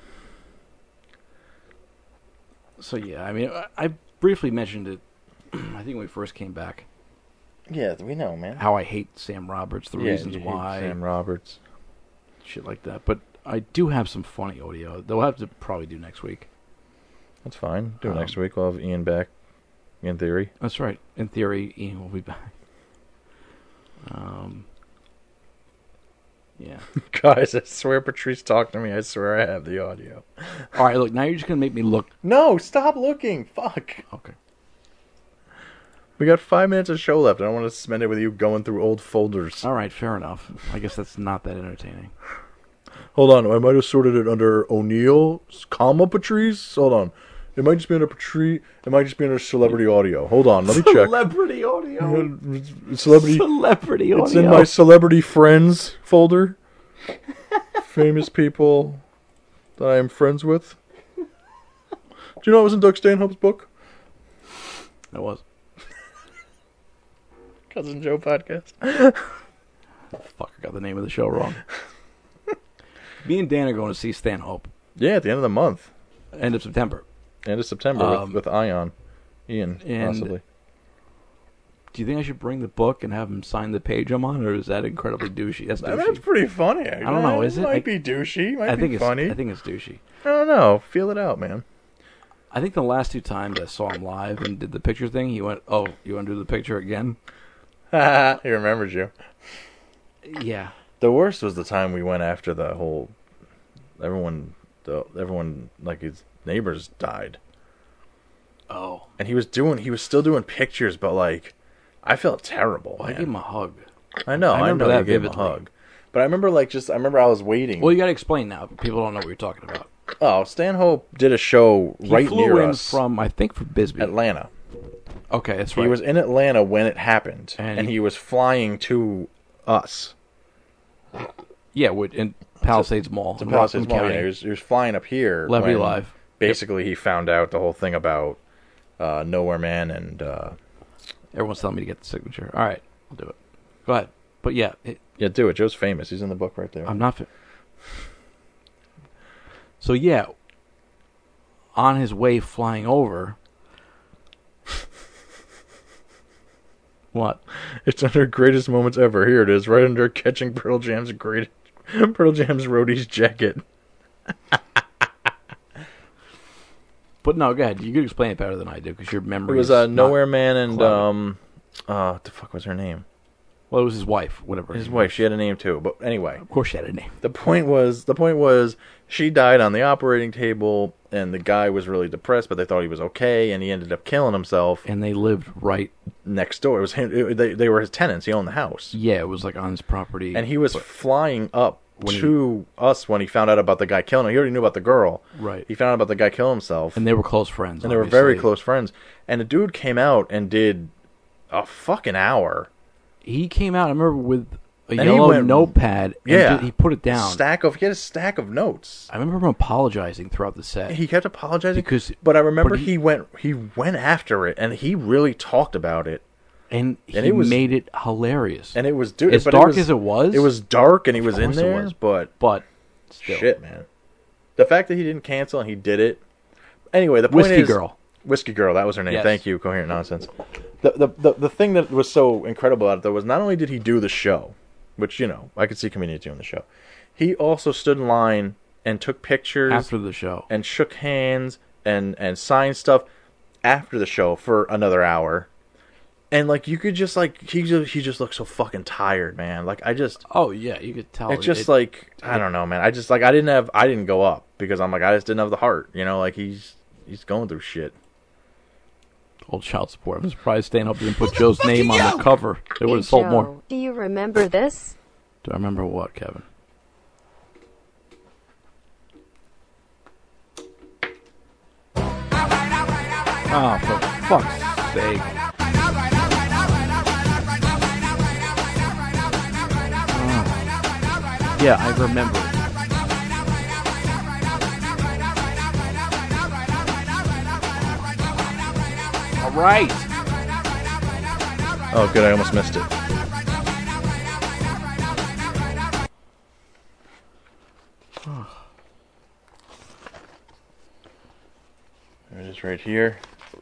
S2: So yeah, I mean, I briefly mentioned it. I think when we first came back.
S3: Yeah, we know, man.
S2: How I hate Sam Roberts. The reasons why.
S3: Sam Roberts.
S2: Shit like that. But I do have some funny audio. They'll have to probably do next week.
S3: That's fine. Do it next week. We'll have Ian back. In theory.
S2: That's right. In theory, Ian will be back. Yeah.
S3: Guys, I swear Patrice talked to me. I swear I have the audio.
S2: All right, look, now you're just going to make me look.
S3: No, stop looking. Fuck.
S2: Okay.
S3: We got 5 minutes of show left. I don't want to spend it with you going through old folders.
S2: All right, fair enough. I guess that's not that entertaining.
S3: Hold on. I might have sorted it under O'Neill, comma Patrice. Hold on. It might just be under Patrice. It might just be under celebrity audio. Hold on, let me check.
S2: Celebrity audio.
S3: Celebrity audio. It's in my celebrity friends folder. Famous people that I am friends with. Do you know it was in Doug Stanhope's book?
S2: It was.
S3: Cousin Joe podcast.
S2: Fuck, I got the name of the show wrong. Me and Dan are going to see Stanhope.
S3: Yeah, at the end of the month.
S2: End of September.
S3: End of September with Ian,
S2: and
S3: possibly.
S2: Do you think I should bring the book and have him sign the page I'm on, or is that incredibly douchey? That's douchey.
S3: That's pretty funny.
S2: I don't know. Is it?
S3: Might be douchey. Might be funny.
S2: I think it's douchey.
S3: I don't know. Feel it out, man.
S2: I think the last 2 times I saw him live and did the picture thing, he went, "Oh, you want to do the picture again?"
S3: He remembers you.
S2: Yeah.
S3: The worst was the time we went after the whole everyone like his neighbors died.
S2: Oh.
S3: And he was still doing pictures, but like I felt terrible.
S2: Well, I gave him a hug.
S3: I know
S2: I remember
S3: you
S2: that
S3: gave him a
S2: vividly.
S3: hug. But I remember I was waiting.
S2: Well, you got to explain now. People don't know what you're talking about.
S3: Oh, Stanhope did a show right
S2: flew
S3: near
S2: in
S3: us
S2: from, I think, from Bisbee,
S3: Atlanta.
S2: Okay, that's right.
S3: He was in Atlanta when it happened,
S2: And
S3: he was flying to us.
S2: Yeah, in Palisades Mall.
S3: To
S2: in
S3: Palisades
S2: Rockland
S3: Mall.
S2: County.
S3: Yeah, he was flying up here.
S2: Levy
S3: when
S2: Live.
S3: Basically, he found out the whole thing about Nowhere Man and...
S2: Everyone's telling me to get the signature. All right, I'll do it. Go ahead. But yeah.
S3: Yeah, do it. Joe's famous. He's in the book right there.
S2: I'm not... So yeah, on his way flying over... What?
S3: It's under Greatest Moments Ever. Here it is, right under Catching Pearl Jam's Roadie's Jacket.
S2: But no, go ahead. You could explain it better than I do, because your memory
S3: It was
S2: is
S3: Nowhere
S2: not
S3: Man and
S2: cloudy.
S3: what the fuck was her name?
S2: Well, it was his wife, whatever.
S3: His wife. She had a name too. But anyway,
S2: of course she had a name.
S3: The point was she died on the operating table, and the guy was really depressed, but they thought he was okay, and he ended up killing himself.
S2: And they lived right
S3: next door. It was him. They were his tenants. He owned the house.
S2: Yeah, it was like on his property.
S3: And he was flying up to us when he found out about the guy killing him. He already knew about the girl.
S2: Right.
S3: He found out about the guy killing himself.
S2: And they were close friends.
S3: And they were very close friends. And the dude came out and did a fucking hour.
S2: He came out, I remember, with a yellow notepad. And he put it down.
S3: He had a stack of notes.
S2: I remember him apologizing throughout the set.
S3: He kept apologizing.
S2: But
S3: I remember he went after it, and he really talked about it.
S2: And he made it hilarious.
S3: And it was, dude,
S2: as dark as it was.
S3: It was dark, and he was in
S2: course it
S3: there,
S2: was.
S3: but
S2: still.
S3: Shit, man. The fact that he didn't cancel and he did it. Anyway, the point is... Whiskey Girl, that was her name.
S2: Yes.
S3: Thank you, Coherent Nonsense. The thing that was so incredible about it, though, was not only did he do the show, which, I could see comedians doing the show, he also stood in line and took pictures...
S2: After the show.
S3: And shook hands and signed stuff after the show for another hour. And, you could just, he just looked so fucking tired, man.
S2: Oh, yeah, you could tell.
S3: It's just, I don't know, man. I didn't go up because I'm I just didn't have the heart. He's going through shit.
S2: Old child support. I'm surprised Stanhope didn't put Joe's name on the cover. It would have sold more.
S7: Do you remember this?
S2: Do I remember what, Kevin? Oh, for fuck's sake. Yeah, I remember it. All right.
S3: Oh, good. I almost missed it. There it is right here.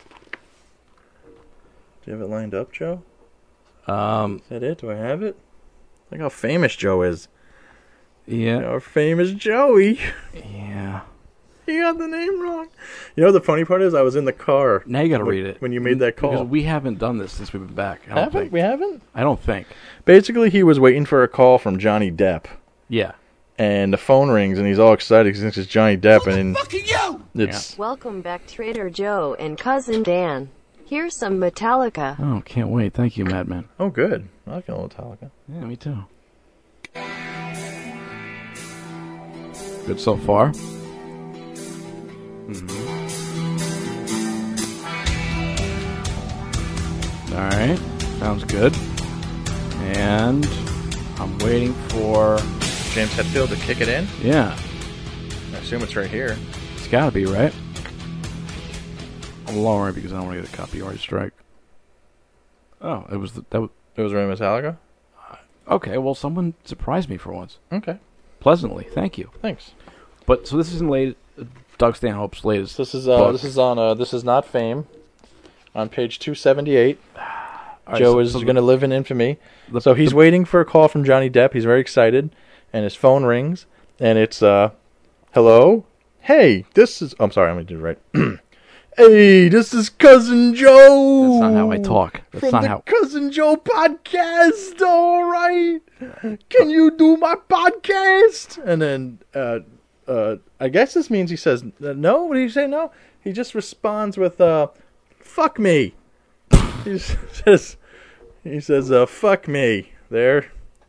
S3: Do you have it lined up, Joe? Is that it? Do I have it? Look how famous Joe is.
S2: Yeah.
S3: Our famous Joey.
S2: Yeah.
S3: You got the name wrong. The funny part is I was in the car.
S2: Now you got to read it.
S3: When you made that call.
S2: Because we haven't done this since we've been back.
S3: We haven't?
S2: I don't think.
S3: Basically, he was waiting for a call from Johnny Depp.
S2: Yeah.
S3: And the phone rings, and he's all excited because he thinks it's Johnny Depp. And it's...
S7: Welcome back, Trader Joe and Cousin Dan. Here's some Metallica.
S2: Oh, can't wait. Thank you, Madman.
S3: Oh, good. I like a little Metallica.
S2: Yeah, me too. Good so far. All right, sounds good. And I'm waiting for
S3: James Hetfield to kick it in.
S2: Yeah,
S3: I assume it's right here.
S2: It's got to be right. I'm lowering because I don't want to get a copyright strike. Oh, it was
S3: it was Ray Metallica.
S2: Okay, well, someone surprised me for once.
S3: Okay,
S2: pleasantly. Thank you.
S3: Thanks.
S2: But so this isn't Doug Stanhope's latest.
S3: This is
S2: book.
S3: This is Not Fame, on page 278.
S2: All All right,
S3: Joe
S2: so-
S3: is
S2: so
S3: going to live in infamy. So he's waiting for a call from Johnny Depp. He's very excited, and his phone rings, and it's hello. Hey, this is. I'm sorry, I'm going to do it right. Hey, this is Cousin Joe.
S2: That's not how I talk. That's
S3: from
S2: not
S3: the
S2: how.
S3: Cousin Joe podcast. All right, can you do my podcast? And then I guess this means he says no. What do you say? No. He just responds with "fuck me." He says "fuck me." There.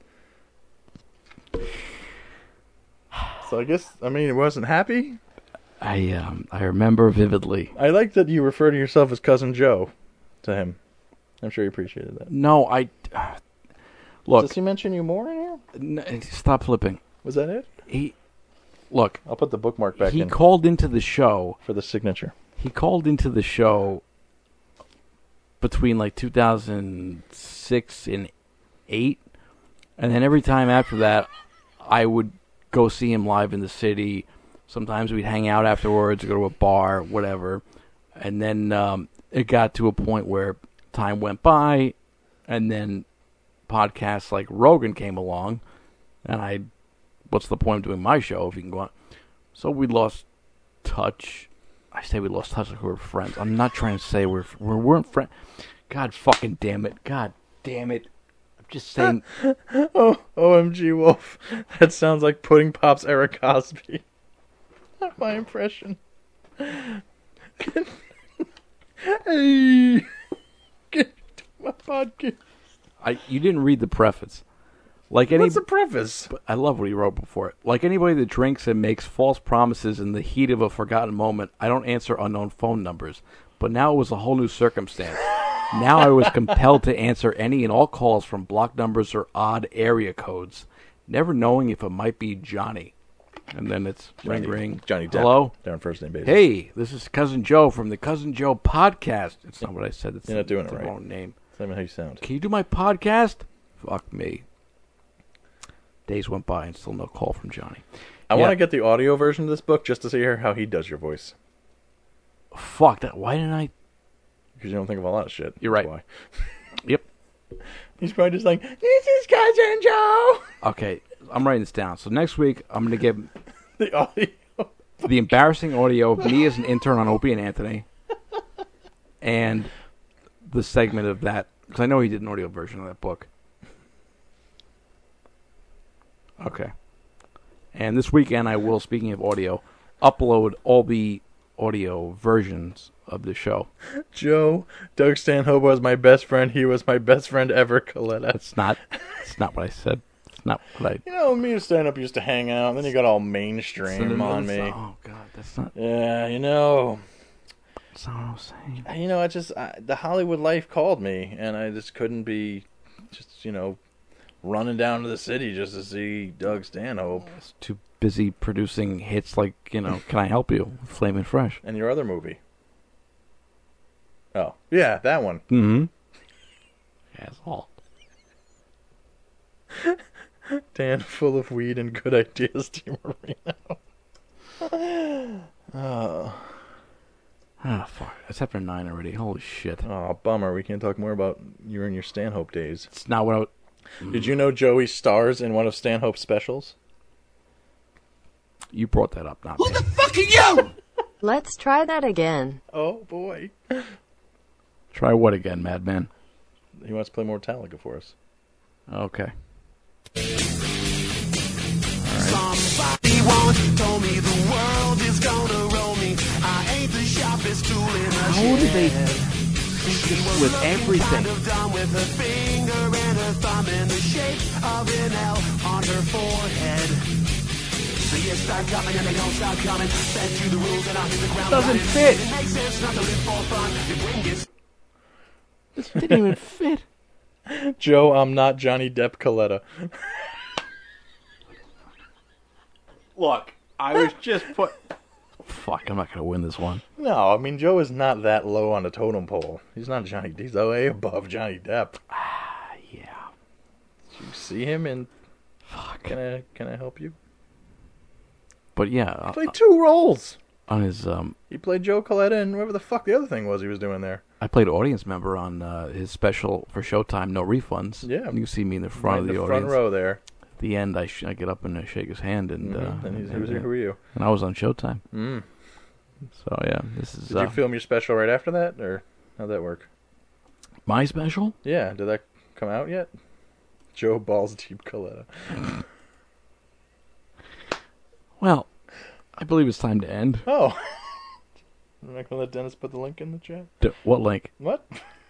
S3: So I guess he wasn't happy.
S2: I remember vividly.
S3: I like that you refer to yourself as Cousin Joe to him. I'm sure he appreciated that.
S2: No, look.
S3: Does he mention you more in here?
S2: Stop flipping.
S3: Was that it?
S2: Look.
S3: I'll put the bookmark back in.
S2: He called into the show
S3: for the signature.
S2: He called into the show between like 2006 and 2008, and then every time after that, I would go see him live in the city. Sometimes we'd hang out afterwards, go to a bar, whatever. And then it got to a point where time went by, and then podcasts like Rogan came along, and what's the point of doing my show if you can go on? So we lost touch. I say we lost touch like we were friends. I'm not trying to say we weren't friends. God fucking damn it. God damn it. I'm just saying.
S3: Oh, OMG Wolf. That sounds like Pudding Pop's Eric Cosby. Not my impression. Hey, get to my podcast.
S2: You didn't read the preface. What's
S3: the preface?
S2: I love what he wrote before it. Like anybody that drinks and makes false promises in the heat of a forgotten moment, I don't answer unknown phone numbers. But now it was a whole new circumstance. Now I was compelled to answer any and all calls from block numbers or odd area codes, never knowing if it might be Johnny. And then it's ring.
S3: Johnny Depp.
S2: Hello?
S3: They're on first name basis.
S2: Hey, this is Cousin Joe from the Cousin Joe podcast. It's not what I said. It's
S3: You're not doing it
S2: the
S3: right.
S2: wrong name.
S3: That's not even how you sound.
S2: Can you do my podcast? Fuck me. Days went by and still no call from Johnny.
S3: I want to get the audio version of this book just to see how he does your voice.
S2: Fuck that. Why didn't I?
S3: Because you don't think of a lot of shit.
S2: You're right.
S3: That's why.
S2: Yep.
S3: He's probably just like, this is Cousin Joe.
S2: Okay, I'm writing this down. So next week, I'm going to give
S3: the audio.
S2: The embarrassing audio of me as an intern on Opie and Anthony. And the segment of that. Because I know he did an audio version of that book. Okay. And this weekend I will, speaking of audio, upload all the audio versions of the show.
S3: Joe, Doug Stanhope was my best friend. He was my best friend ever, Coletta.
S2: That's not what I said. It's not what I...
S3: You know, me and Stanhope used to hang out, and then you got all mainstream on me.
S2: Oh, God, that's not...
S3: Yeah, you know...
S2: That's not what I was saying.
S3: You know, the Hollywood life called me, and I just couldn't be running down to the city just to see Doug Stanhope.
S2: I was too busy producing hits like, Can I Help You? Flamin' Fresh.
S3: And your other movie. Oh, yeah, that one.
S2: Mm-hmm. Asshole.
S3: Dan, full of weed and good ideas, DiMarino. Oh.
S2: Ah, fuck. It's after 9 already. Holy shit.
S3: Oh, bummer. We can't talk more about you and your Stanhope days.
S2: It's not what I...
S3: Did you know Joey stars in one of Stanhope's specials?
S2: You brought that up, not me.
S10: Who the fuck are you?
S7: Let's try that again.
S3: Oh, boy.
S2: Try what again, Madman?
S3: He wants to play more Metallica for us.
S2: Okay.
S10: Somebody once told me the world is gonna roll me. I ain't the sharpest tool in the
S2: How do they think with everything?
S10: Kind of dumb with her finger and her thumb in the shape of an L on her forehead. The years start coming and they don't stop coming. Bend to the rules and I'll hit the ground.
S2: Doesn't
S10: running.
S2: fit.
S10: It makes sense not to live for fun. Your brain gets...
S2: This didn't even fit.
S3: Joe, I'm not Johnny Depp Coletta.
S2: Look, I was just put... Fuck, I'm not going to win this one.
S3: No, I mean, Joe is not that low on the totem pole. He's not Johnny. He's way above Johnny Depp.
S2: Yeah.
S3: Did you see him in...
S2: Fuck.
S3: Can I help you?
S2: But yeah.
S3: He played 2 roles.
S2: On his...
S3: He played Joe Coletta and whatever the fuck the other thing was he was doing there.
S2: I played audience member on his special for Showtime, No Refunds.
S3: Yeah.
S2: You see me in the front of the audience.
S3: Front row there.
S2: At the end, I get up and I shake his hand, and
S3: who are you?
S2: And I was on Showtime.
S3: Mm.
S2: So yeah, this is.
S3: Did you film your special right after that, or how'd that work?
S2: My special?
S3: Yeah. Did that come out yet? Joe Balls Deep Coletta.
S2: Well, I believe it's time to end.
S3: Oh. I'm not going to let Dennis put the link in the chat.
S2: What link?
S3: What?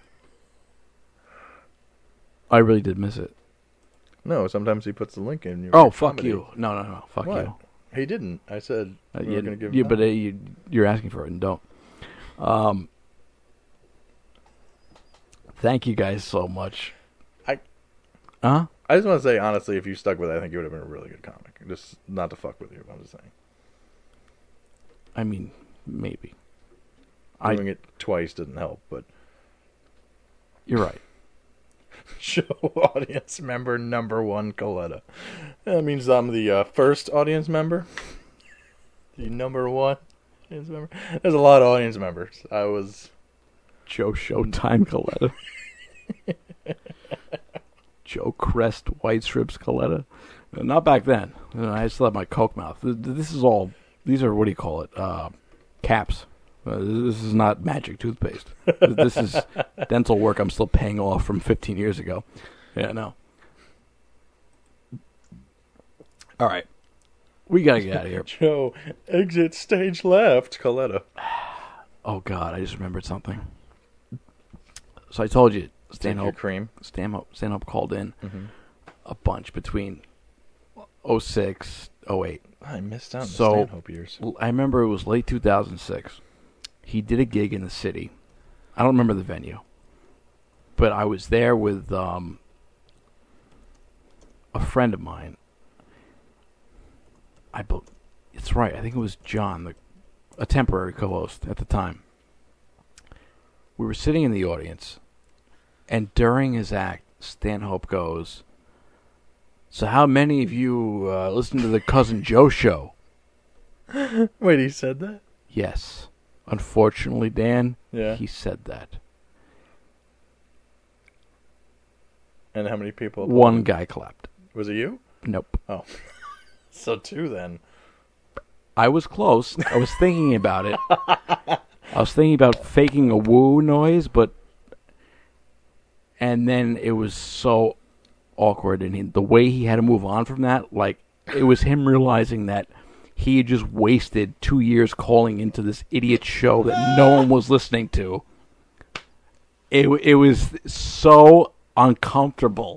S2: I really did miss it.
S3: No, sometimes he puts the link in.
S2: Oh, fuck you. No. Fuck
S3: what?
S2: you.
S3: He didn't. I said we were going to give
S2: him
S3: that.
S2: But you're asking for it and don't. Thank you guys so much.
S3: I just want to say, honestly, if you stuck with it, I think it would have been a really good comic. Just not to fuck with you, I'm just saying.
S2: I mean, maybe.
S3: Doing it twice didn't help, but...
S2: You're right.
S3: Show audience member number 1, Coletta. That means I'm the first audience member. The number 1 audience member. There's a lot of audience members. I was...
S2: Joe Showtime Coletta. Joe Crest White Strips Coletta. Not back then. I still have my Coke mouth. These are, what do you call it? Caps. This is not magic toothpaste. This is dental work I'm still paying off from 15 years ago. Yeah, no. All right. We got to get out of here.
S3: Joe, exit stage left, Coletta.
S2: Oh, God, I just remembered something. So I told you, Stanhope called in a bunch between 06, 08.
S3: I missed out on the Stanhope years.
S2: I remember it was late 2006. He did a gig in the city. I don't remember the venue. But I was there with a friend of mine. It's right. I think it was John, a temporary co-host at the time. We were sitting in the audience, and during his act, Stanhope goes, "So how many of you listen to the Cousin Joe show?"
S3: Wait, he said that?
S2: Yes. Unfortunately, Dan,
S3: yeah,
S2: he said that.
S3: And how many people?
S2: One guy clapped.
S3: Was it you?
S2: Nope.
S3: Oh. So 2 then.
S2: I was close. I was thinking about it. I was thinking about faking a woo noise, and then it was so awkward, and the way he had to move on from that, like, it was him realizing that he had just wasted 2 years calling into this idiot show that no one was listening to. It was so uncomfortable.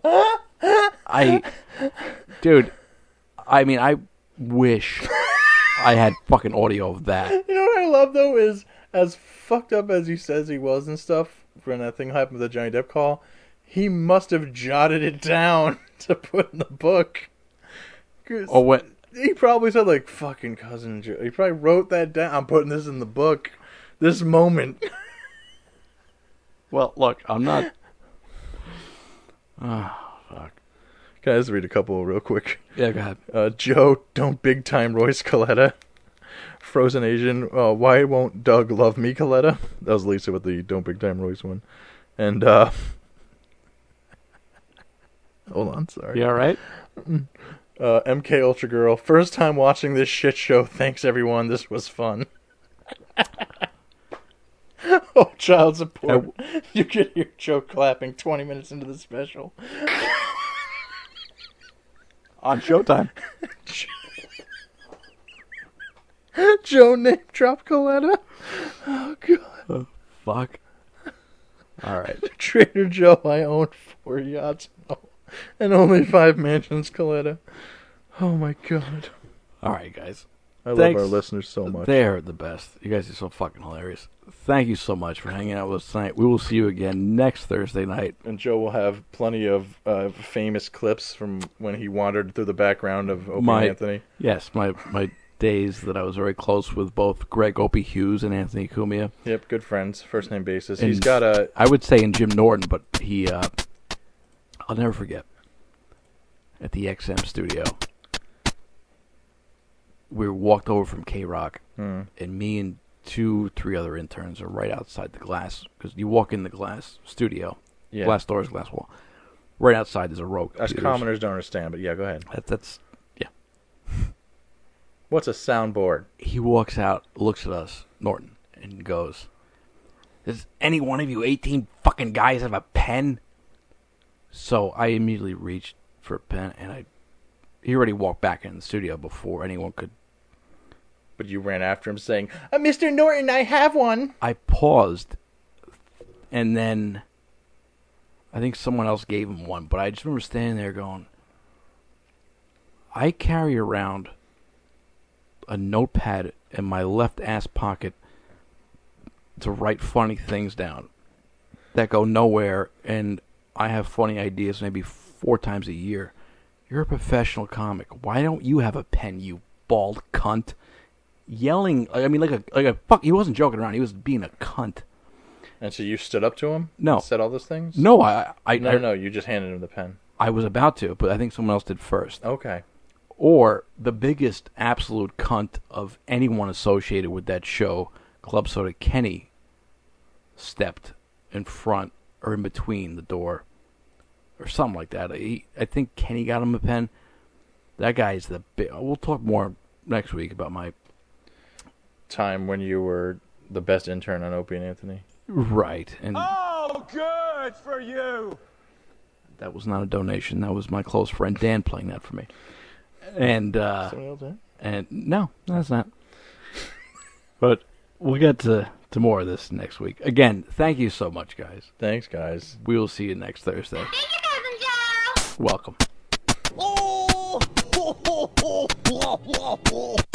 S2: Dude, I mean, I wish I had fucking audio of that.
S3: You know what I love, though, is as fucked up as he says he was and stuff, when that thing happened with the Johnny Depp call, he must have jotted it down to put in the book.
S2: Oh, what?
S3: He probably said, like, fucking Cousin Joe. He probably wrote that down. I'm putting this in the book. This moment.
S2: Well, look, I'm not... Oh, fuck.
S3: Can I just read a couple real quick?
S2: Yeah, go
S3: ahead. Joe, don't big time Royce Coletta. Frozen Asian, why won't Doug love me, Coletta? That was Lisa with the don't big time Royce one. And, hold on, sorry.
S2: You alright?
S3: MK Ultra Girl, first time watching this shit show. Thanks, everyone. This was fun. Oh, child support. You could hear Joe clapping 20 minutes into the special.
S2: On Showtime.
S3: Joe name drop Coletta. Oh, God.
S2: Oh, fuck. All right.
S3: Trader Joe, I own 4 yachts and only 5 mansions, Coletta. Oh, my God.
S2: All right, guys.
S3: Love our listeners so much.
S2: They're the best. You guys are so fucking hilarious. Thank you so much for hanging out with us tonight. We will see you again next Thursday night.
S3: And Joe will have plenty of famous clips from when he wandered through the background of Opie and Anthony.
S2: Yes, my days that I was very close with both Greg Opie Hughes and Anthony Cumia.
S3: Yep, good friends, first name basis.
S2: And
S3: he's got a...
S2: I would say in Jim Norton, but he... I'll never forget. At the XM studio, we walked over from K-Rock, and me and 2-3 other interns are right outside the glass, because you walk in the glass studio, glass doors, glass wall. Right outside there's a row.
S3: Us commoners don't understand, but yeah, go ahead.
S2: That's
S3: What's a soundboard?
S2: He walks out, looks at us, Norton, and goes, "Does any one of you 18 fucking guys have a pen?" So I immediately reached for a pen, and he already walked back in the studio before anyone could.
S3: But you ran after him saying, "Mr. Norton, I have one."
S2: I paused, and then I think someone else gave him one, but I just remember standing there going, I carry around a notepad in my left ass pocket to write funny things down that go nowhere, and I have funny ideas maybe 4 times a year. You're a professional comic. Why don't you have a pen, you bald cunt? Yelling, I mean, like a fuck. He wasn't joking around. He was being a cunt.
S3: And so you stood up to him?
S2: No.
S3: And said all those things?
S2: No,
S3: No, you just handed him the pen.
S2: I was about to, but I think someone else did first.
S3: Okay.
S2: Or the biggest absolute cunt of anyone associated with that show, Club Soda Kenny, stepped in front or in between the door or something like that. I think Kenny got him a pen. That guy is the big... We'll talk more next week about my...
S3: time when you were the best intern on Opie and Anthony.
S2: Right. And
S16: oh, good for you!
S2: that was not a donation. That was my close friend Dan playing that for me. And
S3: somebody else,
S2: and no, that's not. But we'll get to more of this next week. Again, thank you so much, guys.
S3: Thanks, guys.
S2: We will see you next Thursday. Welcome.
S10: Oh!